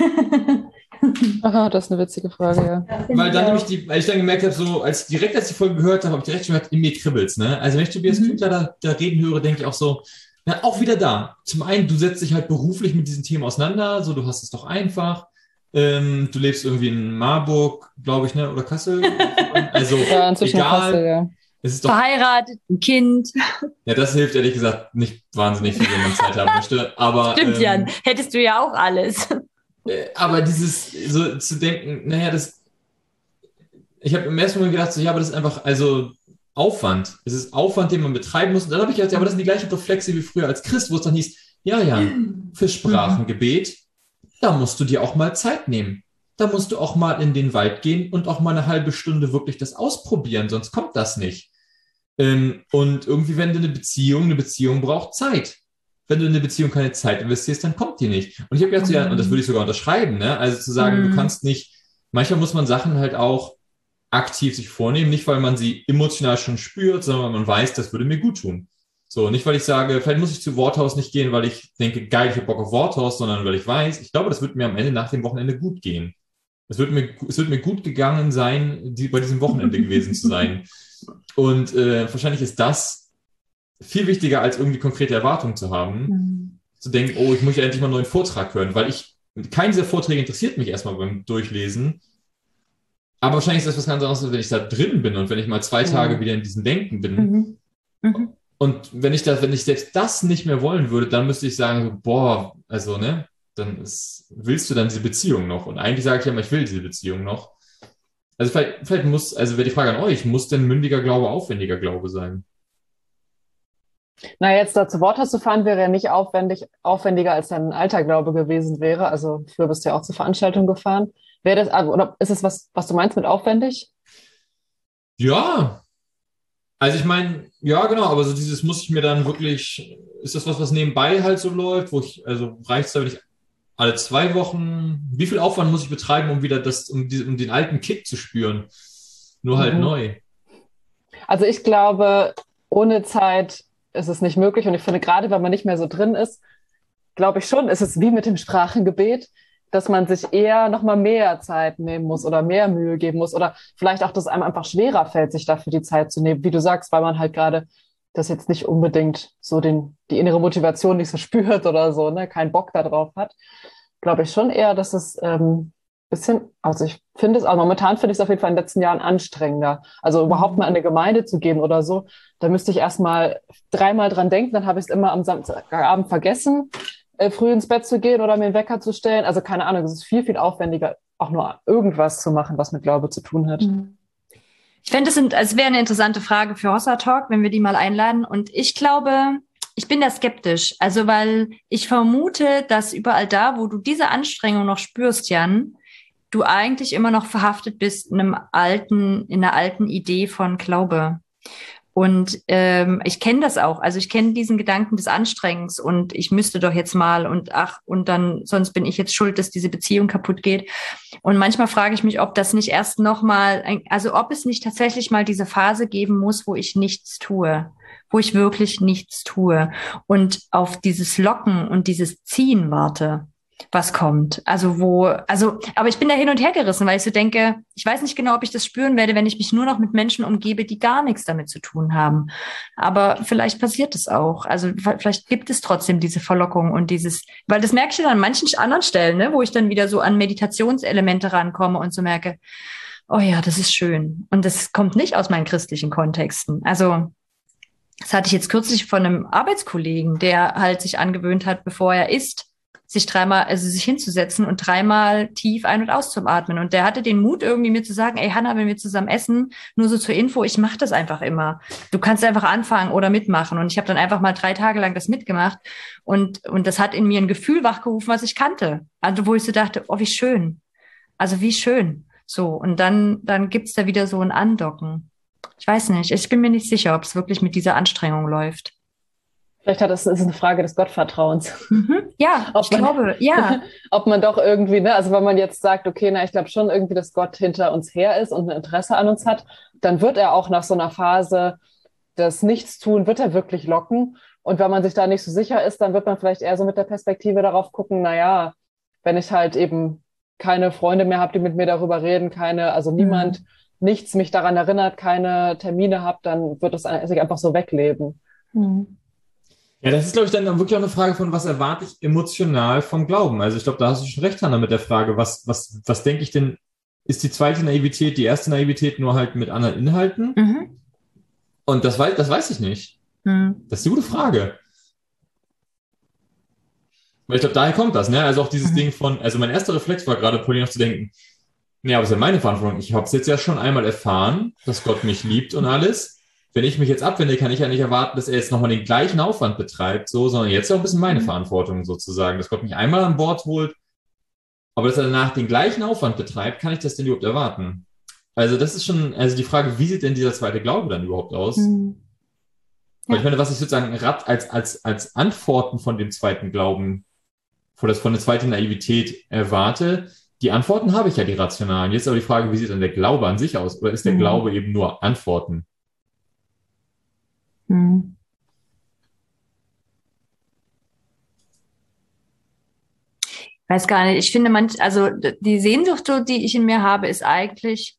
Aha, das ist eine witzige Frage, ja. Weil dann nämlich die, weil ich dann gemerkt habe, so als direkt als ich die Folge gehört habe, habe ich direkt schon gemerkt, in mir kribbelt's, ne? Also wenn ich Tobias mhm. Kübler da, da reden höre, denke ich auch so, ja, auch wieder da. Zum einen, du setzt dich halt beruflich mit diesen Themen auseinander, so du hast es doch einfach. Ähm, du lebst irgendwie in Marburg, glaube ich, ne? Oder Kassel. Also ja, inzwischen egal. Kassel, ja. Es ist doch, verheiratet, ein Kind. Ja, das hilft ehrlich gesagt nicht wahnsinnig viel, wenn man Zeit haben möchte. Aber, Stimmt, ähm, Jan. Hättest du ja auch alles. Äh, aber dieses, so zu denken, naja, das, ich habe im ersten Moment gedacht, so, ja, aber das ist einfach, also Aufwand. Es ist Aufwand, den man betreiben muss. Und dann habe ich gedacht, ja, aber das sind die gleichen Reflexe wie früher als Christ, wo es dann hieß, ja, ja, für Sprachengebet, da musst du dir auch mal Zeit nehmen. Da musst du auch mal in den Wald gehen und auch mal eine halbe Stunde wirklich das ausprobieren, sonst kommt das nicht. Ähm, und irgendwie, wenn du eine Beziehung, eine Beziehung braucht Zeit. Wenn du in eine Beziehung keine Zeit investierst, dann kommt die nicht. Und ich habe gedacht, so, ja, und das würde ich sogar unterschreiben, ne? Also zu sagen, Mhm. du kannst nicht, manchmal muss man Sachen halt auch aktiv sich vornehmen, nicht weil man sie emotional schon spürt, sondern weil man weiß, das würde mir gut tun. So, nicht weil ich sage, vielleicht muss ich zu Worthaus nicht gehen, weil ich denke, geil, ich habe Bock auf Worthaus, sondern weil ich weiß, ich glaube, das wird mir am Ende nach dem Wochenende gut gehen. Es wird mir, es wird mir gut gegangen sein, die, bei diesem Wochenende gewesen zu sein. Und äh, wahrscheinlich ist das viel wichtiger, als irgendwie konkrete Erwartungen zu haben. Mhm. Zu denken, oh, ich muss ja endlich mal einen neuen Vortrag hören, weil ich, kein dieser Vorträge interessiert mich erstmal beim Durchlesen. Aber wahrscheinlich ist das was ganz anderes, wenn ich da drin bin und wenn ich mal zwei Tage wieder in diesem Denken bin. Mhm. Mhm. Und wenn ich das, wenn ich selbst das nicht mehr wollen würde, dann müsste ich sagen, boah, also, ne, dann ist, willst du dann diese Beziehung noch? Und eigentlich sage ich ja immer, ich will diese Beziehung noch. Also vielleicht, vielleicht muss, also wäre die Frage an euch, muss denn mündiger Glaube aufwendiger Glaube sein? Na, jetzt da zu Worthaus zu fahren, wäre ja nicht aufwendig, aufwendiger, als dein alter Glaube gewesen wäre. Also früher bist du ja auch zur Veranstaltung gefahren. Wäre das, oder ist es was, was du meinst mit aufwendig? Ja. Also ich meine, ja genau, aber so dieses muss ich mir dann wirklich, ist das was, was nebenbei halt so läuft, wo ich, also reicht es da, wenn ich alle zwei Wochen, wie viel Aufwand muss ich betreiben, um wieder das, um, die, um den alten Kick zu spüren? Nur halt Mhm. neu. Also ich glaube, ohne Zeit ist es nicht möglich. Und ich finde, gerade wenn man nicht mehr so drin ist, glaube ich schon, ist es wie mit dem Sprachengebet, dass man sich eher nochmal mehr Zeit nehmen muss oder mehr Mühe geben muss oder vielleicht auch, dass es einem einfach schwerer fällt, sich dafür die Zeit zu nehmen, wie du sagst, weil man halt gerade das jetzt nicht unbedingt so den, die innere Motivation nicht so spürt oder so, ne, keinen Bock da drauf hat. Glaube ich schon eher, dass es ähm, bisschen, also ich finde es, also momentan finde ich es auf jeden Fall in den letzten Jahren anstrengender. Also überhaupt mal in eine Gemeinde zu gehen oder so, da müsste ich erst mal dreimal dran denken, dann habe ich es immer am Samstagabend vergessen, äh, früh ins Bett zu gehen oder mir einen Wecker zu stellen. Also keine Ahnung, es ist viel, viel aufwendiger, auch nur irgendwas zu machen, was mit Glaube zu tun hat. Ich fände, es es wäre eine interessante Frage für Hossa Talk, wenn wir die mal einladen. Und ich glaube, ich bin da skeptisch. Also, weil ich vermute, dass überall da, wo du diese Anstrengung noch spürst, Jan, du eigentlich immer noch verhaftet bist in einem alten, in einer alten Idee von Glaube. Und ähm, ich kenne das auch. Also ich kenne diesen Gedanken des Anstrengens und ich müsste doch jetzt mal und ach, und dann, sonst bin ich jetzt schuld, dass diese Beziehung kaputt geht. Und manchmal frage ich mich, ob das nicht erst nochmal, also ob es nicht tatsächlich mal diese Phase geben muss, wo ich nichts tue, wo ich wirklich nichts tue und auf dieses Locken und dieses Ziehen warte, was kommt. Also wo, also, aber ich bin da hin und her gerissen, weil ich so denke, ich weiß nicht genau, ob ich das spüren werde, wenn ich mich nur noch mit Menschen umgebe, die gar nichts damit zu tun haben. Aber vielleicht passiert es auch. Also vielleicht gibt es trotzdem diese Verlockung und dieses, weil das merke ich dann an manchen anderen Stellen, ne, wo ich dann wieder so an Meditationselemente rankomme und so merke, oh ja, das ist schön. Und das kommt nicht aus meinen christlichen Kontexten. Also das hatte ich jetzt kürzlich von einem Arbeitskollegen, der halt sich angewöhnt hat, bevor er isst, sich dreimal, also sich hinzusetzen und dreimal tief ein- und auszuatmen. Und der hatte den Mut irgendwie mir zu sagen, ey Hanna, wenn wir zusammen essen, nur so zur Info, ich mache das einfach immer. Du kannst einfach anfangen oder mitmachen. Und ich habe dann einfach mal drei Tage lang das mitgemacht. Und, und das hat in mir ein Gefühl wachgerufen, was ich kannte. Also wo ich so dachte, oh, wie schön. Also wie schön. So, und dann, dann gibt's da wieder so ein Andocken. Ich weiß nicht, ich bin mir nicht sicher, ob es wirklich mit dieser Anstrengung läuft. Vielleicht hat das, ist es eine Frage des Gottvertrauens. Mhm. Ja, ob ich man, glaube, ja. Ob man doch irgendwie, ne, also wenn man jetzt sagt, okay, na, ich glaube schon irgendwie, dass Gott hinter uns her ist und ein Interesse an uns hat, dann wird er auch nach so einer Phase des Nichtstun, wird er wirklich locken. Und wenn man sich da nicht so sicher ist, dann wird man vielleicht eher so mit der Perspektive darauf gucken, na ja, wenn ich halt eben keine Freunde mehr habe, die mit mir darüber reden, keine, also niemand, mhm. nichts mich daran erinnert, keine Termine habe, dann wird es sich einfach so wegleben. Mhm. Ja, das ist, glaube ich, dann wirklich auch eine Frage von, was erwarte ich emotional vom Glauben? Also ich glaube, da hast du schon recht, Hanna, mit der Frage, was, was, was denke ich denn, ist die zweite Naivität die erste Naivität nur halt mit anderen Inhalten? Mhm. Und das weiß, das weiß ich nicht. Mhm. Das ist eine gute Frage. Weil ich glaube, daher kommt das, ne? Also auch dieses mhm. Ding von, also mein erster Reflex war gerade, Pauline, noch zu denken, ja, aber es ist ja meine Verantwortung. Ich habe es jetzt ja schon einmal erfahren, dass Gott mich liebt und alles. Wenn ich mich jetzt abwende, kann ich ja nicht erwarten, dass er jetzt nochmal den gleichen Aufwand betreibt, so, sondern jetzt auch ein bisschen meine mhm. Verantwortung sozusagen, dass Gott mich einmal an Bord holt, aber dass er danach den gleichen Aufwand betreibt, kann ich das denn überhaupt erwarten? Also das ist schon, also die Frage, wie sieht denn dieser zweite Glaube dann überhaupt aus? Mhm. Ja. Weil ich meine, was ich sozusagen als, als, als Antworten von dem zweiten Glauben, von der, von der zweiten Naivität erwarte, die Antworten habe ich ja, die rationalen. Jetzt aber die Frage, wie sieht dann der Glaube an sich aus? Oder ist der mhm. Glaube eben nur Antworten? Hm. Ich weiß gar nicht. Ich finde manch, also die Sehnsucht, die ich in mir habe, ist eigentlich,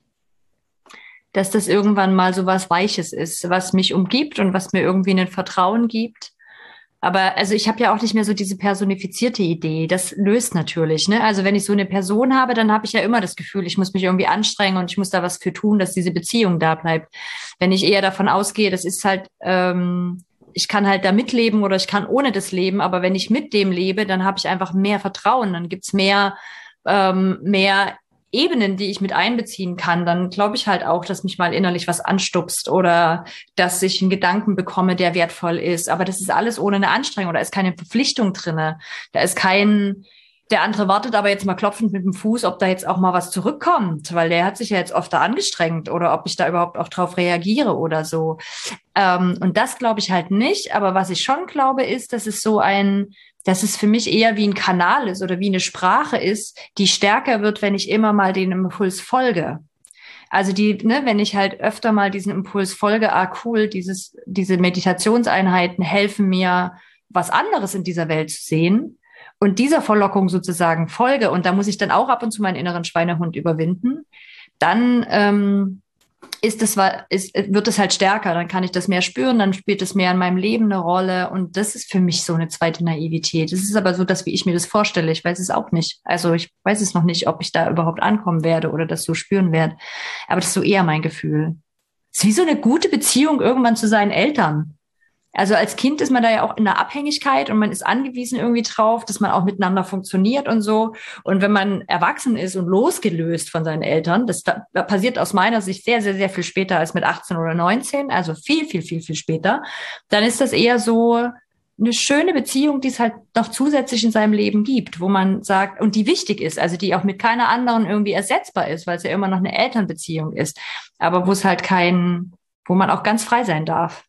dass das irgendwann mal so was Weiches ist, was mich umgibt und was mir irgendwie ein Vertrauen gibt. Aber also ich habe ja auch nicht mehr so diese personifizierte Idee. Das löst natürlich, ne? Also wenn ich so eine Person habe, dann habe ich ja immer das Gefühl, ich muss mich irgendwie anstrengen und ich muss da was für tun, dass diese Beziehung da bleibt. Wenn ich eher davon ausgehe, das ist halt, ähm, ich kann halt da mitleben oder ich kann ohne das leben, aber wenn ich mit dem lebe, dann habe ich einfach mehr Vertrauen, dann gibt's mehr, ähm, mehr Ebenen, die ich mit einbeziehen kann, dann glaube ich halt auch, dass mich mal innerlich was anstupst oder dass ich einen Gedanken bekomme, der wertvoll ist. Aber das ist alles ohne eine Anstrengung. Da ist keine Verpflichtung drinne. Da ist kein, der andere wartet aber jetzt mal klopfend mit dem Fuß, ob da jetzt auch mal was zurückkommt, weil der hat sich ja jetzt oft da angestrengt oder ob ich da überhaupt auch drauf reagiere oder so. Ähm, und das glaube ich halt nicht. Aber was ich schon glaube, ist, dass es so ein dass es für mich eher wie ein Kanal ist oder wie eine Sprache ist, die stärker wird, wenn ich immer mal den Impuls folge. Also die, ne, wenn ich halt öfter mal diesen Impuls folge, ah cool, dieses, diese Meditationseinheiten helfen mir, was anderes in dieser Welt zu sehen und dieser Verlockung sozusagen folge und da muss ich dann auch ab und zu meinen inneren Schweinehund überwinden, dann ähm, ist das, ist, wird es halt stärker, dann kann ich das mehr spüren, dann spielt es mehr in meinem Leben eine Rolle und das ist für mich so eine zweite Naivität. Es ist aber so, dass wie ich mir das vorstelle, ich weiß es auch nicht. Also ich weiß es noch nicht, ob ich da überhaupt ankommen werde oder das so spüren werde, aber das ist so eher mein Gefühl. Es ist wie so eine gute Beziehung irgendwann zu seinen Eltern. Also als Kind ist man da ja auch in einer Abhängigkeit und man ist angewiesen irgendwie drauf, dass man auch miteinander funktioniert und so. Und wenn man erwachsen ist und losgelöst von seinen Eltern, das da, passiert aus meiner Sicht sehr, sehr, sehr viel später als mit achtzehn oder neunzehn, also viel, viel, viel, viel später, dann ist das eher so eine schöne Beziehung, die es halt noch zusätzlich in seinem Leben gibt, wo man sagt, und die wichtig ist, also die auch mit keiner anderen irgendwie ersetzbar ist, weil es ja immer noch eine Elternbeziehung ist, aber wo es halt kein, wo man auch ganz frei sein darf.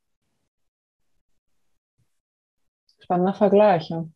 Spannender Vergleich, ja.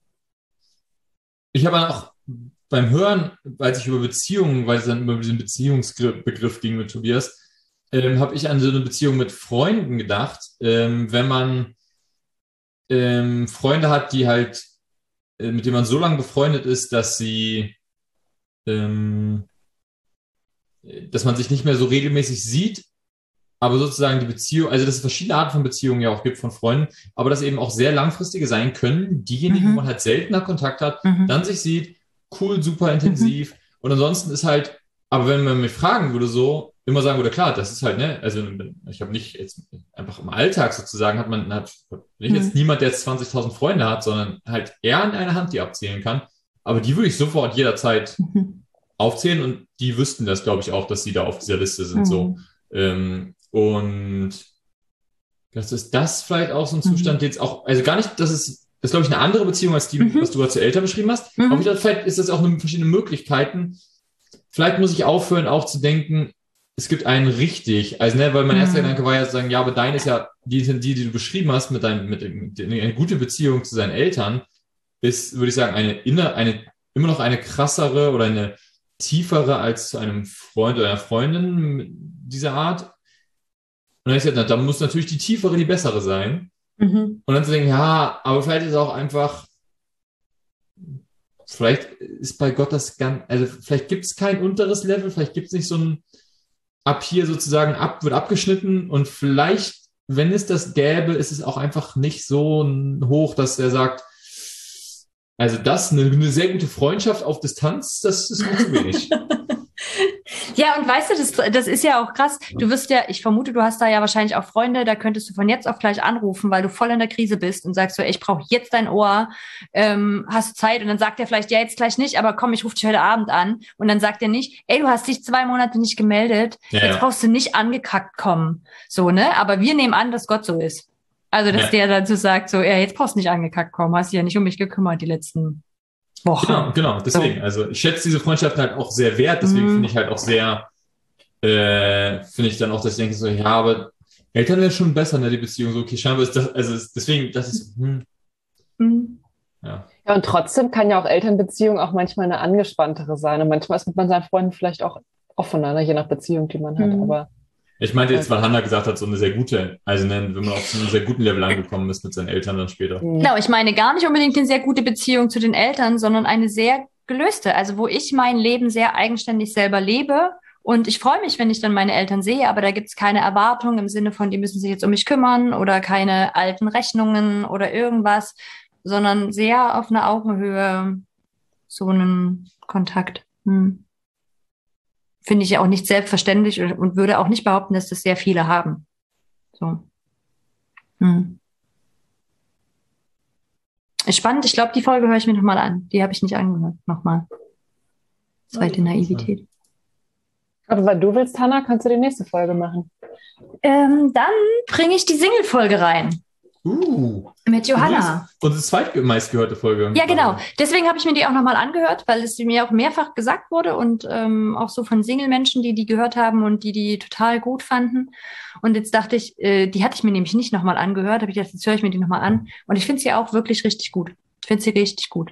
Ich habe auch beim Hören, als ich über Beziehungen, weil es dann über diesen Beziehungsbegriff ging mit Tobias, ähm, habe ich an so eine Beziehung mit Freunden gedacht. Ähm, wenn man ähm, Freunde hat, die halt, äh, mit denen man so lange befreundet ist, dass sie, ähm, dass man sich nicht mehr so regelmäßig sieht, aber sozusagen die Beziehung, also dass es verschiedene Arten von Beziehungen ja auch gibt von Freunden, aber dass eben auch sehr langfristige sein können, diejenigen, mhm. wo man halt seltener Kontakt hat, mhm. dann sich sieht, cool, super intensiv mhm. und ansonsten ist halt, aber wenn man mich fragen würde so, immer sagen würde, klar, das ist halt, ne, also ich habe nicht jetzt einfach im Alltag sozusagen, hat man, hat nicht jetzt Mhm. niemand, der jetzt zwanzigtausend Freunde hat, sondern halt eher an einer Hand, die abzählen kann. Aber die würde ich sofort jederzeit Mhm. aufzählen und die wüssten das, glaube ich, auch, dass sie da auf dieser Liste sind, Mhm. so. Ähm, und das ist das vielleicht auch so ein Zustand, jetzt auch, also gar nicht, das ist, das ist, glaube ich, eine andere Beziehung als die, Mhm. was du gerade zu Eltern beschrieben hast. Mhm. Aber ich glaube, vielleicht ist das auch eine verschiedene Möglichkeiten. Vielleicht muss ich aufhören, auch zu denken, es gibt einen richtig, also, ne, weil mein Mhm. erster Gedanke war ja zu sagen, ja, aber dein ist ja, die, die, die du beschrieben hast, mit deinem, mit, mit, eine gute Beziehung zu seinen Eltern, ist, würde ich sagen, eine inner, eine, immer noch eine krassere oder eine tiefere als zu einem Freund oder einer Freundin dieser Art. Und dann habe ich gesagt, na, da muss natürlich die tiefere die bessere sein. Mhm. Und dann zu denken, ja, aber vielleicht ist auch einfach, vielleicht ist bei Gott das ganz, also vielleicht gibt es kein unteres Level, vielleicht gibt es nicht so ein, ab hier sozusagen ab, wird abgeschnitten und vielleicht, wenn es das gäbe, ist es auch einfach nicht so hoch, dass er sagt, also das, eine, eine sehr gute Freundschaft auf Distanz, das ist mir zu wenig. Ja, und weißt du, das, das ist ja auch krass. Du wirst ja, ich vermute, du hast da ja wahrscheinlich auch Freunde, da könntest du von jetzt auf gleich anrufen, weil du voll in der Krise bist und sagst so, ey, ich brauche jetzt dein Ohr, ähm, hast du Zeit? Und dann sagt er vielleicht, ja, jetzt gleich nicht, aber komm, ich rufe dich heute Abend an. Und dann sagt er nicht, ey, du hast dich zwei Monate nicht gemeldet, Ja, jetzt ja. brauchst du nicht angekackt kommen. So, ne? Aber wir nehmen an, dass Gott so ist. Also, dass Ja. der dazu sagt, so, ja, jetzt brauchst du nicht angekackt kommen, hast dich ja nicht um mich gekümmert die letzten Wochen. Genau, genau, deswegen. So. Also ich schätze diese Freundschaft halt auch sehr wert, deswegen Mhm. finde ich halt auch sehr, äh, finde ich dann auch, dass ich denke so, ja, aber Eltern wären schon besser, ne, die Beziehung, so, okay, scheinbar ist das, also es- deswegen, das ist, hm, Mhm. ja. Ja, und trotzdem kann ja auch Elternbeziehung auch manchmal eine angespanntere sein. Und manchmal ist mit man seinen Freunden vielleicht auch offener, ne, je nach Beziehung, die man hat. Mhm. Aber Ich meinte jetzt, weil Hannah gesagt hat, so eine sehr gute, also ne, wenn man auf so einem sehr guten Level angekommen ist mit seinen Eltern dann später. mh, Genau, ich meine gar nicht unbedingt eine sehr gute Beziehung zu den Eltern, sondern eine sehr gelöste, also wo ich mein Leben sehr eigenständig selber lebe. Und ich freue mich, wenn ich dann meine Eltern sehe, aber da gibt es keine Erwartung im Sinne von, die müssen sich jetzt um mich kümmern oder keine alten Rechnungen oder irgendwas, sondern sehr auf einer Augenhöhe so einen Kontakt. Hm. Finde ich ja auch nicht selbstverständlich und, und würde auch nicht behaupten, dass das sehr viele haben. So. Hm. Ist spannend. Ich glaube, die Folge höre ich mir nochmal an. Die habe ich nicht angehört. Nochmal. Zweite Naivität. aber wenn du willst, Hannah, kannst du die nächste Folge machen. Ähm, dann bringe ich die Single-Folge rein. Uh, Mit Johanna. unsere zweitmeistgehörte Folge. Ja, genau. Deswegen habe ich mir die auch nochmal angehört, weil es mir auch mehrfach gesagt wurde und ähm, auch so von Single-Menschen, die die gehört haben und die die total gut fanden. Und jetzt dachte ich, äh, die hatte ich mir nämlich nicht nochmal angehört. Habe ich gedacht, jetzt höre ich mir die nochmal an. Und ich finde sie auch wirklich richtig gut. Ich finde sie richtig gut.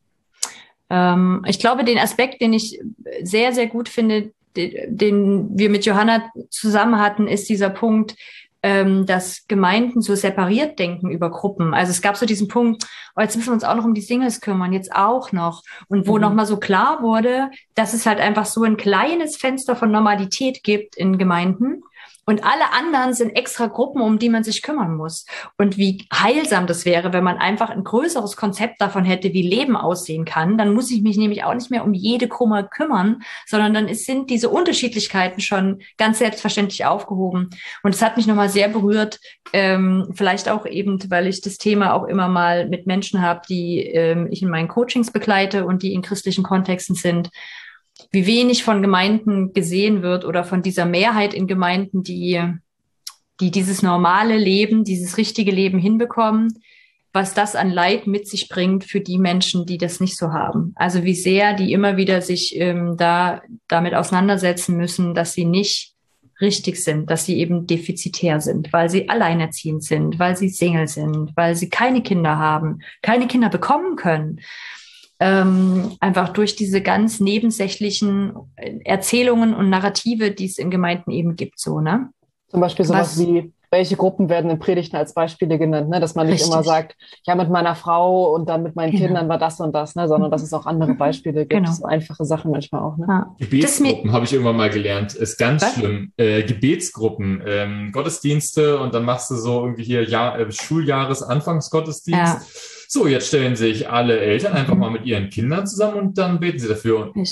Ähm, ich glaube, den Aspekt, den ich sehr, sehr gut finde, den, den wir mit Johanna zusammen hatten, ist dieser Punkt, ähm, dass Gemeinden so separiert denken über Gruppen. Also es gab so diesen Punkt, oh, jetzt müssen wir uns auch noch um die Singles kümmern, jetzt auch noch. Und wo Mhm. nochmal so klar wurde, dass es halt einfach so ein kleines Fenster von Normalität gibt in Gemeinden. Und alle anderen sind extra Gruppen, um die man sich kümmern muss. Und wie heilsam das wäre, wenn man einfach ein größeres Konzept davon hätte, wie Leben aussehen kann. Dann muss ich mich nämlich auch nicht mehr um jede Gruppe kümmern, sondern dann ist, sind diese Unterschiedlichkeiten schon ganz selbstverständlich aufgehoben. Und es hat mich nochmal sehr berührt, ähm, vielleicht auch eben, weil ich das Thema auch immer mal mit Menschen habe, die ähm, ich in meinen Coachings begleite und die in christlichen Kontexten sind, wie wenig von Gemeinden gesehen wird oder von dieser Mehrheit in Gemeinden, die, die dieses normale Leben, dieses richtige Leben hinbekommen, was das an Leid mit sich bringt für die Menschen, die das nicht so haben. Also wie sehr die immer wieder sich ähm, da damit auseinandersetzen müssen, dass sie nicht richtig sind, dass sie eben defizitär sind, weil sie alleinerziehend sind, weil sie Single sind, weil sie keine Kinder haben, keine Kinder bekommen können. Ähm, einfach durch diese ganz nebensächlichen Erzählungen und Narrative, die es in Gemeinden eben gibt, so, ne? Zum Beispiel sowas Was- wie, welche Gruppen werden in Predigten als Beispiele genannt, ne? Dass man nicht Richtig. immer sagt, ja, mit meiner Frau und dann mit meinen Genau. Kindern war das und das, ne? Sondern dass es auch andere Beispiele gibt, Genau. so einfache Sachen manchmal auch, ne? Ja. Gebetsgruppen habe ich irgendwann mal gelernt. Ist ganz Was? schlimm. Äh, Gebetsgruppen, ähm, Gottesdienste und dann machst du so irgendwie hier Jahr, äh, Schuljahres-Anfangsgottesdienst. Ja. So, jetzt stellen sich alle Eltern einfach Mhm. mal mit ihren Kindern zusammen und dann beten sie dafür. Und Richtig.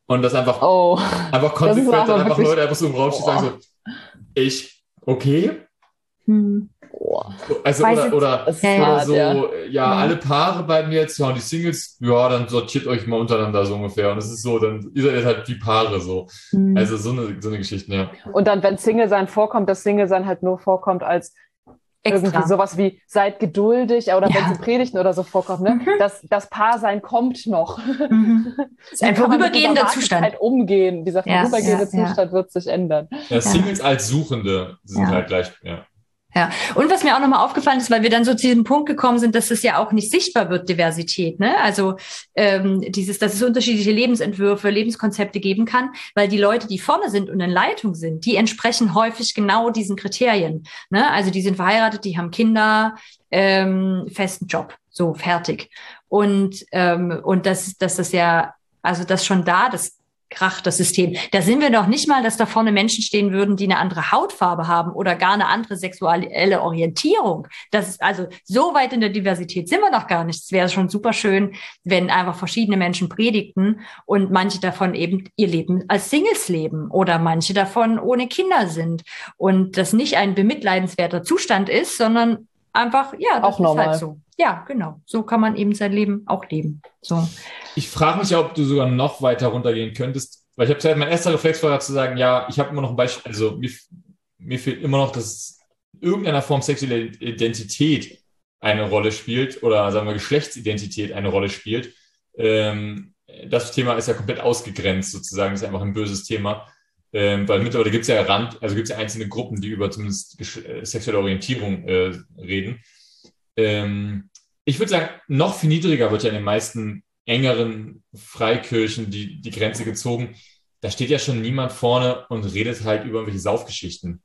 Und das einfach, Oh, einfach konsequent aber dann einfach wirklich- Leute einfach so im Raum stehen und sagen so, ich, okay. Hm. boah. Also Weiß oder, jetzt- oder, Das ist Ja, ja. oder hart, so, ja, ja. alle Paare bleiben jetzt, ja, und die Singles, ja, dann sortiert euch mal untereinander so ungefähr. Und es ist so, dann ihr seid halt wie Paare so. Hm. Also so eine, so eine Geschichte, ja. Und dann, wenn Single-Sein vorkommt, dass Single-Sein halt nur vorkommt als Extra. irgendwie sowas wie seid geduldig oder Ja. wenn es in Predigten oder so vorkommt, ne? Mhm. Das, das Paarsein kommt noch. Mhm. Das ist ein Wie kann man mit vorübergehender dieser Zustand. Wartezeit umgehen. Dieser Ja, vorübergehende ja, ja. Zustand wird sich ändern. Ja, Singles als Suchende sind Ja. halt gleich, ja. Ja, und was mir auch nochmal aufgefallen ist, weil wir dann so zu diesem Punkt gekommen sind, dass es ja auch nicht sichtbar wird, Diversität, ne? Also ähm, dieses, dass es unterschiedliche Lebensentwürfe, Lebenskonzepte geben kann, weil die Leute, die vorne sind und in Leitung sind, die entsprechen häufig genau diesen Kriterien. Ne? Also die sind verheiratet, die haben Kinder, ähm, festen Job, so fertig. Und ähm, und das, dass das ja, also das schon da, das kracht das System. Da sind wir noch nicht mal, dass da vorne Menschen stehen würden, die eine andere Hautfarbe haben oder gar eine andere sexuelle Orientierung. Das ist also so weit in der Diversität sind wir noch gar nicht. Es wäre schon super schön, wenn einfach verschiedene Menschen predigten und manche davon eben ihr Leben als Singles leben oder manche davon ohne Kinder sind und das nicht ein bemitleidenswerter Zustand ist, sondern einfach, ja, das Auch ist normal. halt so. Ja, genau. So kann man eben sein Leben auch leben. So. Ich frage mich ja, ob du sogar noch weiter runtergehen könntest, weil ich habe gesagt, mein erster Reflex war zu sagen, ja, ich habe immer noch ein Beispiel, also mir, mir fehlt immer noch, dass irgendeiner Form sexuelle Identität eine Rolle spielt oder sagen wir Geschlechtsidentität eine Rolle spielt. Ähm, das Thema ist ja komplett ausgegrenzt sozusagen, ist einfach ein böses Thema, ähm, weil mittlerweile gibt es ja Rand, also gibt es ja einzelne Gruppen, die über zumindest gesch- äh, sexuelle Orientierung äh, reden. Ähm, ich würde sagen, noch viel niedriger wird ja in den meisten engeren Freikirchen die, die Grenze gezogen. Da steht ja schon niemand vorne und redet halt über irgendwelche Saufgeschichten.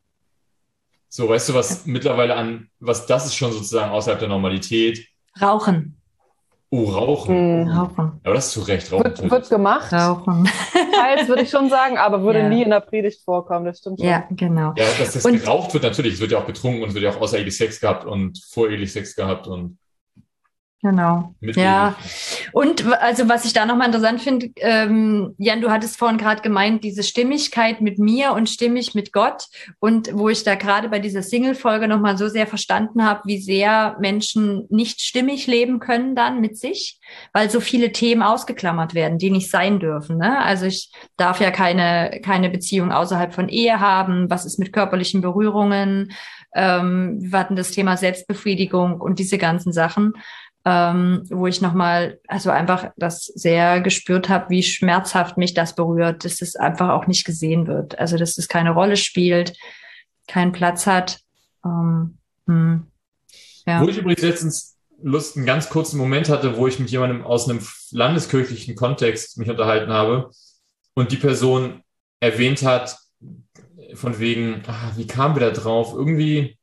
So, weißt du, was mittlerweile an, was das ist schon sozusagen außerhalb der Normalität. Rauchen. Oh, Rauchen. Mhm. Rauchen. Aber das ist zu Recht, Rauchen. Wird, wird gemacht, Rauchen. teils würde ich schon sagen, aber würde Ja. nie in der Predigt vorkommen, das stimmt schon. Ja, genau. Ja, dass das Und- geraucht wird, natürlich. Es wird ja auch getrunken und es wird ja auch außerehelich Sex gehabt und vorehelich Sex gehabt und Genau. mit Ja. Und w- also was ich da nochmal interessant finde, ähm, Jan, du hattest vorhin gerade gemeint, diese Stimmigkeit mit mir und stimmig mit Gott. Und wo ich da gerade bei dieser Single-Folge nochmal so sehr verstanden habe, wie sehr Menschen nicht stimmig leben können dann mit sich, weil so viele Themen ausgeklammert werden, die nicht sein dürfen. Ne? Also ich darf ja keine, keine Beziehung außerhalb von Ehe haben. Was ist mit körperlichen Berührungen? Ähm, wir hatten das Thema Selbstbefriedigung und diese ganzen Sachen. Ähm, wo ich nochmal, also einfach das sehr gespürt habe, wie schmerzhaft mich das berührt, dass es einfach auch nicht gesehen wird. Also, dass es keine Rolle spielt, keinen Platz hat. Ähm, hm, ja. Wo ich übrigens letztens Lust, einen ganz kurzen Moment hatte, wo ich mit jemandem aus einem landeskirchlichen Kontext mich unterhalten habe und die Person erwähnt hat, von wegen, ah, wie kamen wir da drauf? Irgendwie,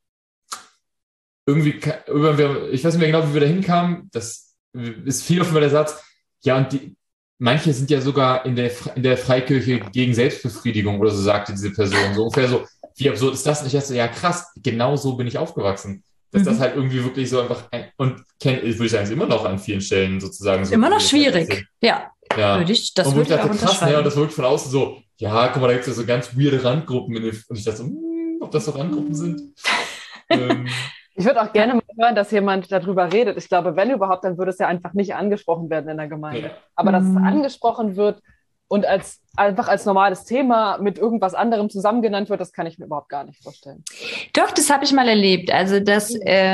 irgendwie, ich weiß nicht mehr genau, wie wir da hinkamen. Das ist viel auf der Satz. Ja, und die, manche sind ja sogar in der, in der Freikirche gegen Selbstbefriedigung oder so, sagte diese Person. So ungefähr so, wie absurd ist das? Und ich dachte, ja krass, genau so bin ich aufgewachsen. Dass Mhm. das halt irgendwie wirklich so einfach, ein, und kenn, würde ich sagen, ist immer noch an vielen Stellen sozusagen so. Immer noch schwierig. Ja, Ja. würde ich, das und wo würde ich ich auch dachte, krass, ne, unterschreiben. und das wirklich von außen so, ja, guck mal, da gibt es ja so ganz weirde Randgruppen. In den, und ich dachte so, hm, ob das so Randgruppen sind. ähm, Ich würde auch gerne mal hören, dass jemand darüber redet. Ich glaube, wenn überhaupt, dann würde es ja einfach nicht angesprochen werden in der Gemeinde. Ja. Aber dass es Mhm. angesprochen wird und als einfach als normales Thema mit irgendwas anderem zusammengenannt wird, das kann ich mir überhaupt gar nicht vorstellen. Doch, das habe ich mal erlebt. Also das,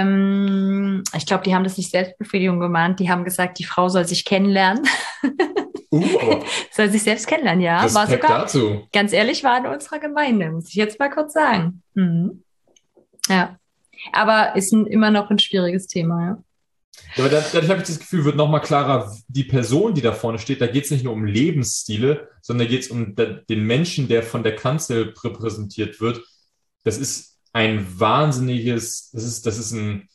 ähm, ich glaube, die haben das nicht Selbstbefriedigung gemahnt. Die haben gesagt, die Frau soll sich kennenlernen, uh, aber soll sich selbst kennenlernen. Ja, war Respekt sogar, dazu. ganz ehrlich, war in unserer Gemeinde, muss ich jetzt mal kurz sagen. Mhm. Ja, aber ist ein, immer noch ein schwieriges Thema. Ja. Ja, aber da- dadurch habe ich das Gefühl, wird nochmal klarer, die Person, die da vorne steht, da geht es nicht nur um Lebensstile, sondern da geht es um da, den Menschen, der von der Kanzel repräsentiert wird. Das ist ein wahnsinniges, das ist, das ist ein,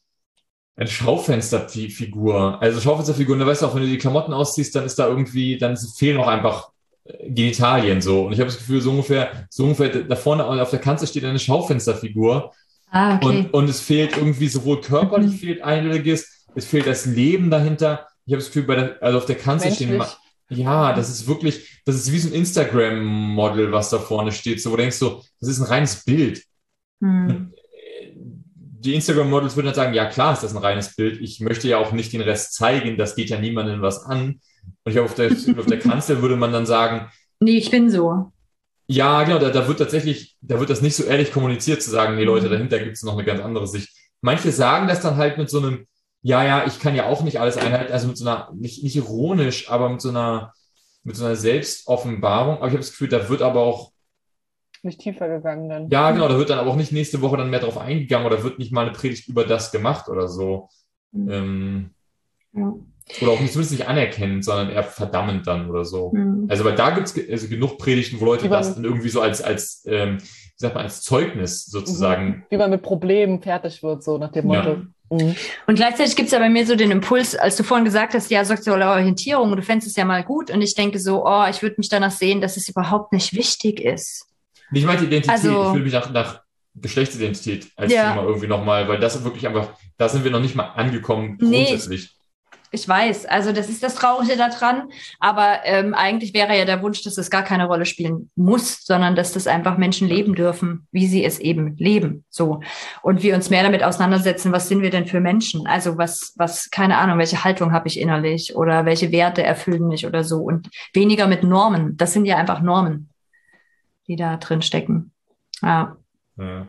eine Schaufensterfigur. Also Schaufensterfigur, da weißt du auch, wenn du die Klamotten ausziehst, dann ist da irgendwie, dann fehlen auch einfach äh, Genitalien so. Und ich habe das Gefühl, so ungefähr, so ungefähr da vorne auf der Kanzel steht eine Schaufensterfigur. Ah, okay. Und, und es fehlt irgendwie sowohl körperlich Mhm. fehlt einiges, es fehlt das Leben dahinter. Ich habe das Gefühl, bei der, also auf der Kanzel stehen, Menschlich. Ja, das ist wirklich, das ist wie so ein Instagram-Model, was da vorne steht, so, wo du denkst so, das ist ein reines Bild. Hm. Die Instagram-Models würden dann sagen, ja klar ist das ein reines Bild, ich möchte ja auch nicht den Rest zeigen, das geht ja niemandem was an. Und ich glaube, auf der, auf der Kanzel würde man dann sagen, Nee, ich bin so. ja, genau, da, da wird tatsächlich, da wird das nicht so ehrlich kommuniziert, zu sagen, nee Leute, dahinter gibt es noch eine ganz andere Sicht. Manche sagen das dann halt mit so einem, ja, ja, ich kann ja auch nicht alles einhalten, also mit so einer, nicht, nicht ironisch, aber mit so einer, mit so einer Selbstoffenbarung. Aber ich habe das Gefühl, da wird aber auch, Nicht tiefer gegangen dann. ja, genau, da wird dann aber auch nicht nächste Woche dann mehr drauf eingegangen oder wird nicht mal eine Predigt über das gemacht oder so. Mhm. Ähm, Ja. oder auch nicht, zumindest nicht anerkennend, sondern eher verdammend dann oder so. Mhm. Also, weil da gibt's ge- also genug Predigten, wo Leute Wie man- das dann irgendwie so als, als, ähm, wie sagt man, als Zeugnis sozusagen. Wie man mit Problemen fertig wird, so nach dem Ja. Motto. Mhm. Und gleichzeitig gibt es ja bei mir so den Impuls, als du vorhin gesagt hast, ja, sexuelle Orientierung, du fändest es ja mal gut. Und ich denke so, oh, ich würde mich danach sehen, dass es überhaupt nicht wichtig ist. Ich meinte Identität, Also- ich will mich nach, nach Geschlechtsidentität als Ja. Thema irgendwie nochmal, weil das wirklich einfach, da sind wir noch nicht mal angekommen Nee. grundsätzlich. Ich weiß, also das ist das Traurige daran, aber ähm, eigentlich wäre ja der Wunsch, dass es gar keine Rolle spielen muss, sondern dass das einfach Menschen leben dürfen, wie sie es eben leben, so. Und wir uns mehr damit auseinandersetzen, was sind wir denn für Menschen? Also was, was, keine Ahnung, welche Haltung habe ich innerlich oder welche Werte erfüllen mich oder so und weniger mit Normen. Das sind ja einfach Normen, die da drin stecken. Ja. Ja.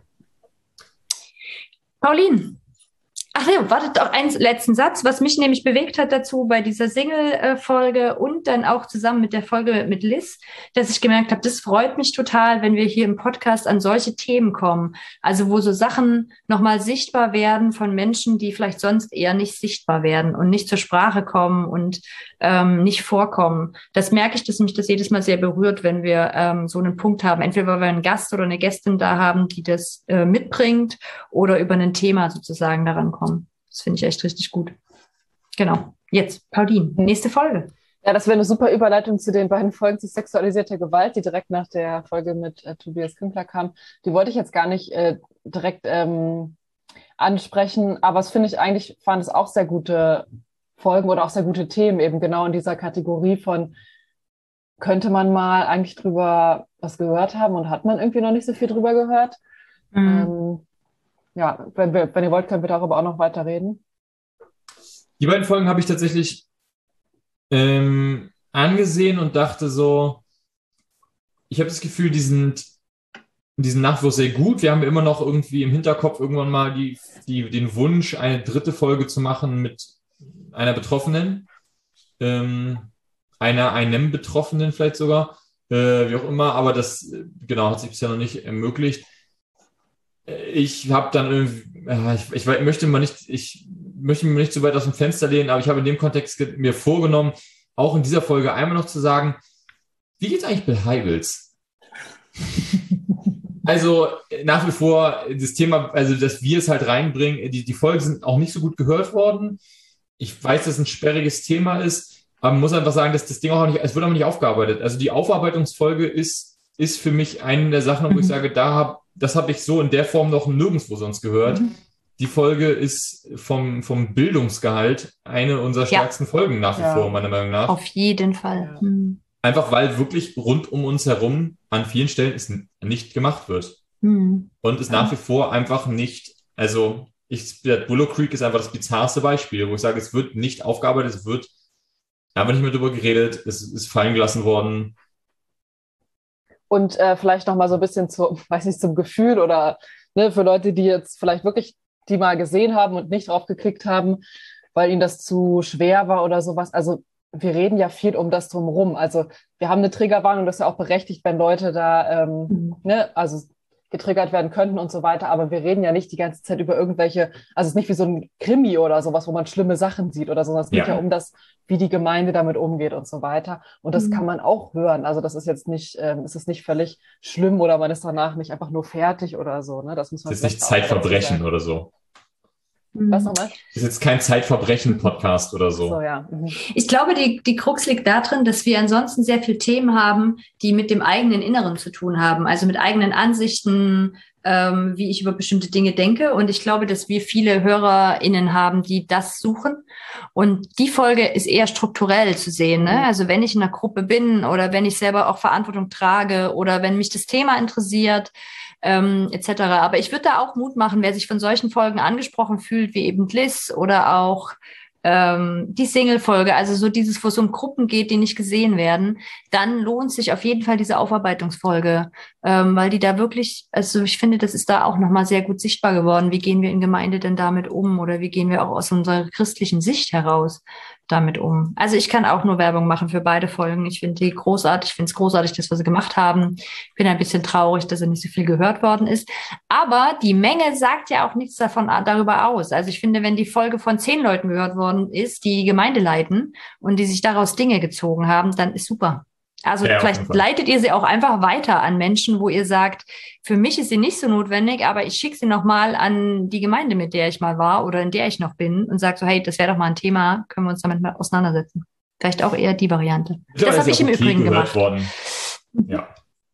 Pauline. Ach nee, wartet auf einen letzten Satz, was mich nämlich bewegt hat dazu bei dieser Single-Folge und dann auch zusammen mit der Folge mit Liz, dass ich gemerkt habe, das freut mich total, wenn wir hier im Podcast an solche Themen kommen. Also wo so Sachen nochmal sichtbar werden von Menschen, die vielleicht sonst eher nicht sichtbar werden und nicht zur Sprache kommen und ähm, nicht vorkommen. Das merke ich, dass mich das jedes Mal sehr berührt, wenn wir ähm, so einen Punkt haben. Entweder weil wir einen Gast oder eine Gästin da haben, die das äh, mitbringt oder über ein Thema sozusagen daran kommt. Das finde ich echt richtig gut. Genau. Jetzt, Pauline, nächste Folge. Ja, das wäre eine super Überleitung zu den beiden Folgen zu sexualisierter Gewalt, die direkt nach der Folge mit äh, Tobias Künkler kam. Die wollte ich jetzt gar nicht äh, direkt ähm, ansprechen, aber es finde ich eigentlich, waren es auch sehr gute Folgen oder auch sehr gute Themen, eben genau in dieser Kategorie von, könnte man mal eigentlich drüber was gehört haben und hat man irgendwie noch nicht so viel drüber gehört. Mhm. Ähm, ja, wenn, wir, wenn ihr wollt, können wir darüber auch noch weiter reden. Die beiden Folgen habe ich tatsächlich ähm, angesehen und dachte so, ich habe das Gefühl, die sind, die sind nach wie vor sehr gut. Wir haben immer noch irgendwie im Hinterkopf irgendwann mal die, die, den Wunsch, eine dritte Folge zu machen mit einer Betroffenen, ähm, einer, einem Betroffenen vielleicht sogar, äh, wie auch immer, aber das, äh, genau, hat sich bisher noch nicht ermöglicht. Ich habe dann irgendwie, äh, ich, ich möchte mal nicht, ich möchte mir nicht zu weit aus dem Fenster lehnen, aber ich habe in dem Kontext ge- mir vorgenommen, auch in dieser Folge einmal noch zu sagen, wie geht's eigentlich Bill Hybels? Also äh, nach wie vor das Thema, also dass wir es halt reinbringen, die, die Folgen sind auch nicht so gut gehört worden. Ich weiß, dass es ein sperriges Thema ist, aber man muss einfach sagen, dass das Ding auch nicht, es wird auch nicht aufgearbeitet. Also die Aufarbeitungsfolge ist, ist für mich eine der Sachen, wo ich sage, da hab, das habe ich so in der Form noch nirgendwo sonst gehört. Mhm. Die Folge ist vom, vom Bildungsgehalt eine unserer stärksten Folgen nach wie Ja. vor, meiner Meinung nach. Auf jeden Fall. Ja. Hm. Einfach weil wirklich rund um uns herum an vielen Stellen es n- nicht gemacht wird. Hm. Und es nach wie vor einfach nicht, also ich, der Willow Creek ist einfach das bizarrste Beispiel, wo ich sage, es wird nicht aufgearbeitet, es wird einfach nicht mehr drüber geredet, es ist fallen gelassen worden. Und äh, vielleicht noch mal so ein bisschen zu, weiß nicht, zum Gefühl oder ne, für Leute, die jetzt vielleicht wirklich die mal gesehen haben und nicht drauf geklickt haben, weil ihnen das zu schwer war oder sowas. Also wir reden ja viel um das drumherum. Also wir haben eine Triggerwarnung, das ist ja auch berechtigt, wenn Leute da ähm, Mhm. ne, also getriggert werden könnten und so weiter. Aber wir reden ja nicht die ganze Zeit über irgendwelche, also es ist nicht wie so ein Krimi oder sowas, wo man schlimme Sachen sieht oder so, sondern es geht Ja. ja um das, wie die Gemeinde damit umgeht und so weiter. Und das Mhm. kann man auch hören. Also das ist jetzt nicht, ähm, es ist nicht völlig schlimm oder man ist danach nicht einfach nur fertig oder so. Ne? Das muss man Es ist nicht vielleicht auch dazu Zeitverbrechen sagen. oder so. Was nochmal? Es ist jetzt kein Zeitverbrechen-Podcast oder so. So, ja. Mhm. Ich glaube, die, die Krux liegt darin, dass wir ansonsten sehr viele Themen haben, die mit dem eigenen Inneren zu tun haben, also mit eigenen Ansichten, ähm, wie ich über bestimmte Dinge denke. Und ich glaube, dass wir viele HörerInnen haben, die das suchen. Und die Folge ist eher strukturell zu sehen. Ne? Also wenn ich in einer Gruppe bin oder wenn ich selber auch Verantwortung trage oder wenn mich das Thema interessiert, ähm, et cetera. Aber ich würde da auch Mut machen, wer sich von solchen Folgen angesprochen fühlt, wie eben Liz oder auch ähm, die Single-Folge, also so dieses, wo es um Gruppen geht, die nicht gesehen werden, dann lohnt sich auf jeden Fall diese Aufarbeitungsfolge, ähm, weil die da wirklich, also ich finde, das ist da auch nochmal sehr gut sichtbar geworden. Wie gehen wir in Gemeinde denn damit um oder wie gehen wir auch aus unserer christlichen Sicht heraus damit um? Also ich kann auch nur Werbung machen für beide Folgen. Ich finde die großartig. Ich finde es großartig, das, was sie gemacht haben. Ich bin ein bisschen traurig, dass er nicht so viel gehört worden ist. Aber die Menge sagt ja auch nichts davon darüber aus. Also ich finde, wenn die Folge von zehn Leuten gehört worden ist, die Gemeinde leiten und die sich daraus Dinge gezogen haben, dann ist super. Also ja, vielleicht leitet ihr sie auch einfach weiter an Menschen, wo ihr sagt, für mich ist sie nicht so notwendig, aber ich schicke sie nochmal an die Gemeinde, mit der ich mal war oder in der ich noch bin und sage so, hey, das wäre doch mal ein Thema, können wir uns damit mal auseinandersetzen. Vielleicht auch eher die Variante. Ja, das habe ich im okay Übrigen gemacht. Worden. Ja.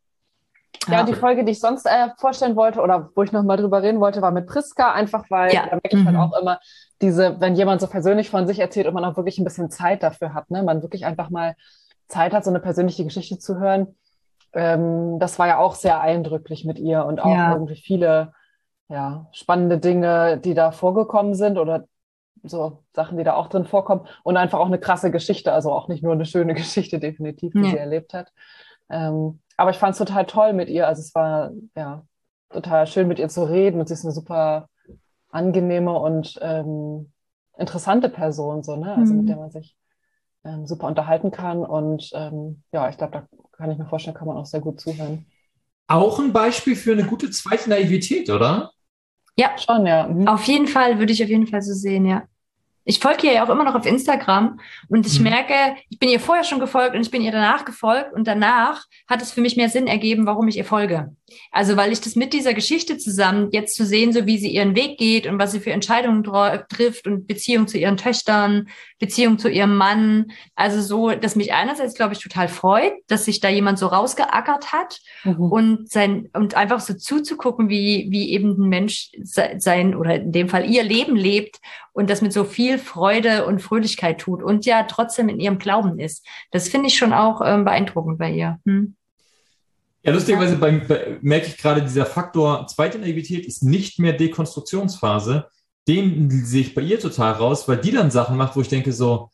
Ja, ja, die Folge, die ich sonst äh, vorstellen wollte oder wo ich nochmal drüber reden wollte, war mit Priska, einfach weil ja. da merke ich mhm. halt auch immer diese, wenn jemand so persönlich von sich erzählt und man auch wirklich ein bisschen Zeit dafür hat, ne, man wirklich einfach mal Zeit hat, so eine persönliche Geschichte zu hören. Ähm, das war ja auch sehr eindrücklich mit ihr und auch ja. irgendwie viele ja, spannende Dinge, die da vorgekommen sind oder so Sachen, die da auch drin vorkommen und einfach auch eine krasse Geschichte, also auch nicht nur eine schöne Geschichte definitiv, die ja. sie erlebt hat. Ähm, aber ich fand es total toll mit ihr, also es war ja total schön mit ihr zu reden und sie ist eine super angenehme und ähm, interessante Person, so, ne? Also mhm. mit der man sich Ähm, super unterhalten kann und ähm, ja, ich glaube, da kann ich mir vorstellen, kann man auch sehr gut zuhören. Auch ein Beispiel für eine gute zweite Naivität, oder? Ja, schon, ja. Mhm. Auf jeden Fall, würde ich auf jeden Fall so sehen, ja. Ich folge ihr ja auch immer noch auf Instagram und ich mhm. merke, ich bin ihr vorher schon gefolgt und ich bin ihr danach gefolgt und danach hat es für mich mehr Sinn ergeben, warum ich ihr folge. Also weil ich das mit dieser Geschichte zusammen jetzt zu sehen, so wie sie ihren Weg geht und was sie für Entscheidungen dr- trifft und Beziehung zu ihren Töchtern, Beziehung zu ihrem Mann, also so, dass mich einerseits, glaube ich, total freut, dass sich da jemand so rausgeackert hat mhm. und sein und einfach so zuzugucken, wie wie eben ein Mensch sein oder in dem Fall ihr Leben lebt und das mit so viel Freude und Fröhlichkeit tut und ja trotzdem in ihrem Glauben ist. Das finde ich schon auch ähm, beeindruckend bei ihr. Hm? Ja, lustigerweise bei, bei, merke ich gerade, dieser Faktor zweite Naivität ist nicht mehr Dekonstruktionsphase. Den sehe ich bei ihr total raus, weil die dann Sachen macht, wo ich denke so,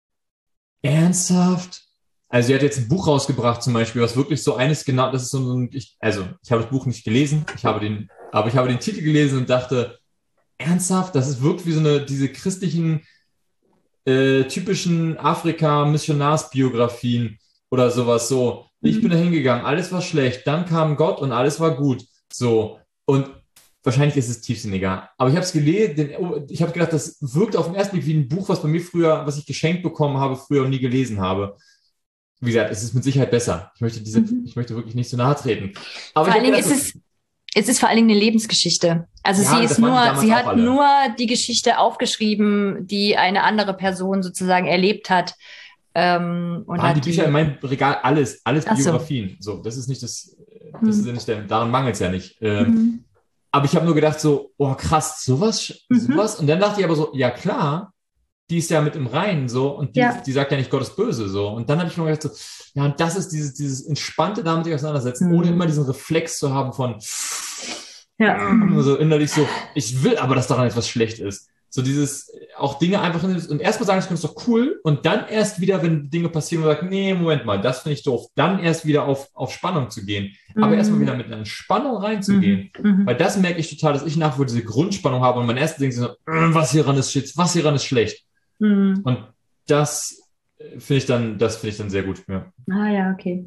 ernsthaft? Also sie hat jetzt ein Buch rausgebracht zum Beispiel, was wirklich so eines genau, das ist so ein, ich, also ich habe das Buch nicht gelesen, ich habe den, aber ich habe den Titel gelesen und dachte, ernsthaft, das ist wirklich wie so eine, diese christlichen, äh, typischen Afrika-Missionarsbiografien oder sowas, so. Ich bin da hingegangen, alles war schlecht, dann kam Gott und alles war gut, so. Und wahrscheinlich ist es tiefsinniger. Aber ich habe es gelesen, ich habe gedacht, das wirkt auf den ersten Blick wie ein Buch, was bei mir früher, was ich geschenkt bekommen habe, früher und nie gelesen habe. Wie gesagt, es ist mit Sicherheit besser. Ich möchte diese, mhm. ich möchte wirklich nicht so nahe treten. Aber vor allen Dingen ist es, es ist vor allen Dingen eine Lebensgeschichte. Also ja, sie ist nur, sie hat alle. nur die Geschichte aufgeschrieben, die eine andere Person sozusagen erlebt hat. Ähm, und Waren hat die Bücher die, in meinem Regal alles, alles Ach so. Biografien. So, das ist nicht das, das mhm. ist ja nicht der, daran mangelt es ja nicht. Ähm, mhm. Aber ich habe nur gedacht so, oh krass, sowas, Mhm. sowas. Und dann dachte ich aber so, ja klar, die ist ja mit im Reinen so und die, Ja. die sagt ja nicht, Gott ist böse so. Und dann habe ich mir gedacht so, ja, und das ist dieses, dieses entspannte damit sich auseinandersetzen, Mhm. ohne immer diesen Reflex zu haben von Ja. so innerlich so, ich will aber, dass daran etwas schlecht ist. So dieses, auch Dinge einfach, und erstmal sagen, das ist doch cool, und dann erst wieder, wenn Dinge passieren, und sagt, nee, Moment mal, das finde ich doof, dann erst wieder auf, auf Spannung zu gehen. Aber Mhm. erstmal wieder mit einer Spannung reinzugehen. Mhm. Weil das merke ich total, dass ich nach wie vor diese Grundspannung habe und mein erstes Ding ist so, äh, was hieran ist shit, was hieran ist schlecht. Mhm. Und das äh, finde ich dann, das finde ich dann sehr gut. Ja. Ah ja, okay.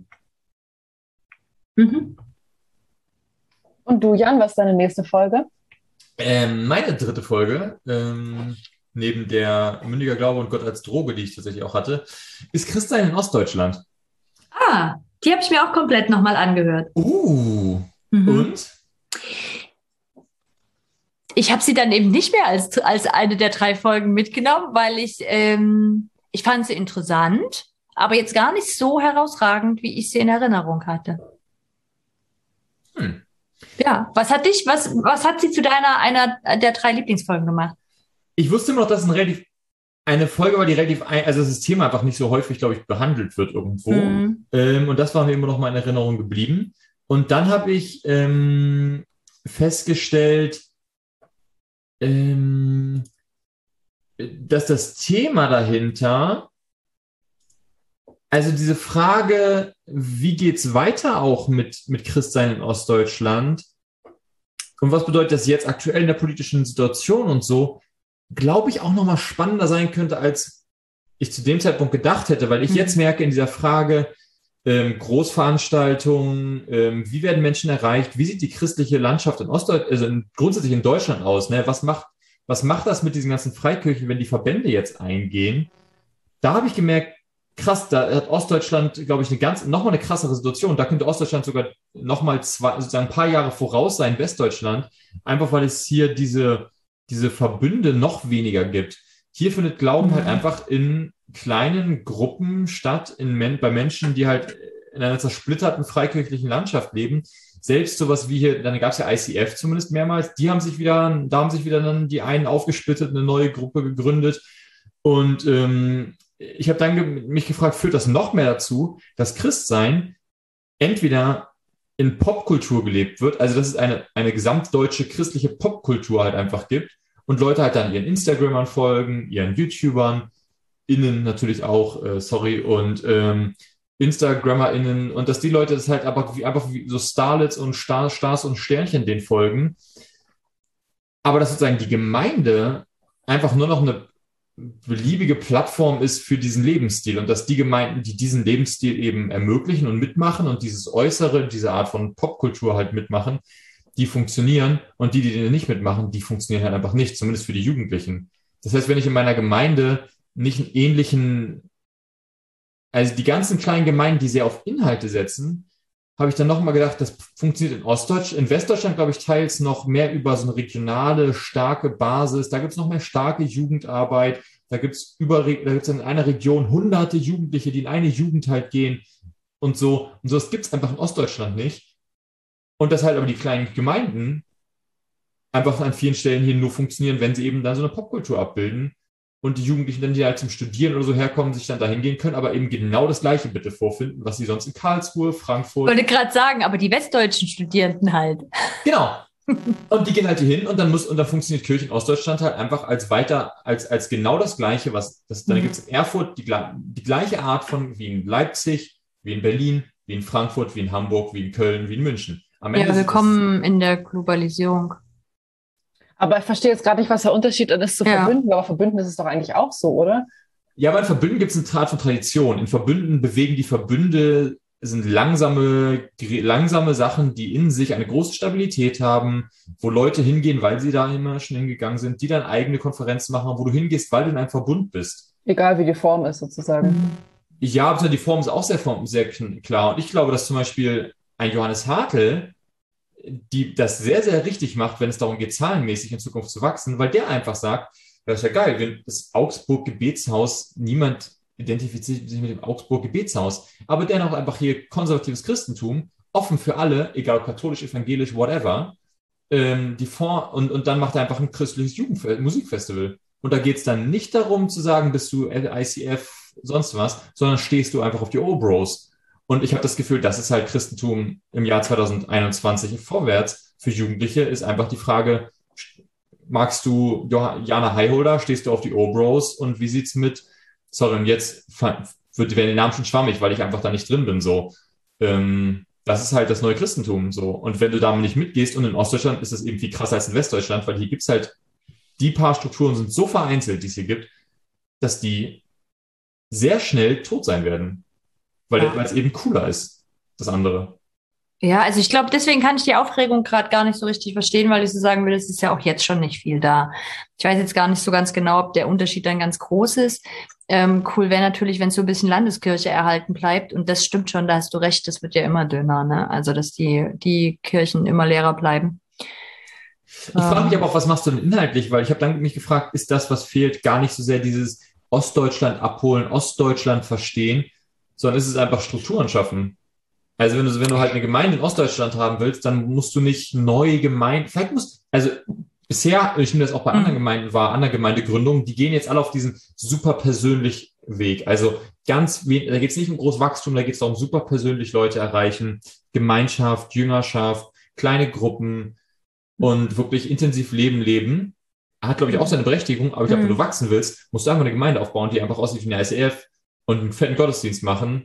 Mhm. Und du, Jan, was ist deine nächste Folge? Ähm, meine dritte Folge, ähm, neben der Mündiger Glaube und Gott als Droge, die ich tatsächlich auch hatte, ist Christsein in Ostdeutschland. Ah, die habe ich mir auch komplett nochmal angehört. Uh, Mhm. und? Ich habe sie dann eben nicht mehr als, als eine der drei Folgen mitgenommen, weil ich, ähm, ich fand sie interessant, aber jetzt gar nicht so herausragend, wie ich sie in Erinnerung hatte. Hm. Ja, was hat dich, was, was hat sie zu deiner, einer der drei Lieblingsfolgen gemacht? Ich wusste immer noch, dass es ein relativ, eine Folge war, die relativ, ein, also das Thema einfach nicht so häufig, glaube ich, behandelt wird irgendwo. Mhm. Ähm, und das war mir immer noch mal in Erinnerung geblieben. Und dann habe ich ähm, festgestellt, ähm, dass das Thema dahinter, also diese Frage, wie geht's weiter auch mit, mit Christsein in Ostdeutschland und was bedeutet das jetzt aktuell in der politischen Situation und so, glaube ich auch nochmal spannender sein könnte, als ich zu dem Zeitpunkt gedacht hätte, weil ich mhm. jetzt merke in dieser Frage, ähm, Großveranstaltungen, ähm, wie werden Menschen erreicht, wie sieht die christliche Landschaft in Ostdeutschland, also in, grundsätzlich in Deutschland aus, ne? Was macht, was macht das mit diesen ganzen Freikirchen, wenn die Verbände jetzt eingehen? Da habe ich gemerkt, krass, da hat Ostdeutschland, glaube ich, eine ganz, nochmal eine krassere Situation. Da könnte Ostdeutschland sogar nochmal zwei, sozusagen ein paar Jahre voraus sein, Westdeutschland, einfach weil es hier diese, diese Verbünde noch weniger gibt. Hier findet Glauben mhm. halt einfach in kleinen Gruppen statt, in Men- bei Menschen, die halt in einer zersplitterten freikirchlichen Landschaft leben. Selbst sowas wie hier, dann gab es ja I C F zumindest mehrmals, die haben sich wieder, da haben sich wieder dann die einen aufgesplittet, eine neue Gruppe gegründet. Und ähm, ich habe dann ge- mich gefragt, führt das noch mehr dazu, dass Christsein entweder in Popkultur gelebt wird, also dass es eine, eine gesamtdeutsche christliche Popkultur halt einfach gibt und Leute halt dann ihren Instagramern folgen, ihren YouTubern, innen natürlich auch, äh, sorry, und ähm, InstagrammerInnen und dass die Leute das halt aber wie, einfach wie so Starlets und Star, Stars und Sternchen denen folgen. Aber dass sozusagen die Gemeinde einfach nur noch eine beliebige Plattform ist für diesen Lebensstil und dass die Gemeinden, die diesen Lebensstil eben ermöglichen und mitmachen und dieses Äußere, diese Art von Popkultur halt mitmachen, die funktionieren und die, die den nicht mitmachen, die funktionieren halt einfach nicht, zumindest für die Jugendlichen. Das heißt, wenn ich in meiner Gemeinde nicht einen ähnlichen, also die ganzen kleinen Gemeinden, die sehr auf Inhalte setzen, habe ich dann nochmal gedacht, das funktioniert in Ostdeutschland, in Westdeutschland, glaube ich, teils noch mehr über so eine regionale, starke Basis. Da gibt es noch mehr starke Jugendarbeit. Da gibt es über, da gibt es in einer Region hunderte Jugendliche, die in eine Jugend halt gehen und so. Und so, das gibt es einfach in Ostdeutschland nicht. Und dass halt aber die kleinen Gemeinden einfach an vielen Stellen hier nur funktionieren, wenn sie eben dann so eine Popkultur abbilden. Und die Jugendlichen dann, die halt zum Studieren oder so herkommen, sich dann dahin gehen können, aber eben genau das Gleiche bitte vorfinden, was sie sonst in Karlsruhe, Frankfurt... Ich wollte gerade sagen, aber die westdeutschen Studierenden halt. Genau. Und die gehen halt hier hin und dann muss, und dann funktioniert Kirche in Ostdeutschland halt einfach als weiter, als, als genau das Gleiche, was, das, dann mhm. gibt es in Erfurt die, die gleiche Art von, wie in Leipzig, wie in Berlin, wie in Frankfurt, wie in Hamburg, wie in Köln, wie in München. Am Ende ja, willkommen in der Globalisierung. Aber ich verstehe jetzt gerade nicht, was der Unterschied ist zu Ja. Verbünden, aber Verbünden ist es doch eigentlich auch so, oder? Ja, aber in Verbünden gibt es eine Art von Tradition. In Verbünden bewegen die Verbünde, sind langsame, gr- langsame Sachen, die in sich eine große Stabilität haben, wo Leute hingehen, weil sie da immer schon hingegangen sind, die dann eigene Konferenzen machen, wo du hingehst, weil du in einem Verbund bist. Egal wie die Form ist, sozusagen. Ja, aber die Form ist auch sehr, form- sehr kn- klar. Und ich glaube, dass zum Beispiel ein Johannes Hartl, die das sehr, sehr richtig macht, wenn es darum geht, zahlenmäßig in Zukunft zu wachsen, weil der einfach sagt, das ist ja geil, wenn das Augsburg-Gebetshaus, niemand identifiziert sich mit dem Augsburg-Gebetshaus, aber dennoch einfach hier konservatives Christentum, offen für alle, egal ob katholisch, evangelisch, whatever, ähm, die Form, und, und dann macht er einfach ein christliches Jugendfe- Musikfestival. Und da geht es dann nicht darum zu sagen, bist du I C F, sonst was, sondern stehst du einfach auf die Obros. Und ich habe das Gefühl, das ist halt Christentum im Jahr zwanzig einundzwanzig vorwärts. Für Jugendliche ist einfach die Frage, magst du Jo- Jana Highholder, stehst du auf die Obros und wie sieht's mit, sorry, und jetzt fa- wird, werden die Namen schon schwammig, weil ich einfach da nicht drin bin, so. Ähm, das ist halt das neue Christentum, so. Und wenn du damit nicht mitgehst, und in Ostdeutschland ist das eben viel krasser als in Westdeutschland, weil hier gibt's halt, die paar Strukturen sind so vereinzelt, die es hier gibt, dass die sehr schnell tot sein werden. Weil Ja. weil es eben cooler ist, das andere. Ja, also ich glaube, deswegen kann ich die Aufregung gerade gar nicht so richtig verstehen, weil ich so sagen will, es ist ja auch jetzt schon nicht viel da. Ich weiß jetzt gar nicht so ganz genau, ob der Unterschied dann ganz groß ist. Ähm, cool wäre natürlich, wenn so ein bisschen Landeskirche erhalten bleibt. Und das stimmt schon, da hast du recht, das wird ja immer dünner, ne? Also, dass die, die Kirchen immer leerer bleiben. Ich frage mich aber auch, was machst du denn inhaltlich? Weil ich habe dann mich gefragt, ist das, was fehlt, gar nicht so sehr dieses Ostdeutschland abholen, Ostdeutschland verstehen, sondern ist es einfach Strukturen schaffen. Also wenn du, wenn du halt eine Gemeinde in Ostdeutschland haben willst, dann musst du nicht neue Gemeinden, vielleicht musst, also bisher, ich nehme das auch bei anderen Gemeinden wahr, anderen Gemeindegründungen, die gehen jetzt alle auf diesen super persönlich Weg. Also ganz wenig, da geht es nicht um großes Wachstum, da geht es darum, super persönlich Leute erreichen, Gemeinschaft, Jüngerschaft, kleine Gruppen und wirklich intensiv Leben leben. Hat, glaube ich, auch seine Berechtigung, aber ich glaube, wenn du wachsen willst, musst du einfach eine Gemeinde aufbauen, die einfach aussieht wie eine I C F und einen fetten Gottesdienst machen.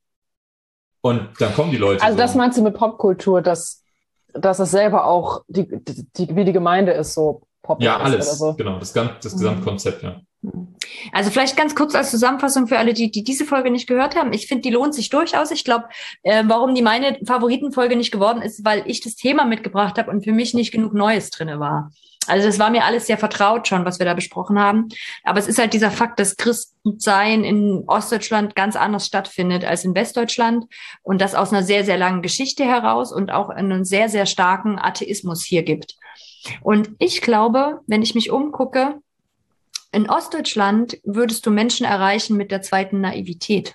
Und dann kommen die Leute. Also so. das meinst du mit Popkultur, dass, dass es selber auch, die, die, wie die Gemeinde ist, so Pop Ja, ist alles, oder so. genau, das, das Gesamtkonzept, ja. Also vielleicht ganz kurz als Zusammenfassung für alle, die, die diese Folge nicht gehört haben. Ich finde, die lohnt sich durchaus. Ich glaube, äh, warum die meine Favoritenfolge nicht geworden ist, weil ich das Thema mitgebracht habe und für mich nicht genug Neues drinne war. Also das war mir alles sehr vertraut schon, was wir da besprochen haben. Aber es ist halt dieser Fakt, dass Christsein in Ostdeutschland ganz anders stattfindet als in Westdeutschland und das aus einer sehr, sehr langen Geschichte heraus und auch einen sehr, sehr starken Atheismus hier gibt. Und ich glaube, wenn ich mich umgucke, in Ostdeutschland würdest du Menschen erreichen mit der zweiten Naivität.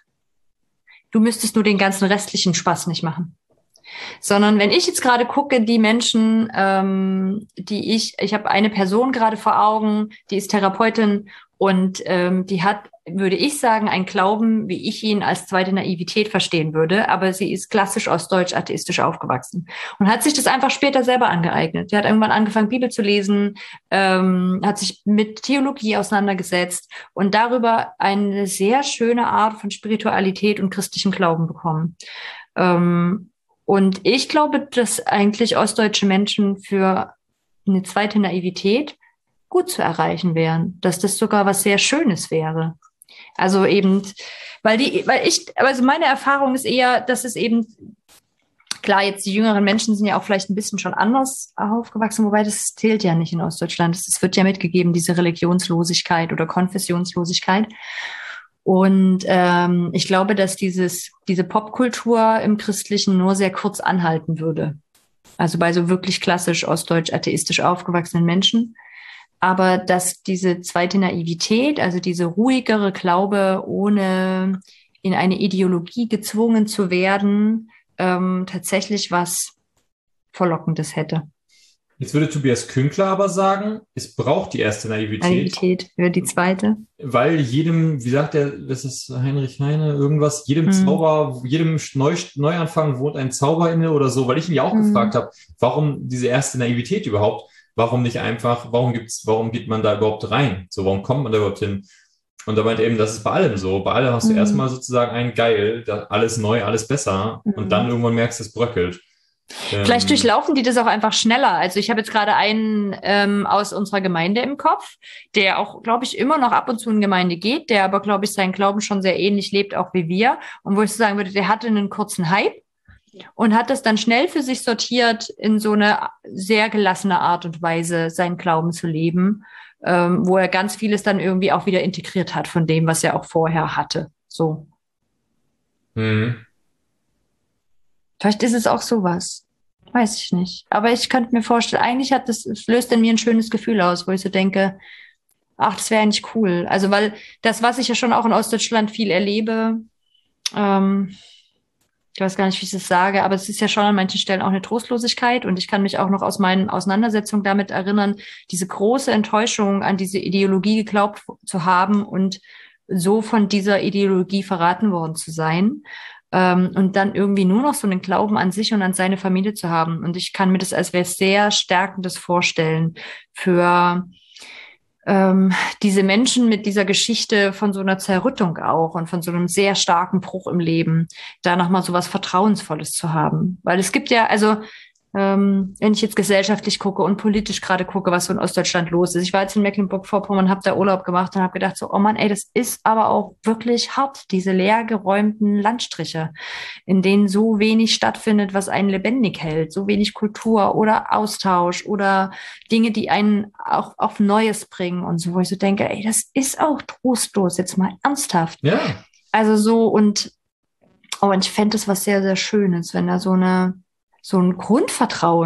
Du müsstest nur den ganzen restlichen Spaß nicht machen. Sondern wenn ich jetzt gerade gucke, die Menschen, ähm, die ich, ich habe eine Person gerade vor Augen, die ist Therapeutin und ähm, die hat, würde ich sagen, einen Glauben, wie ich ihn als zweite Naivität verstehen würde, aber sie ist klassisch ostdeutsch atheistisch aufgewachsen und hat sich das einfach später selber angeeignet. Sie hat irgendwann angefangen, Bibel zu lesen, ähm, hat sich mit Theologie auseinandergesetzt und darüber eine sehr schöne Art von Spiritualität und christlichen Glauben bekommen. Ähm, Und ich glaube, dass eigentlich ostdeutsche Menschen für eine zweite Naivität gut zu erreichen wären, dass das sogar was sehr Schönes wäre. Also eben, weil die, weil ich, also meine Erfahrung ist eher, dass es eben, klar, jetzt die jüngeren Menschen sind ja auch vielleicht ein bisschen schon anders aufgewachsen, wobei das zählt ja nicht in Ostdeutschland. Es wird ja mitgegeben, diese Religionslosigkeit oder Konfessionslosigkeit. Und ähm, ich glaube, dass dieses diese Popkultur im Christlichen nur sehr kurz anhalten würde. Also bei so wirklich klassisch ostdeutsch atheistisch aufgewachsenen Menschen. Aber dass diese zweite Naivität, also diese ruhigere Glaube, ohne in eine Ideologie gezwungen zu werden, ähm, tatsächlich was Verlockendes hätte. Jetzt würde Tobias Künkler aber sagen, es braucht die erste Naivität. Naivität für die zweite. Weil jedem, wie sagt er, das ist Heinrich Heine, irgendwas, jedem Mhm. Zauber, jedem Neu Neuanfang wohnt ein Zauber inne oder so, weil ich ihn ja auch Mhm. gefragt habe, warum diese erste Naivität überhaupt? Warum nicht einfach, warum gibt's, warum geht man da überhaupt rein? So, warum kommt man da überhaupt hin? Und da meint er eben, das ist bei allem so. Bei allem hast du Mhm. erstmal sozusagen ein Geil, da alles neu, alles besser. Mhm. Und dann irgendwann merkst du, es bröckelt. Vielleicht Ähm, durchlaufen die das auch einfach schneller. Also ich habe jetzt gerade einen ähm, aus unserer Gemeinde im Kopf, der auch, glaube ich, immer noch ab und zu in Gemeinde geht, der aber, glaube ich, seinen Glauben schon sehr ähnlich lebt, auch wie wir. Und wo ich so sagen würde, der hatte einen kurzen Hype und hat das dann schnell für sich sortiert, in so eine sehr gelassene Art und Weise seinen Glauben zu leben, ähm, wo er ganz vieles dann irgendwie auch wieder integriert hat von dem, was er auch vorher hatte. So. Mhm. Vielleicht ist es auch sowas. Weiß ich nicht. Aber ich könnte mir vorstellen, eigentlich hat das, es löst in mir ein schönes Gefühl aus, wo ich so denke, ach, das wäre eigentlich cool. Also, weil das, was ich ja schon auch in Ostdeutschland viel erlebe, ähm, ich weiß gar nicht, wie ich das sage, aber es ist ja schon an manchen Stellen auch eine Trostlosigkeit und ich kann mich auch noch aus meinen Auseinandersetzungen damit erinnern, diese große Enttäuschung an diese Ideologie geglaubt zu haben und so von dieser Ideologie verraten worden zu sein. Ähm, und dann irgendwie nur noch so einen Glauben an sich und an seine Familie zu haben. Und ich kann mir das als was sehr Stärkendes vorstellen für ähm, diese Menschen mit dieser Geschichte von so einer Zerrüttung auch und von so einem sehr starken Bruch im Leben, da nochmal so was Vertrauensvolles zu haben. Weil es gibt ja, also ähm, wenn ich jetzt gesellschaftlich gucke und politisch gerade gucke, was so in Ostdeutschland los ist. Ich war jetzt in Mecklenburg-Vorpommern, habe da Urlaub gemacht und habe gedacht so, oh Mann, ey, das ist aber auch wirklich hart, diese leergeräumten Landstriche, in denen so wenig stattfindet, was einen lebendig hält, so wenig Kultur oder Austausch oder Dinge, die einen auch auf Neues bringen und so, wo ich so denke, ey, das ist auch trostlos, jetzt mal ernsthaft. Ja. Also so und, oh, und ich fände das was sehr, sehr Schönes, wenn da so eine so ein Grundvertrauen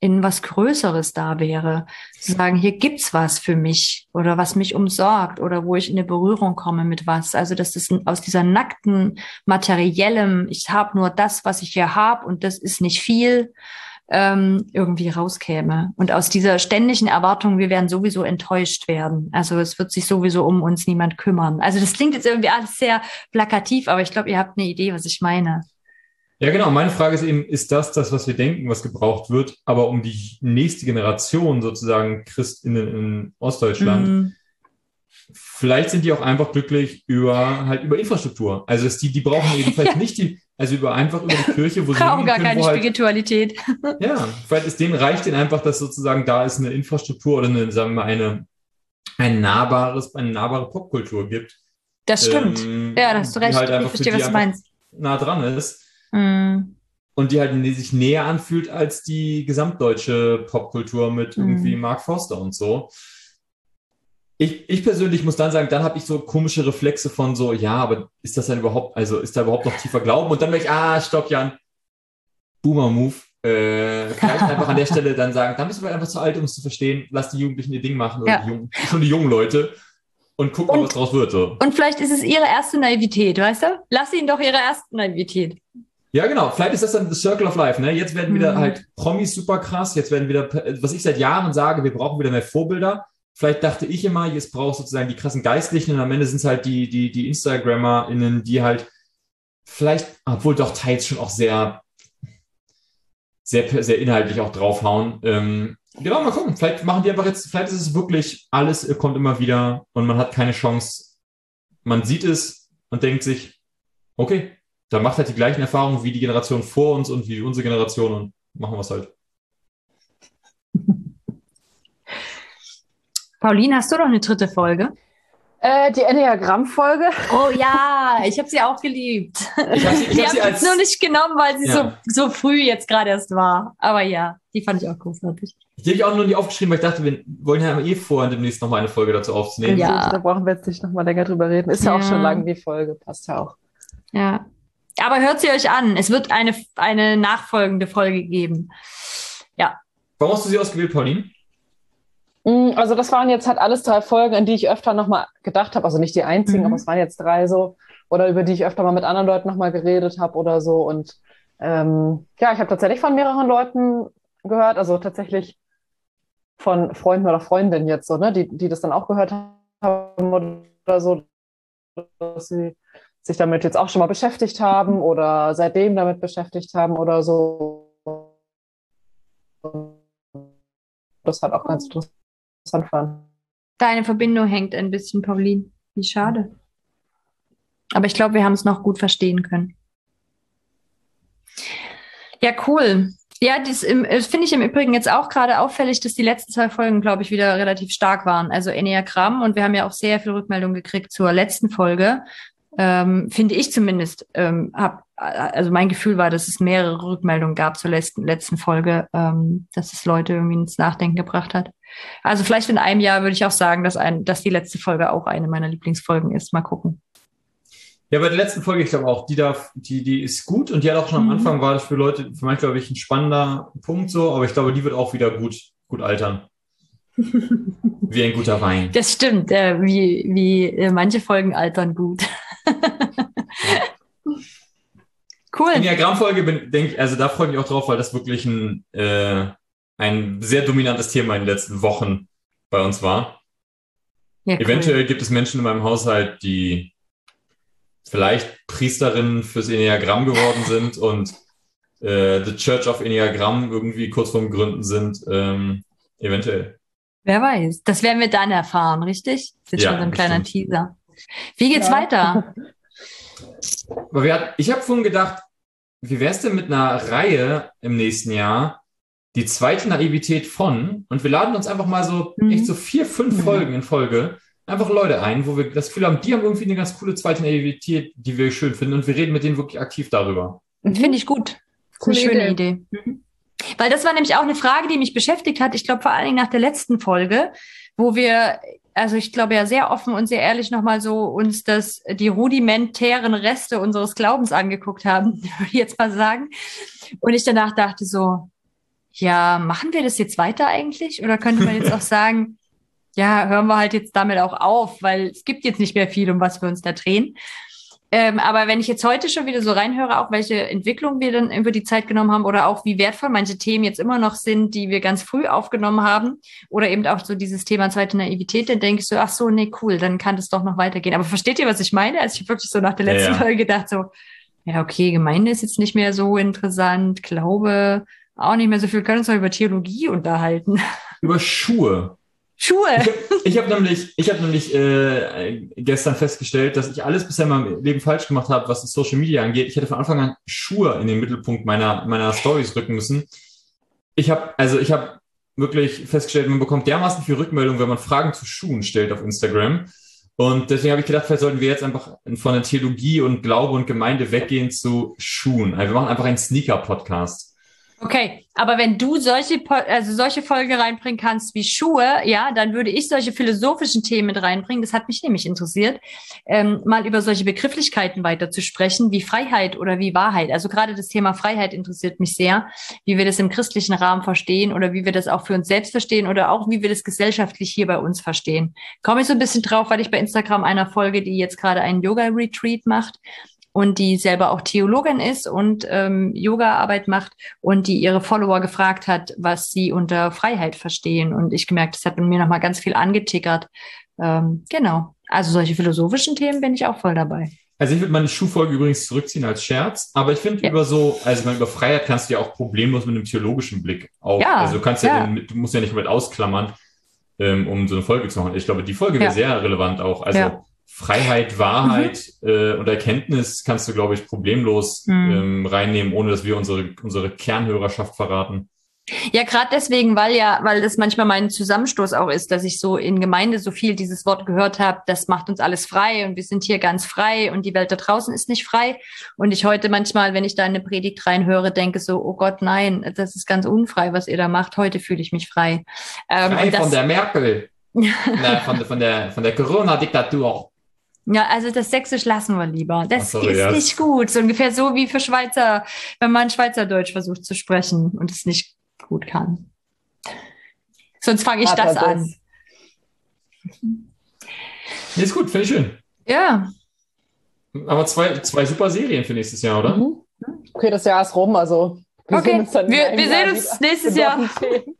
in was Größeres da wäre. Zu sagen, hier gibt's was für mich oder was mich umsorgt oder wo ich in eine Berührung komme mit was. Also dass das aus dieser nackten, materiellem, ich habe nur das, was ich hier habe und das ist nicht viel, ähm, irgendwie rauskäme. Und aus dieser ständigen Erwartung, wir werden sowieso enttäuscht werden. Also es wird sich sowieso um uns niemand kümmern. Also das klingt jetzt irgendwie alles sehr plakativ, aber ich glaube, ihr habt eine Idee, was ich meine. Ja, genau. Meine Frage ist eben, ist das das, was wir denken, was gebraucht wird, aber um die nächste Generation sozusagen ChristInnen in Ostdeutschland, mm. vielleicht sind die auch einfach glücklich über halt über Infrastruktur. Also dass die, die brauchen eben vielleicht nicht die, also über einfach über die Kirche, wo sie brauchen gar können, keine halt, Spiritualität. Ja, vielleicht ist denen reicht denen einfach, dass sozusagen da ist eine Infrastruktur oder eine, sagen wir mal, eine ein nahbares, eine nahbare Popkultur gibt. Das stimmt. Ähm, ja, da hast du recht. Halt ich verstehe, was du meinst. Nah dran ist. Mm. Und die halt sich näher anfühlt als die gesamtdeutsche Popkultur mit mm. irgendwie Mark Forster und so. Ich, ich persönlich muss dann sagen, dann habe ich so komische Reflexe von so, ja, aber ist das dann überhaupt, also ist da überhaupt noch tiefer Glauben? Und dann merke ich, ah, stopp, Jan, Boomer-Move. Äh, vielleicht einfach an der Stelle dann sagen, dann bist du einfach zu alt, um es zu verstehen, lass die Jugendlichen ihr Ding machen, oder ja. die Jungen, schon die jungen Leute. Und guck mal, und, was draus wird. So. Und vielleicht ist es ihre erste Naivität, weißt du? Lass ihnen doch ihre erste Naivität. Ja, genau. Vielleicht ist das dann the Circle of Life. Ne? Jetzt werden wieder mhm. halt Promis super krass. Jetzt werden wieder, was ich seit Jahren sage, wir brauchen wieder mehr Vorbilder. Vielleicht dachte ich immer, jetzt brauchst du sozusagen die krassen Geistlichen und am Ende sind es halt die, die, die InstagrammerInnen, die halt vielleicht, obwohl doch teils schon auch sehr, sehr, sehr inhaltlich auch draufhauen. Ähm, genau, mal gucken. Vielleicht machen die einfach jetzt, vielleicht ist es wirklich, alles kommt immer wieder und man hat keine Chance. Man sieht es und denkt sich, okay, dann macht halt die gleichen Erfahrungen wie die Generation vor uns und wie unsere Generation und machen wir es halt. Pauline, hast du noch eine dritte Folge? Äh, die Enneagramm-Folge. Oh ja, ich habe sie auch geliebt. Ich habe sie, ich die hab sie habe ich nur nicht genommen, weil sie ja. so, so früh jetzt gerade erst war. Aber ja, die fand ich auch großartig. Die habe ich auch nur nie aufgeschrieben, weil ich dachte, wir wollen ja eh vor, demnächst nochmal eine Folge dazu aufzunehmen. Ja. Da brauchen wir jetzt nicht nochmal länger drüber reden. Ist ja, ja auch schon lang, die Folge. Passt ja auch. Ja. Aber hört sie euch an. Es wird eine, eine nachfolgende Folge geben. Ja. Warum hast du sie ausgewählt, Pauline? Also das waren jetzt halt alles drei Folgen, an die ich öfter nochmal gedacht habe. Also nicht die einzigen, mhm. aber es waren jetzt drei so. Oder über die ich öfter mal mit anderen Leuten nochmal geredet habe oder so. Und ähm, ja, ich habe tatsächlich von mehreren Leuten gehört. Also tatsächlich von Freunden oder Freundinnen jetzt so, ne, die, die das dann auch gehört haben oder so, dass sie sich damit jetzt auch schon mal beschäftigt haben oder seitdem damit beschäftigt haben oder so. Das hat auch ganz interessant fand. Deine Verbindung hängt ein bisschen, Pauline. Wie schade. Aber ich glaube, wir haben es noch gut verstehen können. Ja, cool. Ja, das, das finde ich im Übrigen jetzt auch gerade auffällig, dass die letzten zwei Folgen, glaube ich, wieder relativ stark waren. Also Enneagramm und wir haben ja auch sehr viel Rückmeldung gekriegt zur letzten Folge. Ähm, finde ich zumindest, ähm, hab, also mein Gefühl war, dass es mehrere Rückmeldungen gab zur letzten, letzten Folge, ähm, dass es Leute irgendwie ins Nachdenken gebracht hat. Also vielleicht in einem Jahr würde ich auch sagen, dass, ein, dass die letzte Folge auch eine meiner Lieblingsfolgen ist. Mal gucken. Ja, bei der letzten Folge, ich glaube auch, die darf, die, die ist gut und die hat auch schon mhm. am Anfang, war das für Leute, für manche, glaube ich, ein spannender Punkt so, aber ich glaube, die wird auch wieder gut, gut altern. Wie ein guter Wein. Das stimmt, äh, wie, wie äh, manche Folgen altern gut. Cool. In der Enneagramm-Folge bin, denke also da freue ich mich auch drauf, weil das wirklich ein, äh, ein sehr dominantes Thema in den letzten Wochen bei uns war. Ja, cool. Eventuell gibt es Menschen in meinem Haushalt, die vielleicht Priesterinnen fürs Enneagramm geworden sind und äh, The Church of Enneagramm irgendwie kurz vorm Gründen sind. Ähm, eventuell. Wer weiß. Das werden wir dann erfahren, richtig? Das ist ja, schon so ein kleiner bestimmt. Teaser. Wie geht's ja. weiter? Aber wir hat, ich habe vorhin gedacht, wie wär's denn mit einer Reihe im nächsten Jahr, die zweite Naivität von, und wir laden uns einfach mal so mhm. echt so vier, fünf mhm. Folgen in Folge einfach Leute ein, wo wir das Gefühl haben, die haben irgendwie eine ganz coole zweite Naivität, die wir schön finden und wir reden mit denen wirklich aktiv darüber. Finde ich gut. Das ist eine schöne Idee. Idee. Mhm. Weil das war nämlich auch eine Frage, die mich beschäftigt hat. Ich glaube vor allen Dingen nach der letzten Folge, wo wir, also ich glaube ja sehr offen und sehr ehrlich nochmal so uns das, die rudimentären Reste unseres Glaubens angeguckt haben, würde ich jetzt mal sagen. Und ich danach dachte so, ja, machen wir das jetzt weiter eigentlich? Oder könnte man jetzt auch sagen, ja, hören wir halt jetzt damit auch auf, weil es gibt jetzt nicht mehr viel, um was wir uns da drehen. Ähm, aber wenn ich jetzt heute schon wieder so reinhöre, auch welche Entwicklungen wir dann über die Zeit genommen haben oder auch wie wertvoll manche Themen jetzt immer noch sind, die wir ganz früh aufgenommen haben oder eben auch so dieses Thema zweite Naivität, dann denke ich so, ach so, nee, cool, dann kann das doch noch weitergehen. Aber versteht ihr, was ich meine? Also ich habe wirklich so nach der letzten Ja, ja. Folge gedacht so, ja, okay, Gemeinde ist jetzt nicht mehr so interessant, Glaube auch nicht mehr so viel, wir können uns doch über Theologie unterhalten. Über Schuhe. Schuhe. Ich habe nämlich, ich hab nämlich äh, gestern festgestellt, dass ich alles bisher in meinem Leben falsch gemacht habe, was das Social Media angeht. Ich hätte von Anfang an Schuhe in den Mittelpunkt meiner meiner Stories rücken müssen. Ich habe also ich habe wirklich festgestellt, man bekommt dermaßen viel Rückmeldung, wenn man Fragen zu Schuhen stellt auf Instagram. Und deswegen habe ich gedacht, vielleicht sollten wir jetzt einfach von der Theologie und Glaube und Gemeinde weggehen zu Schuhen. Also wir machen einfach einen Sneaker-Podcast. Okay, aber wenn du solche, Po- also solche Folgen reinbringen kannst wie Schuhe, ja, dann würde ich solche philosophischen Themen mit reinbringen. Das hat mich nämlich interessiert, ähm, mal über solche Begrifflichkeiten weiter zu sprechen, wie Freiheit oder wie Wahrheit. Also gerade das Thema Freiheit interessiert mich sehr, wie wir das im christlichen Rahmen verstehen oder wie wir das auch für uns selbst verstehen oder auch wie wir das gesellschaftlich hier bei uns verstehen. Komme ich so ein bisschen drauf, weil ich bei Instagram einer folge, die jetzt gerade einen Yoga-Retreat macht. Und die selber auch Theologin ist und ähm, Yoga-Arbeit macht und die ihre Follower gefragt hat, was sie unter Freiheit verstehen. Und ich gemerkt, das hat bei mir nochmal ganz viel angetickert. Ähm, genau. Also solche philosophischen Themen bin ich auch voll dabei. Also ich würde meine Schuhfolge übrigens zurückziehen als Scherz, aber ich finde Ja. über so, also ich meine, über Freiheit kannst du ja auch problemlos mit einem theologischen Blick auch, Ja, also du kannst ja, ja. Den, du musst ja nicht komplett ausklammern, ähm, um so eine Folge zu machen. Ich glaube, die Folge wäre Ja. sehr relevant auch. Also Ja. Freiheit, Wahrheit äh, und Erkenntnis kannst du, glaube ich, problemlos Mhm. ähm, reinnehmen, ohne dass wir unsere unsere Kernhörerschaft verraten. Ja, gerade deswegen, weil ja, weil das manchmal mein Zusammenstoß auch ist, dass ich so in Gemeinde so viel dieses Wort gehört habe, das macht uns alles frei und wir sind hier ganz frei und die Welt da draußen ist nicht frei. Und ich heute manchmal, wenn ich da in eine Predigt reinhöre, denke so, oh Gott, nein, das ist ganz unfrei, was ihr da macht. Heute fühle ich mich frei. Ähm, Frei und das, von der Merkel, Na, von, der- von der von der Corona-Diktatur. ja, also das Sächsisch lassen wir lieber. Das Ach, sorry, ist ja. nicht gut. So ungefähr so wie für Schweizer, wenn man Schweizerdeutsch versucht zu sprechen und es nicht gut kann. Sonst fange ich Hat er das das? an. Nee, ist gut, finde ich schön. Ja. Aber zwei, zwei super Serien für nächstes Jahr, oder? Mhm. Okay, das Jahr ist rum, also wir Okay, sehen uns dann in wir- einem wir Jahr sehen uns wieder nächstes mit Jahr. neuen Themen.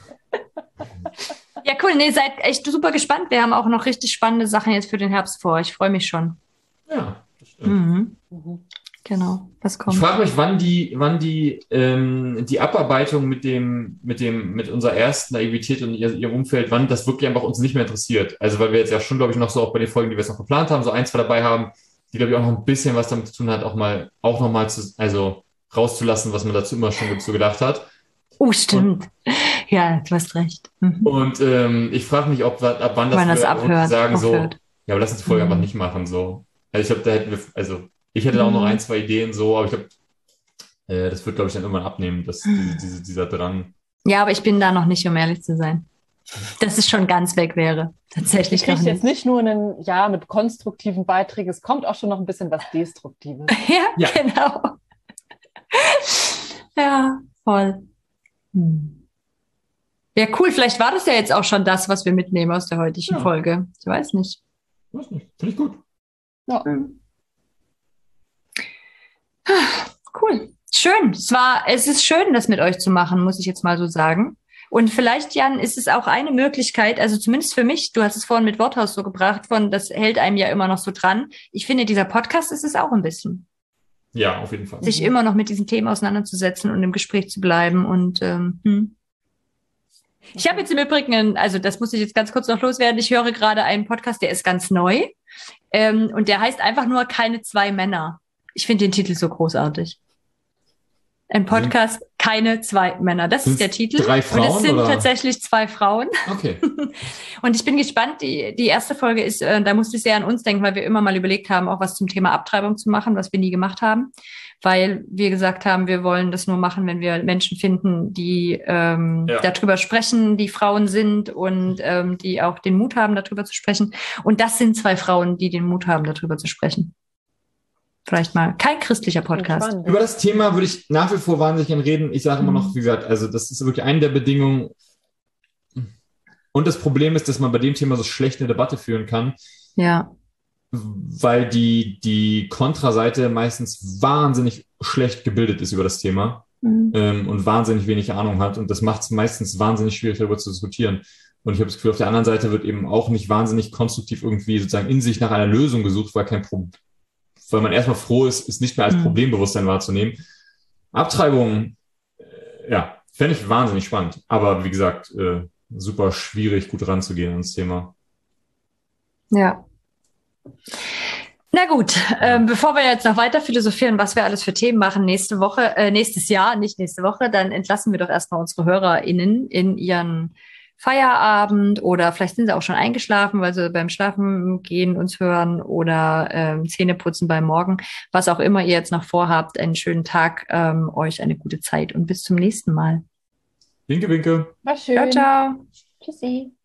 Ja, cool. Nee, seid echt super gespannt. Wir haben auch noch richtig spannende Sachen jetzt für den Herbst vor. Ich freue mich schon. Ja, das stimmt. Mhm. Mhm. Genau, was Ich kommt. frage mich, wann die, wann die, ähm, die Abarbeitung mit dem, mit dem, mit unserer ersten Naivität und ihr- ihrem Umfeld, wann das wirklich einfach uns nicht mehr interessiert. Also, weil wir jetzt ja schon, glaube ich, noch so auch bei den Folgen, die wir jetzt noch geplant haben, so ein, zwei dabei haben, die, glaube ich, auch noch ein bisschen was damit zu tun hat, auch mal, auch noch mal zu, also rauszulassen, was man dazu immer schon so gedacht hat. Oh, stimmt. Ja, du hast recht. Mhm. Und ähm, ich frage mich, ob ab wann das Wann das wir abhört, sagen so, aufhört. ja, aber lass uns die Folge Mhm. einfach nicht machen, so. Also ich glaube, da hätten wir, also ich hätte da auch noch Mhm. ein, zwei Ideen so, aber ich glaube, äh, das wird, glaube ich, dann irgendwann abnehmen, dass diese, diese, dieser Drang. Ja, aber ich bin da noch nicht, um ehrlich zu sein. Dass es schon ganz weg wäre. Ich Tatsächlich noch kriege nicht. jetzt nicht nur ein Jahr mit konstruktiven Beiträgen, es kommt auch schon noch ein bisschen was Destruktives. Ja, Ja. genau. Ja, voll. Hm. Ja, cool. Vielleicht war das ja jetzt auch schon das, was wir mitnehmen aus der heutigen Ja. Folge. Ich weiß nicht. Weiß nicht, finde ich gut. Ja. Cool. Schön. Es war, es ist schön, das mit euch zu machen, muss ich jetzt mal so sagen. Und vielleicht, Jan, ist es auch eine Möglichkeit, also zumindest für mich, du hast es vorhin mit Worthaus so gebracht, von das hält einem ja immer noch so dran. Ich finde, dieser Podcast ist es auch ein bisschen. Ja, auf jeden Fall. Sich immer noch mit diesen Themen auseinanderzusetzen und im Gespräch zu bleiben. Und ähm, hm. Ich habe jetzt im Übrigen, also das muss ich jetzt ganz kurz noch loswerden, ich höre gerade einen Podcast, der ist ganz neu ähm, und der heißt einfach nur Keine zwei Männer. Ich finde den Titel so großartig. Ein Podcast, Keine zwei Männer. Das ist Sind's der Titel. drei und es Frauen, sind oder? tatsächlich zwei Frauen. Okay. Und ich bin gespannt, die, die erste Folge ist, äh, da musste ich sehr an uns denken, weil wir immer mal überlegt haben, auch was zum Thema Abtreibung zu machen, was wir nie gemacht haben. Weil wir gesagt haben, wir wollen das nur machen, wenn wir Menschen finden, die ähm, Ja. darüber sprechen, die Frauen sind und ähm, die auch den Mut haben, darüber zu sprechen. Und das sind zwei Frauen, die den Mut haben, darüber zu sprechen. vielleicht mal kein christlicher Podcast. Spannend. Über das Thema würde ich nach wie vor wahnsinnig gerne reden. Ich sage immer noch, wie gesagt, also das ist wirklich eine der Bedingungen. Und das Problem ist, dass man bei dem Thema so schlecht eine Debatte führen kann. Ja. Weil die, die Kontraseite meistens wahnsinnig schlecht gebildet ist über das Thema mhm. ähm, und wahnsinnig wenig Ahnung hat. Und das macht es meistens wahnsinnig schwierig, darüber zu diskutieren. Und ich habe das Gefühl, auf der anderen Seite wird eben auch nicht wahnsinnig konstruktiv irgendwie sozusagen in sich nach einer Lösung gesucht, weil kein Problem, weil man erstmal froh ist, es nicht mehr als Problembewusstsein wahrzunehmen. Abtreibung, äh, ja, fände ich wahnsinnig spannend. Aber wie gesagt, äh, super schwierig, gut ranzugehen ans Thema. Ja. Na gut, ähm, bevor wir jetzt noch weiter philosophieren, was wir alles für Themen machen nächste Woche, äh, nächstes Jahr, nicht nächste Woche, dann entlassen wir doch erstmal unsere HörerInnen in ihren Feierabend oder vielleicht sind sie auch schon eingeschlafen, weil sie beim Schlafen gehen uns hören oder ähm, Zähneputzen beim Morgen. Was auch immer ihr jetzt noch vorhabt, einen schönen Tag, ähm, euch eine gute Zeit und bis zum nächsten Mal. Winke, winke. War schön. Ciao, ciao. Tschüssi.